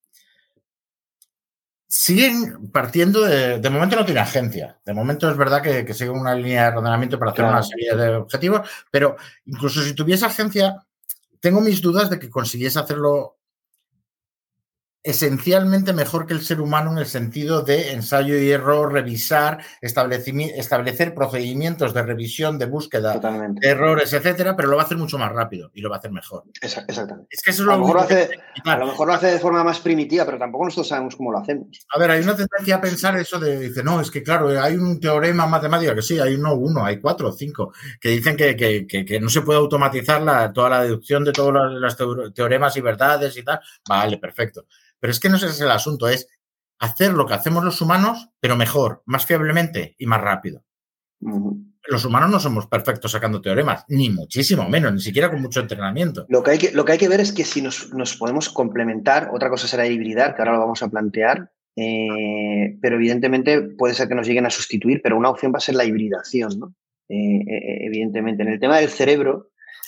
siguen partiendo de, de momento no tiene agencia, de momento es verdad que, que sigue una línea de ordenamiento para hacer claro. una serie de objetivos, pero incluso si tuviese agencia, tengo mis dudas de que consiguiese hacerlo esencialmente mejor que el ser humano en el sentido de ensayo y error, revisar, establecer procedimientos de revisión, de búsqueda, Totalmente. de errores, etcétera, pero lo va a hacer mucho más rápido y lo va a hacer mejor. Exactamente. Es que eso es a, lo lo mejor lo hace, a lo mejor lo hace de forma más primitiva, pero tampoco nosotros sabemos cómo lo hacemos. A ver, hay una tendencia a pensar eso de, dice, no, es que claro, hay un teorema matemático, que sí, hay no uno, hay cuatro o cinco, que dicen que, que, que, que no se puede automatizar la, toda la deducción de todos los, los teoremas y verdades y tal. Vale, perfecto. Pero es que no ese es el asunto, es hacer lo que hacemos los humanos, pero mejor, más fiablemente y más rápido. Uh-huh. Los humanos no somos perfectos sacando teoremas, ni muchísimo menos, ni siquiera con mucho entrenamiento. Lo que hay que, lo que, hay que ver es que si nos, nos podemos complementar, otra cosa será hibridar, que ahora lo vamos a plantear, eh, pero evidentemente puede ser que nos lleguen a sustituir, pero una opción va a ser la hibridación, ¿no? Eh, eh, evidentemente. En el tema del cerebro,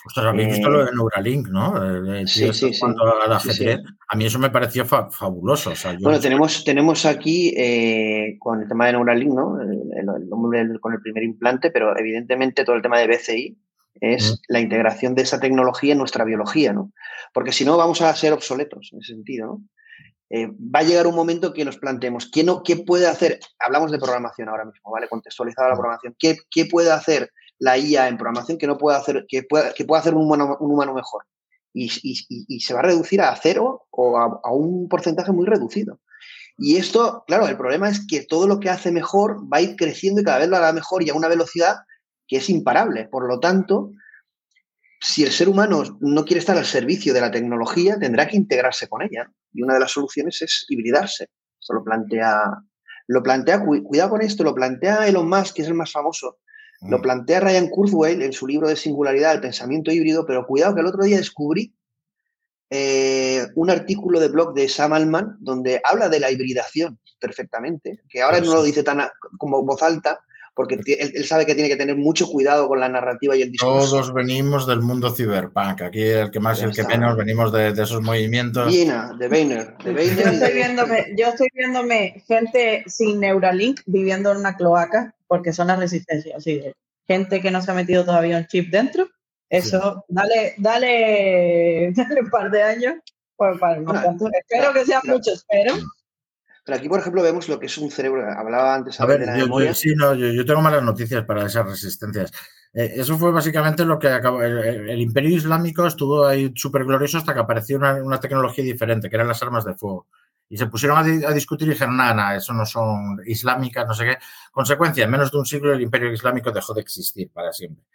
Ostras, habéis visto Eh, lo de Neuralink, ¿no? El, el tío sí, está sí, sí. jugando al Sí, ajedrez. sí. A mí eso me pareció fa- fabuloso. O sea, yo Bueno, no sé- tenemos, tenemos aquí eh, con el tema de Neuralink, ¿no? El, el- el hombre con el primer implante, pero evidentemente todo el tema de B C I es Mm. la integración de esa tecnología en nuestra biología, ¿no? Porque si no vamos a ser obsoletos en ese sentido, ¿no? Eh, va a llegar un momento que nos planteemos, ¿qué, no, ¿qué puede hacer? Hablamos de programación ahora mismo, ¿vale? Contextualizada la programación. ¿Qué, qué puede hacer la I A en programación que no puede hacer, que pueda, que pueda hacer un humano, un humano mejor? Y, y, y se va a reducir a cero o a, a un porcentaje muy reducido. Y esto, claro, el problema es que todo lo que hace mejor va a ir creciendo y cada vez lo hará mejor y a una velocidad que es imparable. Por lo tanto, si el ser humano no quiere estar al servicio de la tecnología, tendrá que integrarse con ella. Y una de las soluciones es hibridarse. Eso lo plantea, lo plantea, cuidado con esto, lo plantea Elon Musk, que es el más famoso. Lo plantea Ryan Kurzweil en su libro de Singularidad, el pensamiento híbrido, pero cuidado que el otro día descubrí eh, un artículo de blog de Sam Altman donde habla de la hibridación perfectamente, que ahora Pues no sí. lo dice tan a, como voz alta, porque él, él sabe que tiene que tener mucho cuidado con la narrativa y el discurso. Todos venimos del mundo cyberpunk. Aquí el que más y Ya el que está. menos venimos de, de esos movimientos. Viena, de Boehner, de Boehner Yo y estoy de- viéndome, yo estoy viéndome gente sin Neuralink viviendo en una cloaca porque son las resistencias, así de gente que no se ha metido todavía un chip dentro. Eso, dale, dale, dale un par de años. Pues, para unos Bueno, cuantos. Espero que sean pero- muchos, pero Pero aquí, por ejemplo, vemos lo que es un cerebro. Hablaba antes A de ver, la yo, memoria. yo- sí, no, yo, yo tengo malas noticias para esas resistencias. Eh, eso fue básicamente lo que acabó. El, el- el Imperio Islámico estuvo ahí súper glorioso hasta que apareció una, una tecnología diferente, que eran las armas de fuego. Y se pusieron a, di- a discutir y dijeron, nada, nada, eso no son islámicas, no sé qué. Consecuencia, en menos de un siglo el Imperio Islámico dejó de existir para siempre.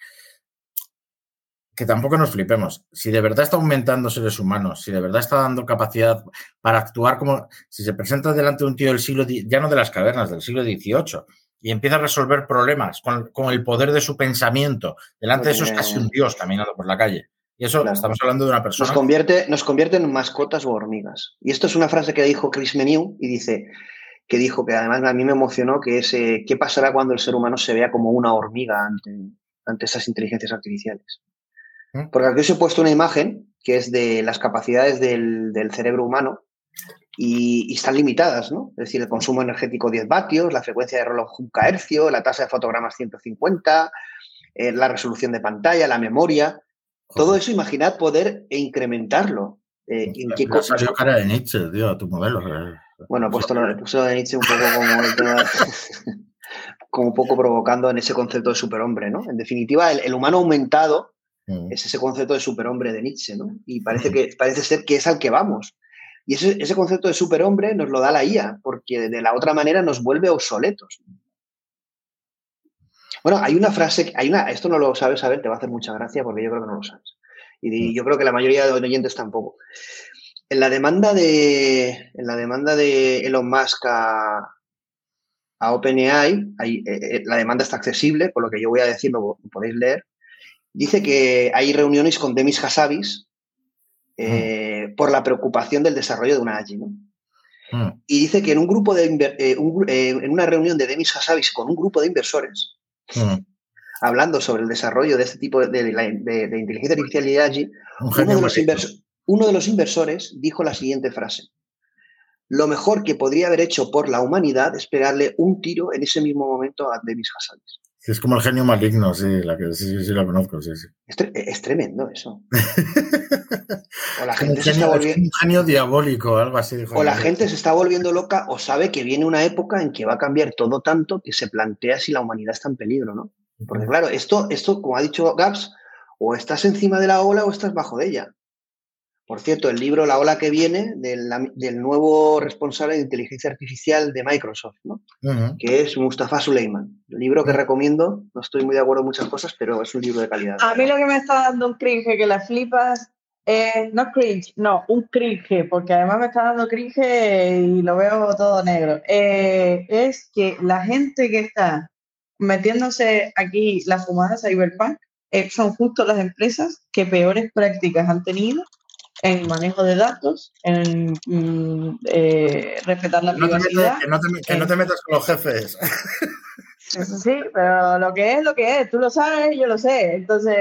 Que tampoco nos flipemos. Si de verdad está aumentando seres humanos, si de verdad está dando capacidad para actuar como... Si se presenta delante de un tío del siglo... di- ya no de las cavernas, del siglo dieciocho, y empieza a resolver problemas con, con el poder de su pensamiento, delante de eso es casi un dios caminando por la calle. Y eso, Claro. estamos hablando de una Nos persona... convierte, nos convierte en mascotas o hormigas. Y esto es una frase que dijo Chris Menieu y dice que dijo que además a mí me emocionó, que es eh, ¿qué pasará cuando el ser humano se vea como una hormiga ante, ante esas inteligencias artificiales? ¿Mm? Porque aquí os he puesto una imagen que es de las capacidades del, del cerebro humano y, y están limitadas, ¿no? Es decir, el consumo energético diez vatios, la frecuencia de reloj un gigahercio, la tasa de fotogramas ciento cincuenta, eh, la resolución de pantalla, la memoria. Todo eso, imaginad poder incrementarlo. Eh, ¿en qué Le ha cosas? salido cara de Nietzsche, tío, a tu modelo. Bueno, he puesto, he puesto de Nietzsche un poco como el tema, como un poco provocando en ese concepto de superhombre, ¿no? En definitiva, el, el humano aumentado Mm. es ese concepto de superhombre de Nietzsche, ¿no? Y parece que parece ser que es al que vamos. Y ese, ese concepto de superhombre nos lo da la I A, porque de la otra manera nos vuelve obsoletos. Bueno, hay una frase, hay una, esto no lo sabes saber, te va a hacer mucha gracia porque yo creo que no lo sabes. Y yo creo que la mayoría de los oyentes tampoco. En la demanda de, en la demanda de Elon Musk a, a OpenAI, hay, eh, la demanda está accesible, por lo que yo voy a decir, lo podéis leer. Dice que hay reuniones con Demis Hassabis eh, por la preocupación del desarrollo de una A G I, ¿no? Mm. Y dice que en un grupo de inver- eh, un, eh, en una reunión de Demis Hassabis con un grupo de inversores, Mm. hablando sobre el desarrollo de este tipo de, de, de, de inteligencia artificial y de A G I, Un uno genio de, los maligno. invers- uno de los inversores dijo la siguiente frase: lo mejor que podría haber hecho por la humanidad es pegarle un tiro en ese mismo momento a Demis Hassabis. Sí, es como el genio maligno, sí, la que, sí, sí, sí, lo conozco, sí, sí. Es, tre- es tremendo eso. O la Es como un gente se está genio, es como volviendo... un genio diabólico, algo así. dijo O la mi gente se está volviendo loca o sabe que viene una época en que va a cambiar todo tanto que se plantea si la humanidad está en peligro, ¿no? Porque claro, esto, esto como ha dicho Gabs, o estás encima de la ola o estás bajo de ella. Por cierto, el libro La ola que viene, del, del nuevo responsable de inteligencia artificial de Microsoft, ¿no? Ujú. Que es Mustafa Suleiman. El libro que recomiendo, no estoy muy de acuerdo en muchas cosas, pero es un libro de calidad. a mí lo que me está dando un cringe que la flipas, eh, no cringe, no, un cringe, porque además me está dando cringe y lo veo todo negro. Eh, es que la gente que está metiéndose aquí la fumada cyberpunk eh, son justo las empresas que peores prácticas han tenido en manejo de datos, en mm, eh, respetar la No te privacidad. metas- que, no te, que no te metas con los jefes. Sí, pero lo que es, lo que es, tú lo sabes, yo lo sé. Entonces,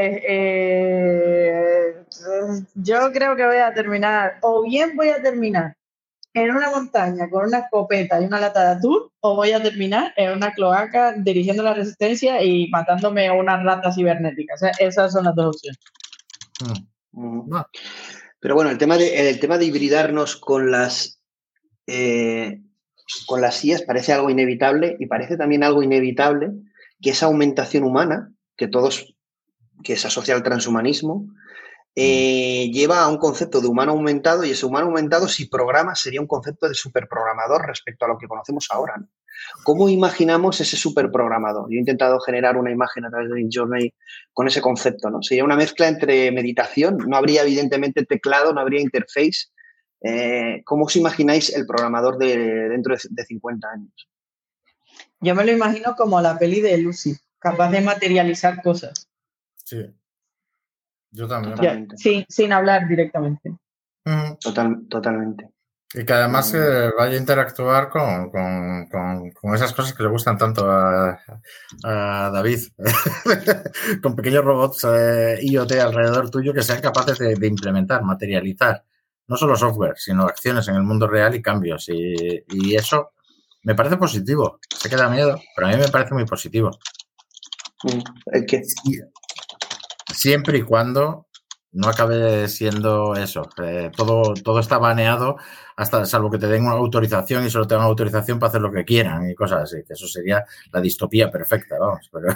eh, yo creo que voy a terminar, o bien voy a terminar en una montaña con una escopeta y una lata de atún, o voy a terminar en una cloaca dirigiendo la resistencia y matándome a unas ratas cibernéticas. O sea, esas son las dos opciones. Mm. No. Pero bueno, el tema de, el tema de hibridarnos con las... Eh, con las I As parece algo inevitable y parece también algo inevitable que esa aumentación humana, que todos, que se asocia al transhumanismo, eh, lleva a un concepto de humano aumentado, y ese humano aumentado, si programa, sería un concepto de superprogramador respecto a lo que conocemos ahora, ¿no? ¿Cómo imaginamos ese superprogramador? Yo he intentado generar una imagen a través de Midjourney con ese concepto, ¿no? Sería una mezcla entre meditación, no habría evidentemente teclado, no habría interface. Eh, ¿Cómo os imagináis el programador de dentro de, de cincuenta años? Yo me lo imagino como la peli de Lucy, capaz de materializar cosas. Sí. Yo también. Ya, sí, sin hablar directamente. Total, totalmente. Y que además eh, vaya a interactuar con, con, con, con esas cosas que le gustan tanto a, a David. Con pequeños robots eh, I o T alrededor tuyo que sean capaces de, de implementar, materializar. No solo software, sino acciones en el mundo real y cambios. Y, y eso me parece positivo. Sé que da miedo, pero a mí me parece muy positivo. ¿El qué? Siempre y cuando no acabe siendo eso. Eh, todo, todo está baneado, hasta salvo que te den una autorización y solo te dan autorización para hacer lo que quieran y cosas así. Que eso sería la distopía perfecta, vamos. Pero...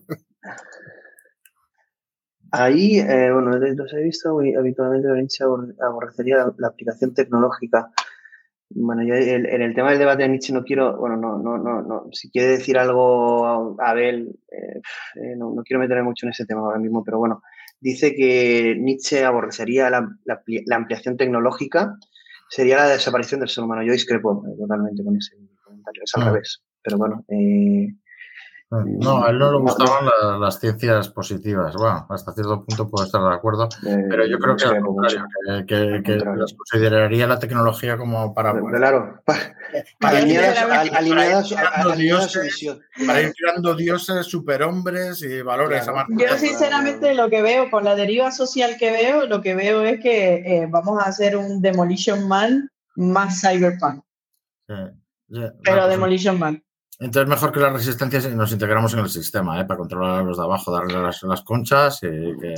Ahí, eh, bueno, los he visto muy habitualmente, Nietzsche aborrecería la, la aplicación tecnológica. Bueno, yo en el, el tema del debate de Nietzsche no quiero, bueno, no, no, no, no. Si quiere decir algo Abel, eh, eh, no, no quiero meterme mucho en ese tema ahora mismo, pero bueno, dice que Nietzsche aborrecería la, la, la ampliación tecnológica, sería la desaparición del ser humano. Yo discrepo eh, totalmente con ese comentario, es al no. revés, pero bueno. Eh, No, a él no le gustaban la, las ciencias positivas. Bueno, hasta cierto punto puedo estar de acuerdo, eh, pero yo creo que al contrario, que, que, que las consideraría la tecnología como para... Pero, claro, para, para alineadas a su visión. Para ir creando dioses, superhombres y valores. Claro. Yo sinceramente lo que veo, con la deriva social que veo, lo que veo es que eh, vamos a hacer un Demolition Man más Cyberpunk. Sí, sí, pero Demolition Man. Entonces, mejor que la resistencia si nos integramos en el sistema, ¿eh? Para controlar a los de abajo, darle las, las conchas y que...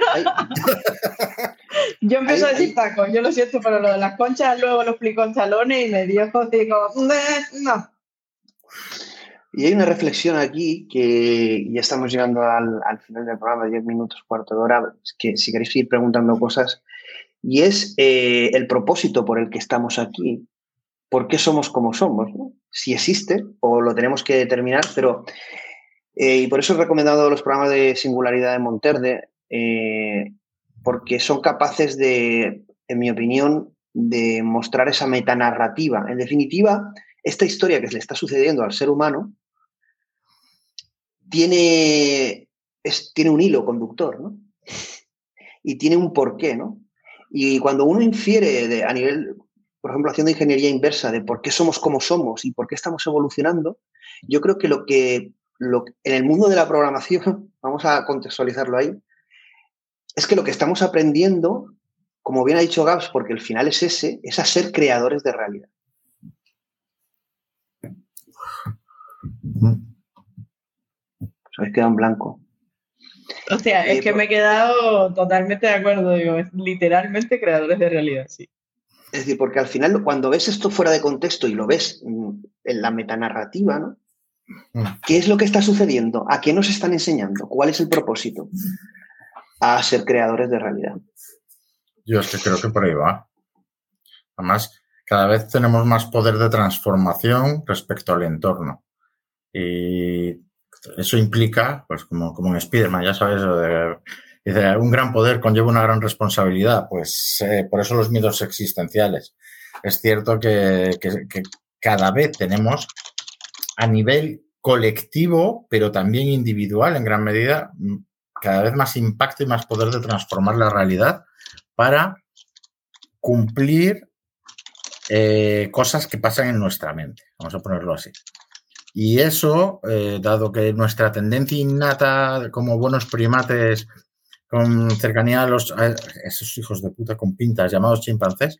Yo empiezo a decir tacos, yo lo siento, pero lo de las conchas luego lo explico en salones y me dio digo, no. Y hay una reflexión aquí que ya estamos llegando al, al final del programa, diez minutos, cuarto de hora, que si queréis ir preguntando cosas, y es eh, el propósito por el que estamos aquí. ¿Por qué somos como somos? ¿No? Si existe o lo tenemos que determinar, pero eh, y por eso he recomendado los programas de singularidad de Monterde, eh, porque son capaces de, en mi opinión, de mostrar esa metanarrativa. En definitiva, esta historia que le está sucediendo al ser humano tiene, es, tiene un hilo conductor, ¿no? Y tiene un porqué, ¿no? Y cuando uno infiere de, a nivel... por ejemplo, haciendo ingeniería inversa de por qué somos como somos y por qué estamos evolucionando, yo creo que lo que lo, en el mundo de la programación, vamos a contextualizarlo ahí, es que lo que estamos aprendiendo, como bien ha dicho Gabs, porque el final es ese, es a ser creadores de realidad. Os habéis quedado en blanco. O sea, eh, es que por... me he quedado totalmente de acuerdo, digo, es literalmente creadores de realidad, sí. Es decir, porque al final cuando ves esto fuera de contexto y lo ves en la metanarrativa, ¿no? ¿Qué es lo que está sucediendo? ¿A qué nos están enseñando? ¿Cuál es el propósito? A ser creadores de realidad. Yo es que creo que por ahí va. Además, cada vez tenemos más poder de transformación respecto al entorno. Y eso implica, pues como, como en Spiderman, ya sabes, de... Dice, un gran poder conlleva una gran responsabilidad. Pues eh, por eso los miedos existenciales. Es cierto que, que, que cada vez tenemos a nivel colectivo, pero también individual en gran medida, cada vez más impacto y más poder de transformar la realidad para cumplir eh, cosas que pasan en nuestra mente. Vamos a ponerlo así. Y eso, eh, dado que nuestra tendencia innata como buenos primates con cercanía a los a esos hijos de puta con pintas llamados chimpancés,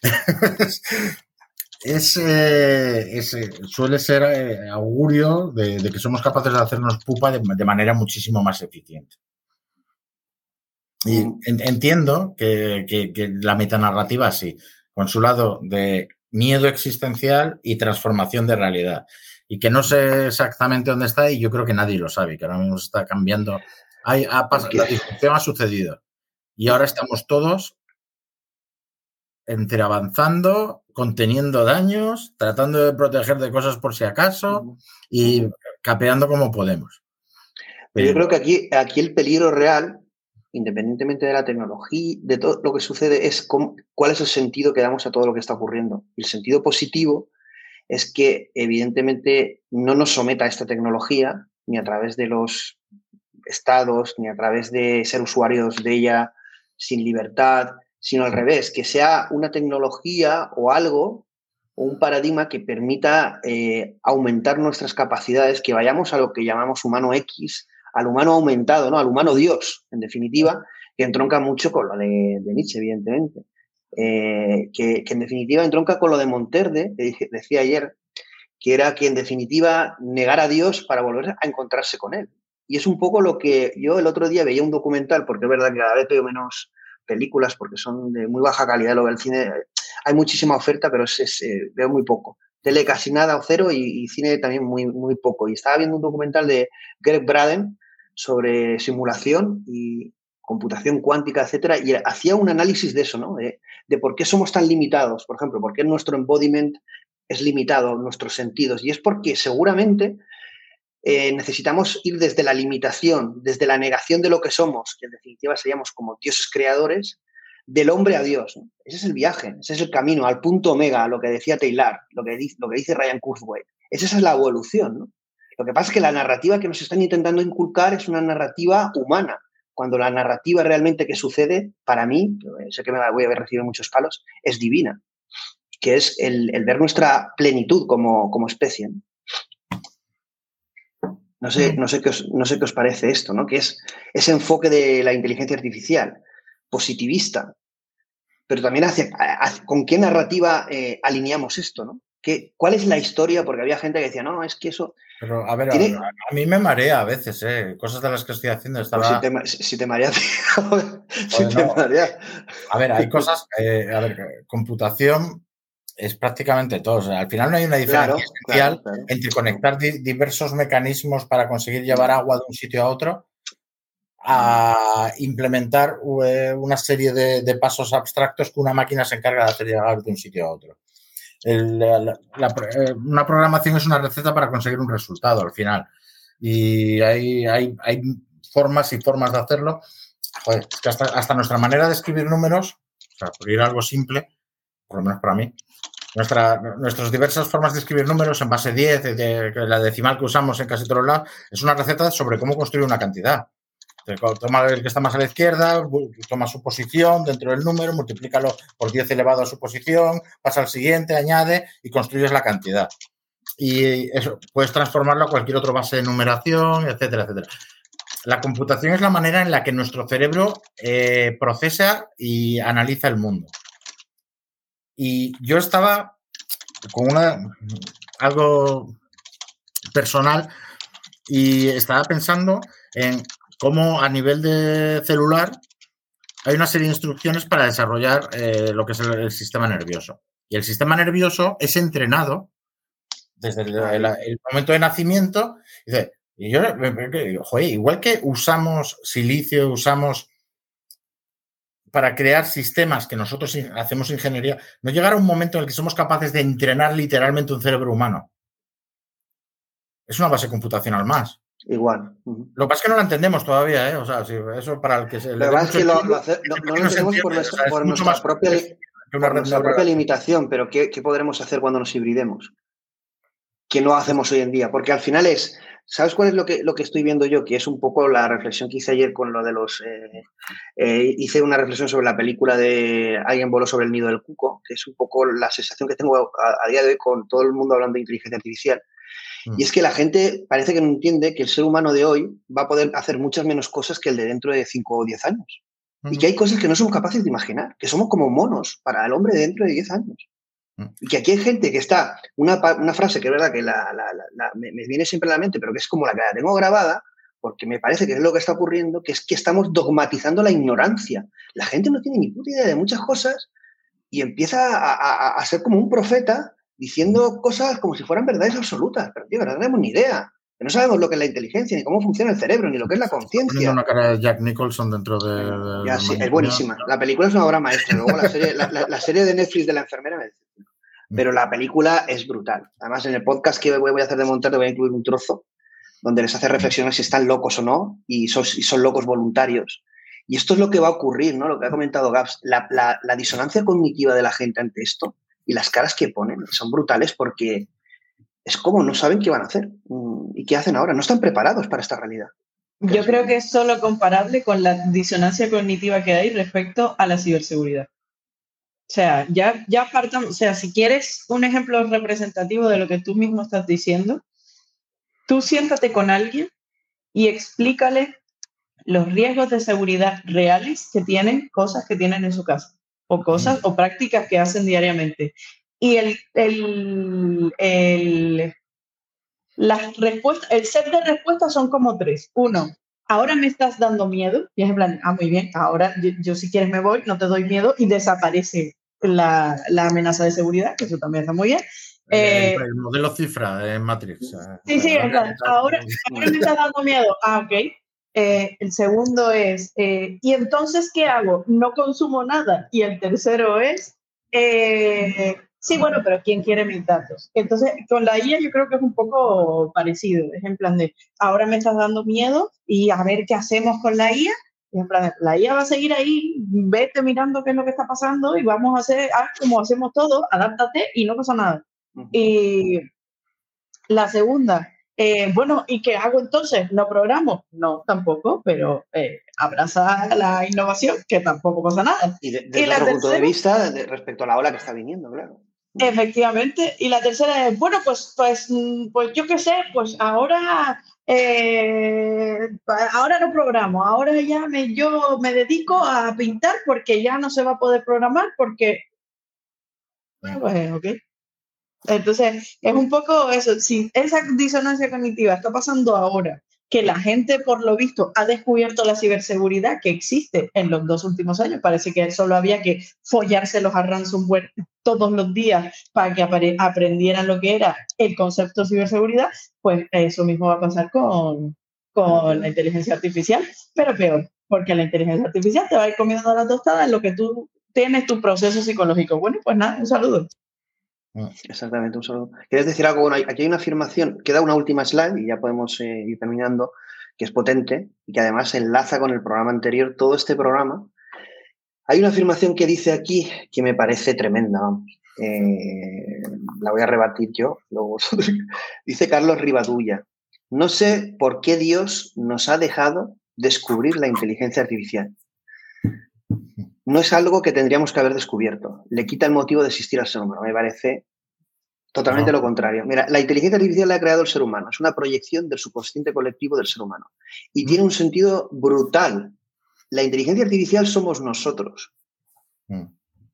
es, eh, es, suele ser eh, augurio de, de que somos capaces de hacernos pupa de, de manera muchísimo más eficiente. Y en, entiendo que, que, que la metanarrativa sí, con su lado de miedo existencial y transformación de realidad. Y que no sé exactamente dónde está y yo creo que nadie lo sabe, que ahora mismo se está cambiando. Hay, ha pasado, la disrupción ha sucedido y ahora estamos todos entre avanzando, conteniendo daños, tratando de proteger de cosas por si acaso y capeando como podemos. Pero yo creo que aquí, aquí el peligro real, independientemente de la tecnología, de todo lo que sucede, es cómo, cuál es el sentido que damos a todo lo que está ocurriendo. Y el sentido positivo es que, evidentemente, no nos someta a esta tecnología, ni a través de los estados, ni a través de ser usuarios de ella sin libertad, sino al revés, que sea una tecnología o algo, o un paradigma que permita eh, aumentar nuestras capacidades, que vayamos a lo que llamamos humano X, al humano aumentado, ¿no? Al humano Dios, en definitiva, que entronca mucho con lo de, de Nietzsche, evidentemente. Eh, que, que en definitiva entronca con lo de Monterde, que dije, decía ayer, que era que en definitiva negar a Dios para volver a encontrarse con él. Y es un poco lo que yo el otro día veía un documental, porque es verdad que cada vez veo menos películas porque son de muy baja calidad, lo del cine, hay muchísima oferta, pero es, es, eh, veo muy poco. Tele casi nada o cero y, y cine también muy, muy poco. Y estaba viendo un documental de Greg Braden sobre simulación y computación cuántica, etcétera, y hacía un análisis de eso, ¿no? De, de por qué somos tan limitados, por ejemplo, por qué nuestro embodiment es limitado, nuestros sentidos, y es porque seguramente eh, necesitamos ir desde la limitación, desde la negación de lo que somos, que en definitiva seríamos como dioses creadores, del hombre a Dios, ¿no? Ese es el viaje, ese es el camino, al punto omega, lo que decía Taylor, lo que dice, lo que dice Ryan Kurzweil. Esa es la evolución, ¿no? Lo que pasa es que la narrativa que nos están intentando inculcar es una narrativa humana, cuando la narrativa realmente que sucede, para mí, sé que me voy a haber recibido muchos palos, es divina, que es el, el ver nuestra plenitud como, como especie, ¿no? No sé, no sé qué os, no sé qué os parece esto, ¿no? Que es ese enfoque de la inteligencia artificial, positivista, pero también hacia, hacia con qué narrativa eh, alineamos esto, ¿no? ¿Qué, ¿Cuál es la historia? Porque había gente que decía, no, es que eso... Pero, a ver, ¿tiene... a, a mí me marea a veces, ¿eh? Cosas de las que estoy haciendo. Estaba... Pues si te, si te marea, si te no. marea. A ver, hay cosas... Eh, a ver, computación es prácticamente todo. O sea, al final no hay una diferencia claro, esencial claro, claro. entre conectar di diversos mecanismos para conseguir llevar agua de un sitio a otro a implementar una serie de, de pasos abstractos que una máquina se encarga de hacer llegar de un sitio a otro. El, la, la, la, una programación es una receta para conseguir un resultado al final. Y hay, hay, hay formas y formas de hacerlo. Joder, es que hasta, hasta nuestra manera de escribir números, o sea, por ir a algo simple, por lo menos para mí, nuestra, nuestras diversas formas de escribir números en base diez, de, de, de la decimal que usamos en casi todos lados, es una receta sobre cómo construir una cantidad. Toma el que está más a la izquierda, toma su posición dentro del número, multiplícalo por diez elevado a su posición, pasa al siguiente, añade y construyes la cantidad. Y eso puedes transformarlo a cualquier otra base de numeración, etcétera, etcétera. La computación es la manera en la que nuestro cerebro eh, procesa y analiza el mundo. Y yo estaba con una, algo personal y estaba pensando en cómo a nivel de celular hay una serie de instrucciones para desarrollar eh, lo que es el, el sistema nervioso. Y el sistema nervioso es entrenado desde el, el, el momento de nacimiento. Y, dice, y yo, joder, igual que usamos silicio, usamos para crear sistemas que nosotros hacemos ingeniería, no llegará un momento en el que somos capaces de entrenar literalmente un cerebro humano. Es una base computacional más. Igual. Uh-huh. Lo que pasa es que no la entendemos todavía, ¿eh? O sea, si eso para el que se... Lo que pasa es que lo, lo hace, no, no lo entendemos por nuestra, o sea, por nuestra, propia, por nuestra propia limitación, pero ¿qué, ¿qué podremos hacer cuando nos hibridemos? ¿Qué no hacemos hoy en día? Porque al final es... ¿Sabes cuál es lo que, lo que estoy viendo yo? Que es un poco la reflexión que hice ayer con lo de los... Eh, eh, hice una reflexión sobre la película de Alguien voló sobre el nido del cuco, que es un poco la sensación que tengo a, a día de hoy con todo el mundo hablando de inteligencia artificial. Mm. Y es que la gente parece que no entiende que el ser humano de hoy va a poder hacer muchas menos cosas que el de dentro de cinco o diez años. Mm. Y que hay cosas que no somos capaces de imaginar, que somos como monos para el hombre de dentro de diez años. Mm. Y que aquí hay gente que está, una, una frase que es verdad que la, la, la, la, me, me viene siempre a la mente, pero que es como la que la tengo grabada, porque me parece que es lo que está ocurriendo, que es que estamos dogmatizando la ignorancia. La gente no tiene ni puta idea de muchas cosas y empieza a, a, a ser como un profeta diciendo cosas como si fueran verdades absolutas. Pero, tío, no tenemos ni idea. Que no sabemos lo que es la inteligencia, ni cómo funciona el cerebro, ni lo que es la conciencia. Una cara de Jack Nicholson dentro de... de ya, sí, es buenísima. La película es una obra maestra. Luego la serie, la, la, la serie de Netflix de la enfermera me decepciona. Pero la película es brutal. Además, en el podcast que voy a hacer de Monterde voy a incluir un trozo donde les hace reflexionar si están locos o no, y son, y son locos voluntarios. Y esto es lo que va a ocurrir, ¿no? Lo que ha comentado Gabs, la, la, la disonancia cognitiva de la gente ante esto y las caras que ponen son brutales porque es como no saben qué van a hacer y qué hacen ahora. No están preparados para esta realidad. Yo creo que es solo comparable con la disonancia cognitiva que hay respecto a la ciberseguridad. O sea, ya, ya partamos, o sea, si quieres un ejemplo representativo de lo que tú mismo estás diciendo, tú siéntate con alguien y explícale los riesgos de seguridad reales que tienen, cosas que tienen en su casa, o cosas o prácticas que hacen diariamente. Y el, el, el, las respuestas, el set de respuestas son como tres. Uno, ahora me estás dando miedo, y es en plan, ah, muy bien, ahora yo, yo si quieres me voy, no te doy miedo, y desaparece la, la amenaza de seguridad, que eso también está muy bien. Eh, el, el modelo cifra en Matrix. Sí, sí, en plan, ahora, ahora me está dando miedo. Ah, ok. Eh, el segundo es, eh, ¿y entonces qué hago? No consumo nada. Y el tercero es, eh, sí, bueno, pero ¿quién quiere mis datos? Entonces, con la I A yo creo que es un poco parecido. Es en plan de, ahora me estás dando miedo y a ver qué hacemos con la I A. Y en plan, la I A va a seguir ahí, vete mirando qué es lo que está pasando y vamos a hacer, haz como hacemos todo, adáptate y no pasa nada. Uh-huh. Y la segunda, eh, bueno, ¿y qué hago entonces? ¿No programo? No, tampoco, pero eh, abraza la innovación, que tampoco pasa nada. Y de, desde otro punto de vista, de, respecto a la ola que está viniendo, claro. Efectivamente. Y la tercera es, bueno, pues, pues, pues yo qué sé, pues ahora, eh, ahora no programo, ahora ya me, yo me dedico a pintar porque ya no se va a poder programar porque... Bueno, pues, ok. Entonces, es un poco eso. Si esa disonancia cognitiva está pasando ahora, que la gente, por lo visto, ha descubierto la ciberseguridad que existe en los dos últimos años, parece que solo había que follárselos a ransomware todos los días para que apre- aprendieran lo que era el concepto de ciberseguridad, pues eso mismo va a pasar con, con la inteligencia artificial, pero peor, porque la inteligencia artificial te va a ir comiendo la tostada en lo que tú tienes tu proceso psicológico. Bueno, pues nada, un saludo. Exactamente, un saludo. ¿Quieres decir algo? Bueno, aquí hay una afirmación, queda una última slide y ya podemos eh, ir terminando, que es potente y que además enlaza con el programa anterior, todo este programa. Hay una afirmación que dice aquí que me parece tremenda, vamos. Eh, la voy a rebatir yo, luego vosotros. Dice Carlos Rivadulla, no sé por qué Dios nos ha dejado descubrir la inteligencia artificial. No es algo que tendríamos que haber descubierto. Le quita el motivo de existir al ser humano. Me parece totalmente no. lo contrario. Mira, la inteligencia artificial la ha creado el ser humano. Es una proyección del subconsciente colectivo del ser humano. Y mm. tiene un sentido brutal. La inteligencia artificial somos nosotros. Mm.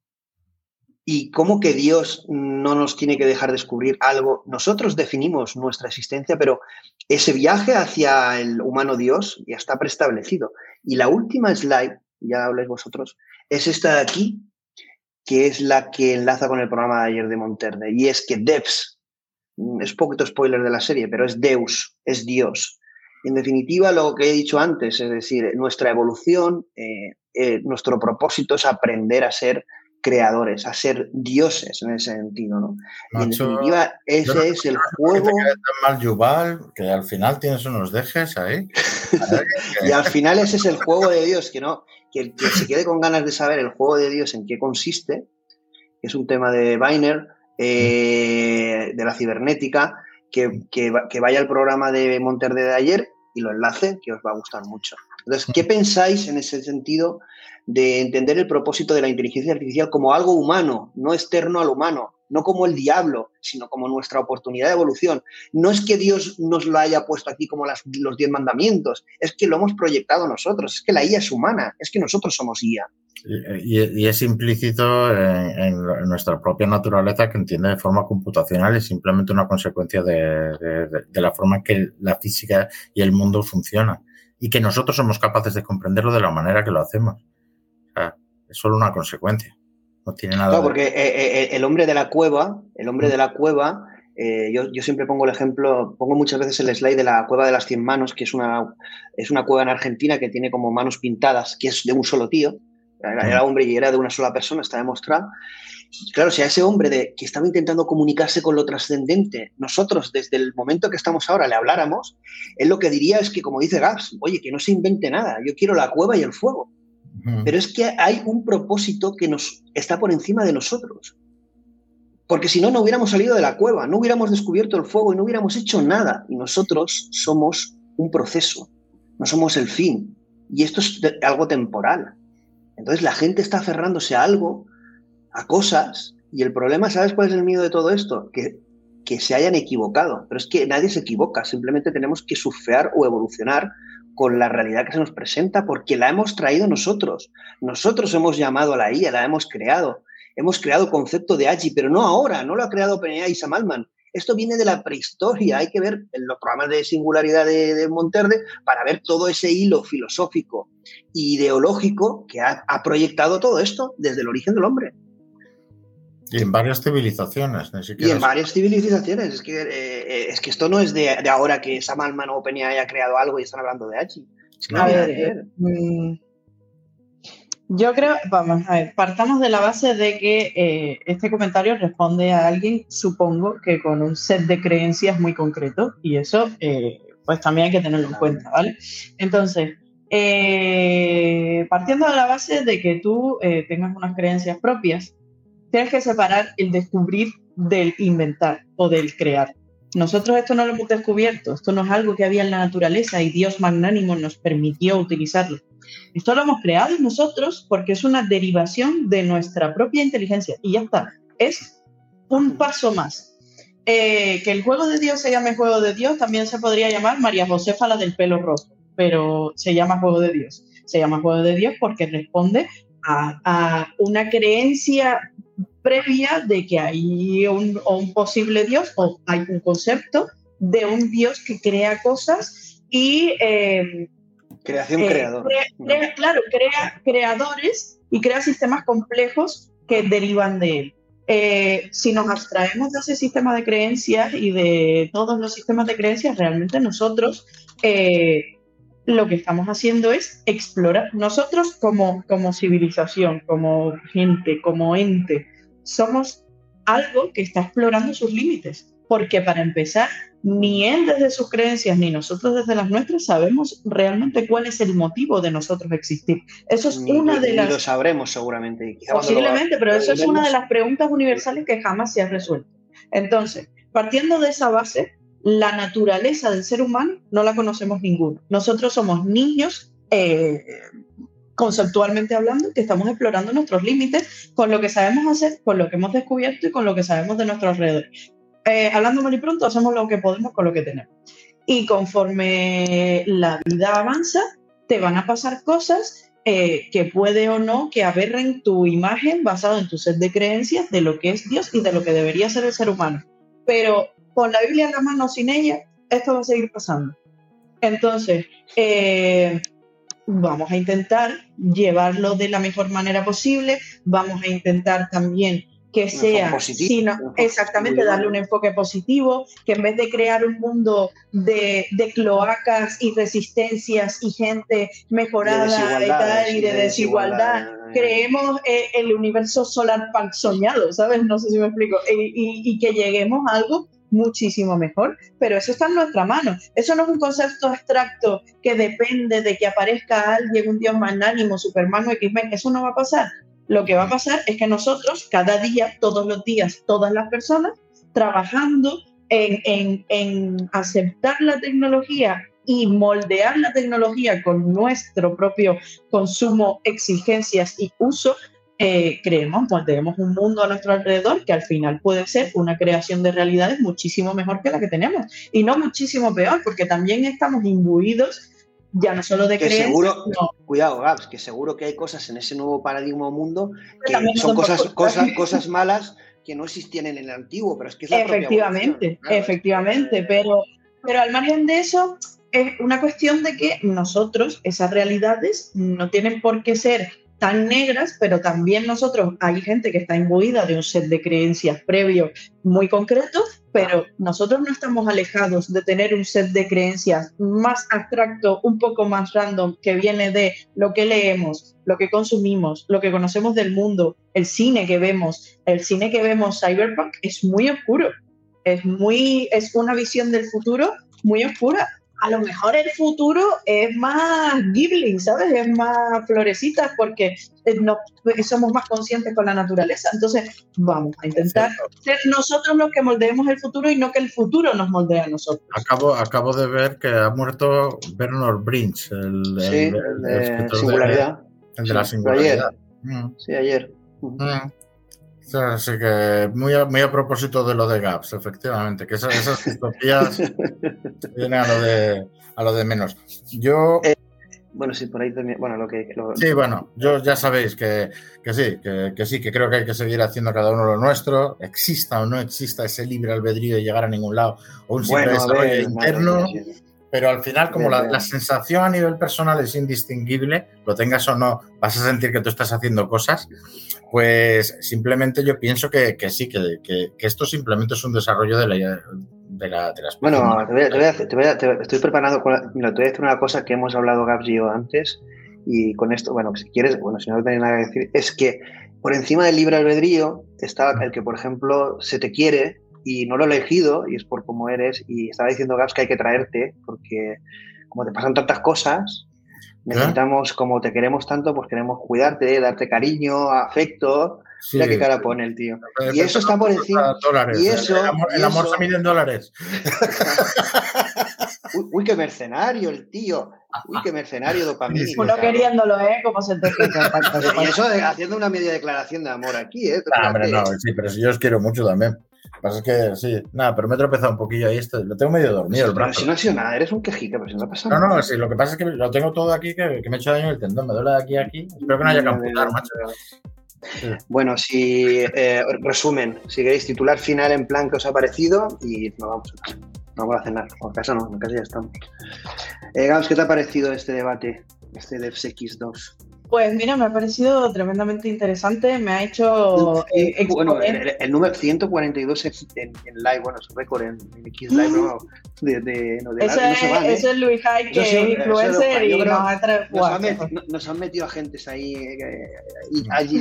¿Y cómo que Dios no nos tiene que dejar descubrir algo? Nosotros definimos nuestra existencia, pero ese viaje hacia el humano Dios ya está preestablecido. Y la última slide, ya habláis vosotros, es esta de aquí, que es la que enlaza con el programa de ayer de Monterde, y es que Devs, es poquito spoiler de la serie, pero es Deus, es Dios. En definitiva, lo que he dicho antes, es decir, nuestra evolución, eh, eh, nuestro propósito es aprender a ser creadores, a ser dioses en ese sentido, ¿no? Y en definitiva, ese no, es el no, juego... Que te tan mal, Yuval, que al final tienes unos dejes ahí. Y al final ese es el juego de Dios, que no... Que el que se quede con ganas de saber el juego de Dios en qué consiste, que es un tema de Weiner, eh, de la cibernética, que, que, que vaya al programa de Monterde de ayer y lo enlace, que os va a gustar mucho. Entonces, ¿qué pensáis en ese sentido de entender el propósito de la inteligencia artificial como algo humano, no externo al humano? no como el diablo, sino como nuestra oportunidad de evolución. No es que Dios nos lo haya puesto aquí como las, los diez mandamientos, es que lo hemos proyectado nosotros, es que la I A es humana, es que nosotros somos I A. Y, y, y es implícito en, en, en nuestra propia naturaleza, que entiende de forma computacional, es simplemente una consecuencia de, de, de la forma en que la física y el mundo funcionan, y que nosotros somos capaces de comprenderlo de la manera que lo hacemos. O sea, es solo una consecuencia. No tiene nada. Claro, de... porque eh, eh, el hombre de la cueva, el hombre de la cueva, eh, yo, yo siempre pongo el ejemplo, pongo muchas veces el slide de la cueva de las cien manos, que es una, es una cueva en Argentina que tiene como manos pintadas, que es de un solo tío, era, era hombre y era de una sola persona, está demostrado. Y claro, si a ese hombre de, que estaba intentando comunicarse con lo trascendente, nosotros desde el momento que estamos ahora le habláramos, él lo que diría es que, como dice Gabs, oye, que no se invente nada, yo quiero la cueva y el fuego. Pero es que hay un propósito que nos está por encima de nosotros. Porque si no, no hubiéramos salido de la cueva, no hubiéramos descubierto el fuego y no hubiéramos hecho nada. Y nosotros somos un proceso, no somos el fin. Y esto es algo temporal. Entonces la gente está aferrándose a algo, a cosas, y el problema, ¿sabes cuál es el miedo de todo esto? Que, que se hayan equivocado. Pero es que nadie se equivoca, simplemente tenemos que surfear o evolucionar con la realidad que se nos presenta, porque la hemos traído nosotros. Nosotros hemos llamado a la I A, la hemos creado. Hemos creado el concepto de A G I, pero no ahora, no lo ha creado OpenAI y Sam Altman. Esto viene de la prehistoria. Hay que ver en los programas de singularidad de, de Monterde para ver todo ese hilo filosófico e ideológico que ha, ha proyectado todo esto desde el origen del hombre. Y en varias civilizaciones. Ni siquiera y en es... varias civilizaciones. Es que, eh, es que esto no es de, de ahora que Sam Altman o OpenAI haya creado algo y están hablando de A G I. Es que a ver, eh, mmm, yo creo, vamos a ver, partamos de la base de que eh, este comentario responde a alguien, supongo, que con un set de creencias muy concreto, y eso eh, pues también hay que tenerlo en cuenta, ¿vale? Entonces, eh, partiendo de la base de que tú eh, tengas unas creencias propias, tienes que separar el descubrir del inventar o del crear. Nosotros esto no lo hemos descubierto, esto no es algo que había en la naturaleza y Dios magnánimo nos permitió utilizarlo. Esto lo hemos creado nosotros porque es una derivación de nuestra propia inteligencia y ya está, es un paso más. Eh, que el juego de Dios se llame juego de Dios, también se podría llamar María Josefa la del pelo rojo, pero se llama juego de Dios. Se llama juego de Dios porque responde a, a una creencia previa de que hay un, o un posible Dios o hay un concepto de un Dios que crea cosas y... Eh, Creación eh, creador. Crea, crea, claro, crea creadores y crea sistemas complejos que derivan de él. Eh, si nos abstraemos de ese sistema de creencias y de todos los sistemas de creencias, realmente nosotros eh, lo que estamos haciendo es explorar. Nosotros como, como civilización, como gente, como ente, somos algo que está explorando sus límites. Porque para empezar, ni él desde sus creencias ni nosotros desde las nuestras sabemos realmente cuál es el motivo de nosotros existir. Eso es ni, una de ni las... lo sabremos seguramente. Quizá Posiblemente, lo, pero lo eso veremos. es una de las preguntas universales que jamás se ha resuelto. Entonces, partiendo de esa base, la naturaleza del ser humano no la conocemos ninguno. Nosotros somos niños, eh, conceptualmente hablando, que estamos explorando nuestros límites con lo que sabemos hacer, con lo que hemos descubierto y con lo que sabemos de nuestro alrededor. Eh, hablando mal y pronto, hacemos lo que podemos con lo que tenemos. Y conforme la vida avanza, te van a pasar cosas eh, que puede o no que aberren tu imagen basado en tu set de creencias de lo que es Dios y de lo que debería ser el ser humano. Pero con la Biblia en la mano, sin ella, esto va a seguir pasando. Entonces, eh, vamos a intentar llevarlo de la mejor manera posible, vamos a intentar también que sea, sino, exactamente, darle un enfoque positivo, que en vez de crear un mundo de, de cloacas y resistencias y gente mejorada y tal, y de, de desigualdad, desigualdad, creemos eh, el universo solar punk soñado, ¿sabes? No sé si me explico, y, y, y que lleguemos a algo muchísimo mejor, pero eso está en nuestra mano. Eso no es un concepto abstracto que depende de que aparezca alguien, un dios magnánimo, Superman o X-Men, eso no va a pasar. Lo que va a pasar es que nosotros, cada día, todos los días, todas las personas, trabajando en, en, en aceptar la tecnología y moldear la tecnología con nuestro propio consumo, exigencias y uso, eh, creemos, moldeemos un mundo a nuestro alrededor que al final puede ser una creación de realidades muchísimo mejor que la que tenemos. Y no muchísimo peor, porque también estamos imbuidos ya no solo de que creencias, seguro, sino... Cuidado, Gabs, que seguro que hay cosas en ese nuevo paradigma o mundo que también son no cosas, son cosas, cosas malas que no existían en el antiguo, pero es que es la Efectivamente, propia efectivamente, pero, pero al margen de eso es una cuestión de que nosotros, esas realidades no tienen por qué ser tan negras, pero también nosotros, hay gente que está imbuida de un set de creencias previos muy concretos, pero nosotros no estamos alejados de tener un set de creencias más abstracto, un poco más random, que viene de lo que leemos, lo que consumimos, lo que conocemos del mundo, el cine que vemos. El cine que vemos Cyberpunk es muy oscuro, es, muy, es una visión del futuro muy oscura. A lo mejor el futuro es más Ghibli, ¿sabes? Es más florecitas porque no, somos más conscientes con la naturaleza. Entonces, vamos a intentar ser nosotros los que moldeemos el futuro y no que el futuro nos moldee a nosotros. Acabo, acabo de ver que ha muerto Bernard Brinch, el, sí, el, el de el singularidad. De, el de sí, la singularidad. Ayer. Mm. Sí, ayer. Mm. Así que muy a, muy a propósito de lo de Gaps, efectivamente, que esas, esas distopías vienen a lo de a lo de menos. Yo eh, bueno, sí, por ahí también, bueno, lo que lo, sí, bueno, yo ya sabéis que, que sí, que, que sí, que creo que hay que seguir haciendo cada uno lo nuestro, exista o no exista ese libre albedrío de llegar a ningún lado o un simple bueno, desarrollo ver, interno. Madre, sí. Pero al final, como la, la sensación a nivel personal es indistinguible, lo tengas o no, vas a sentir que tú estás haciendo cosas, pues simplemente yo pienso que, que sí, que, que, que esto simplemente es un desarrollo de la, de la, de las Bueno, te voy a, te voy a, te voy a, te estoy preparando, con la, mira, te voy a decir una cosa que hemos hablado Gabs y yo antes, y con esto, bueno, si quieres, bueno, si no tienes nada que decir, es que por encima del libre albedrío está el que, por ejemplo, se te quiere y no lo he elegido, y es por cómo eres, y estaba diciendo Gabs que hay que traerte, porque como te pasan tantas cosas, necesitamos, ¿eh? Como te queremos tanto, pues queremos cuidarte, darte cariño, afecto. Sí. Mira qué cara pone el tío. Pero y eso está por encima. Dólares, y eso, el amor, el amor eso... se mide en dólares. uy, uy, qué mercenario el tío. Uy, qué mercenario dopamina. Uno queriéndolo, ¿eh? Como se te y eso de, haciendo una media declaración de amor aquí, ¿eh? Ah, hombre, no, sí, pero si yo os quiero mucho también. Lo que pasa es que, sí, nada, pero me he tropezado un poquillo ahí, esto, lo tengo medio dormido el brazo. Pero si no ha sido nada, eres un quejica, pero si no ha pasado No, nada. no, sí, lo que pasa es que lo tengo todo aquí, que, que me he hecho daño en el tendón, me duele de aquí a aquí. Espero que no haya que amputar, macho. Sí. Bueno, si eh, resumen, si queréis titular final en plan que os ha parecido y nos vamos a, nos vamos a cenar. O a casa no, en casa ya estamos. Eh, Gabs, ¿qué te ha parecido este debate, este DevSex dos? Pues mira, me ha parecido tremendamente interesante, me ha hecho... Eh, bueno, el, el número ciento cuarenta y dos en, en, en live, bueno, es un récord en, en X Live, ¿no? De, de, no, de eso, live, es, no se van, ¿eh? Eso es Luis Hyde, que eso, es influencer y nos ha traído... Nos, ha metido, nos han metido agentes ahí, eh, allí,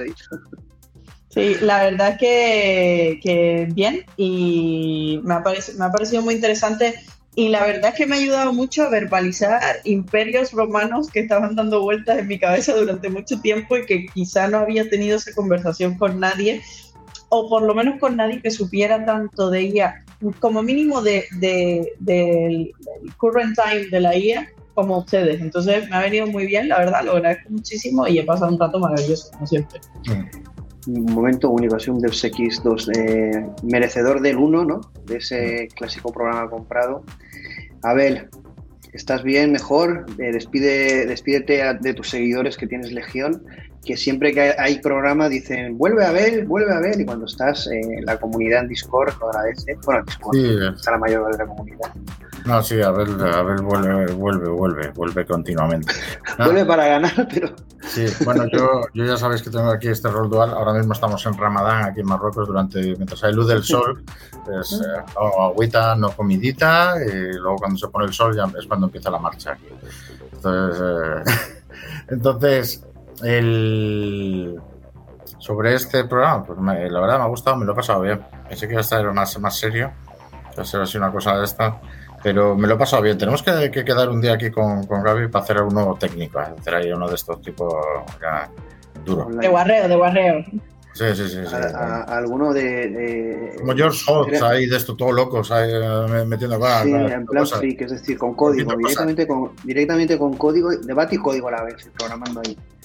Sí, la verdad es que, que bien, y me ha, parecido, me ha parecido muy interesante. Y la verdad es que me ha ayudado mucho a verbalizar imperios romanos que estaban dando vueltas en mi cabeza durante mucho tiempo y que quizá no había tenido esa conversación con nadie, o por lo menos con nadie que supiera tanto de I A, como mínimo de, de, de, del current time de la I A, como ustedes. Entonces me ha venido muy bien, la verdad, lo agradezco muchísimo y he pasado un rato maravilloso, como siempre. Un momento único, ha sido un DevSex dos eh, merecedor del uno, ¿no? De ese clásico programa comprado. Abel, ¿estás bien? ¿Mejor? Eh, despide, despídete a, de tus seguidores, que tienes legión, que siempre que hay, hay programa dicen vuelve Abel, vuelve Abel, y cuando estás en eh, la comunidad en Discord lo agradece. Bueno, Discord, sí, está la mayor de la comunidad. No, sí, Abel, Abel vuelve, vuelve, vuelve, vuelve continuamente. No. Vuelve para ganar, pero... Sí, bueno, yo, yo ya sabéis que tengo aquí este rol dual. Ahora mismo estamos en Ramadán, aquí en Marruecos, durante mientras hay luz del sol, es eh, no, agüita, no comidita, y luego cuando se pone el sol ya es cuando empieza la marcha. Entonces, eh, entonces el... sobre este programa, pues me, la verdad me ha gustado, me lo he pasado bien. Pensé que iba a estar más, más serio, que va a ser así una cosa de esta. Pero me lo he pasado bien. Tenemos que, que quedar un día aquí con, con Gaby para hacer uno técnico, hacer ahí uno de estos tipos ya duro. De guarreo, de guarreo. Sí, sí, sí. sí. A, a, a alguno de, de... Como George Hotz, ahí de esto, todos locos, ahí metiendo cosas. Sí, en plan freak, es decir, con código, directamente con, directamente con código, debate y código a la vez, programando ahí.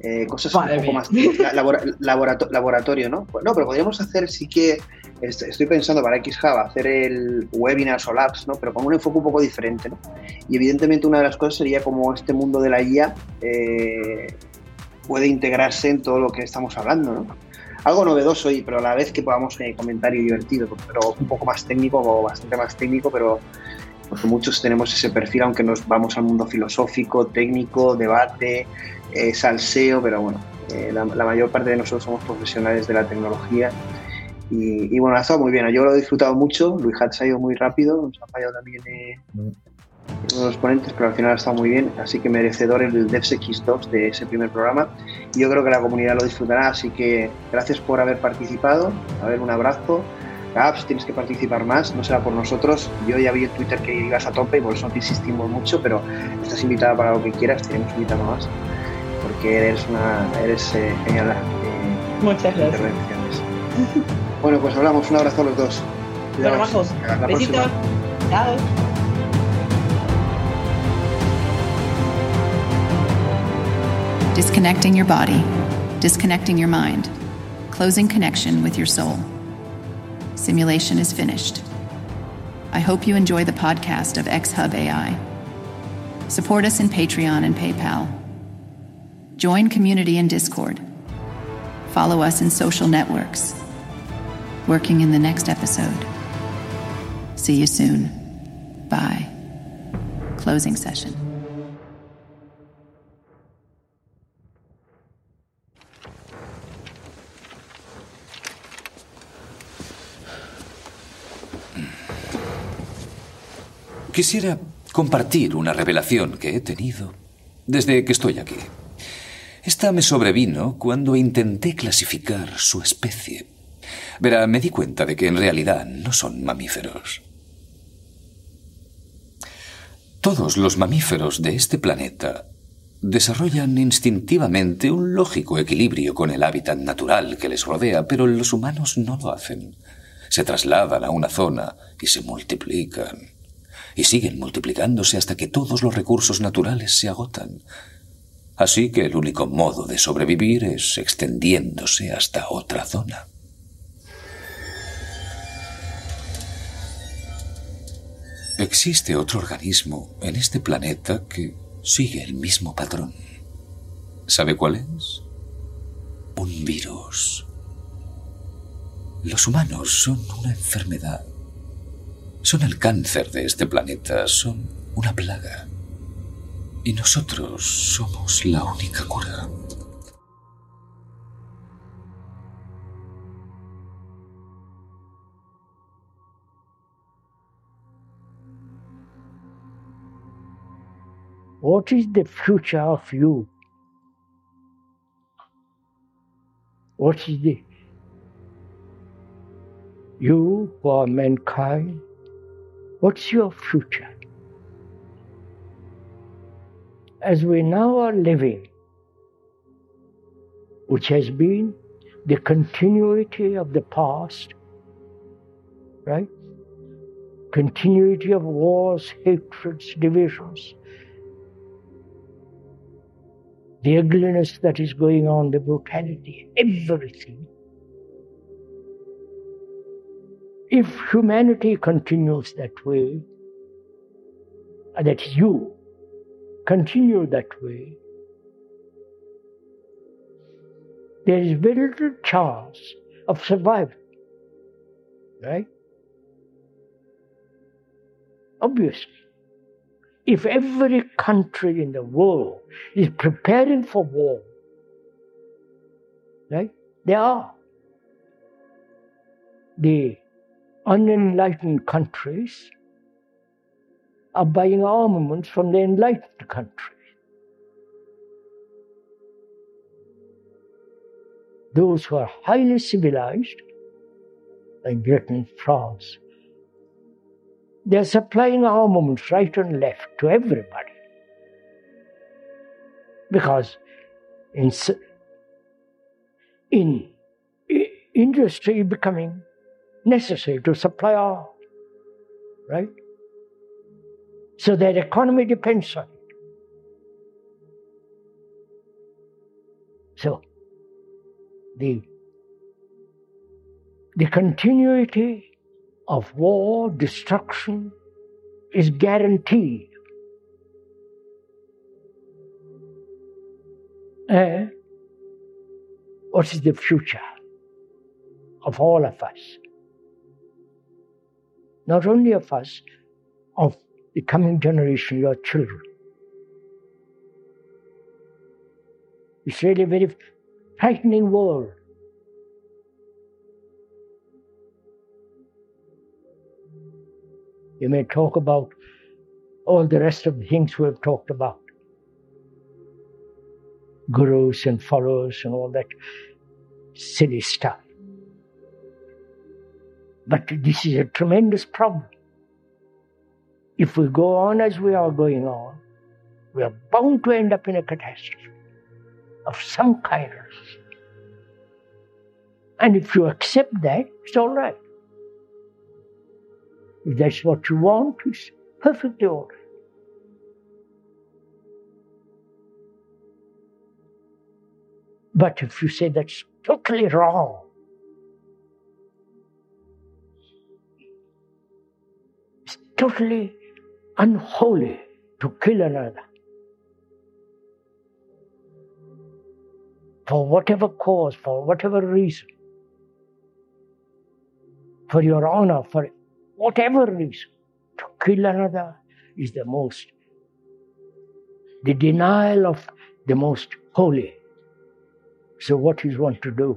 eh, cosas Madre un poco mía. más la- labora- laborato- laboratorio, ¿no? Pues no, pero podríamos hacer, sí que est- estoy pensando para XHub hacer el webinars o labs, ¿no? Pero con un enfoque un poco diferente, ¿no? Y evidentemente una de las cosas sería como este mundo de la I A eh, puede integrarse en todo lo que estamos hablando, ¿no? Algo novedoso, y, pero a la vez que podamos eh, comentar y divertido, pero un poco más técnico, o bastante más técnico, pero porque muchos tenemos ese perfil, aunque nos vamos al mundo filosófico, técnico, debate, eh, salseo, pero bueno, eh, la, la mayor parte de nosotros somos profesionales de la tecnología y, y bueno, ha estado muy bien, yo lo he disfrutado mucho, Luis Hat se ha ido muy rápido, nos ha fallado también eh, uno de los ponentes, pero al final ha estado muy bien, así que merecedor el DevSecX dos de ese primer programa, y yo creo que la comunidad lo disfrutará, así que gracias por haber participado, a ver, un abrazo. Gabs, tienes que participar más, no será por nosotros. Yo ya vi en Twitter que ibas a tope y por eso no te insistimos mucho, pero estás invitada para lo que quieras, tenemos un invitado más, porque eres una eres eh, genial eh, Muchas gracias. intervenciones. Bueno, pues hablamos, un abrazo a los dos. Bueno, Cuidaos. majos, Hasta la besitos. próxima. Chao. Disconnecting your body, disconnecting your mind, closing connection with your soul. Simulation is finished. I hope you enjoy the podcast of XHub A I. Support us in Patreon and PayPal. Join community in Discord. Follow us in social networks. Working in the next episode. See you soon. Bye. Closing session. Quisiera compartir una revelación que he tenido desde que estoy aquí. Esta me sobrevino cuando intenté clasificar su especie. Verá, me di cuenta de que en realidad no son mamíferos. Todos los mamíferos de este planeta desarrollan instintivamente un lógico equilibrio con el hábitat natural que les rodea, pero los humanos no lo hacen. Se trasladan a una zona y se multiplican. Y siguen multiplicándose hasta que todos los recursos naturales se agotan. Así que el único modo de sobrevivir es extendiéndose hasta otra zona. Existe otro organismo en este planeta que sigue el mismo patrón. ¿Sabe cuál es? Un virus. Los humanos son una enfermedad. Son el cáncer de este planeta, son una plaga. Y nosotros somos la única cura. What is the future of you? What is the you who are mankind? What's your future? As we now are living, which has been the continuity of the past, right? Continuity of wars, hatreds, divisions, the ugliness that is going on, the brutality, everything. If humanity continues that way, and that is you, continue that way, there is very little chance of survival, right? Obviously, if every country in the world is preparing for war, right? They are. The unenlightened countries are buying armaments from the enlightened countries. Those who are highly civilized, like Britain, France, they are supplying armaments right and left to everybody. Because in, in industry becoming necessary to supply arms, right? So their economy depends on it. So, the, the continuity of war, destruction, is guaranteed. And what is the future of all of us? Not only of us, of the coming generation, your children. It's really a very frightening world. You may talk about all the rest of the things we have talked about. Gurus and followers and all that silly stuff. But this is a tremendous problem. If we go on as we are going on, we are bound to end up in a catastrophe of some kind. And if you accept that, it's all right. If that's what you want, it's perfectly all right. But if you say that's totally wrong, it's totally unholy to kill another for whatever cause, for whatever reason, for your honor, for whatever reason, to kill another is the most, the denial of the most holy. So what is one to do?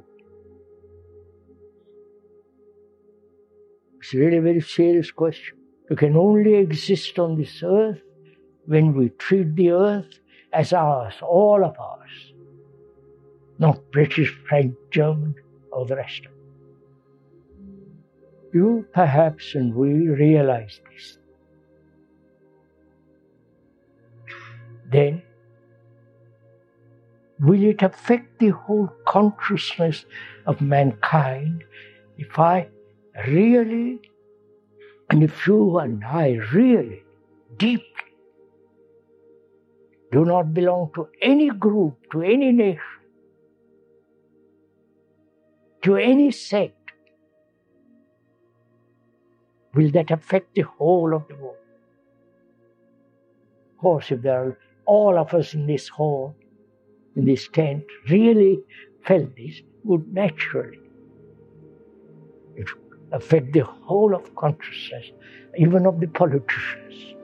It's really a very serious question. We can only exist on this earth when we treat the earth as ours, all of ours. Not British, French, German, or the rest of it. You perhaps and we realize this. Then, will it affect the whole consciousness of mankind if I really, and if you and I really, deeply, do not belong to any group, to any nation, to any sect? Will that affect the whole of the world? Of course, if there are all of us in this hall, in this tent, really felt this, would naturally it would affect the whole of consciousness, even of the politicians.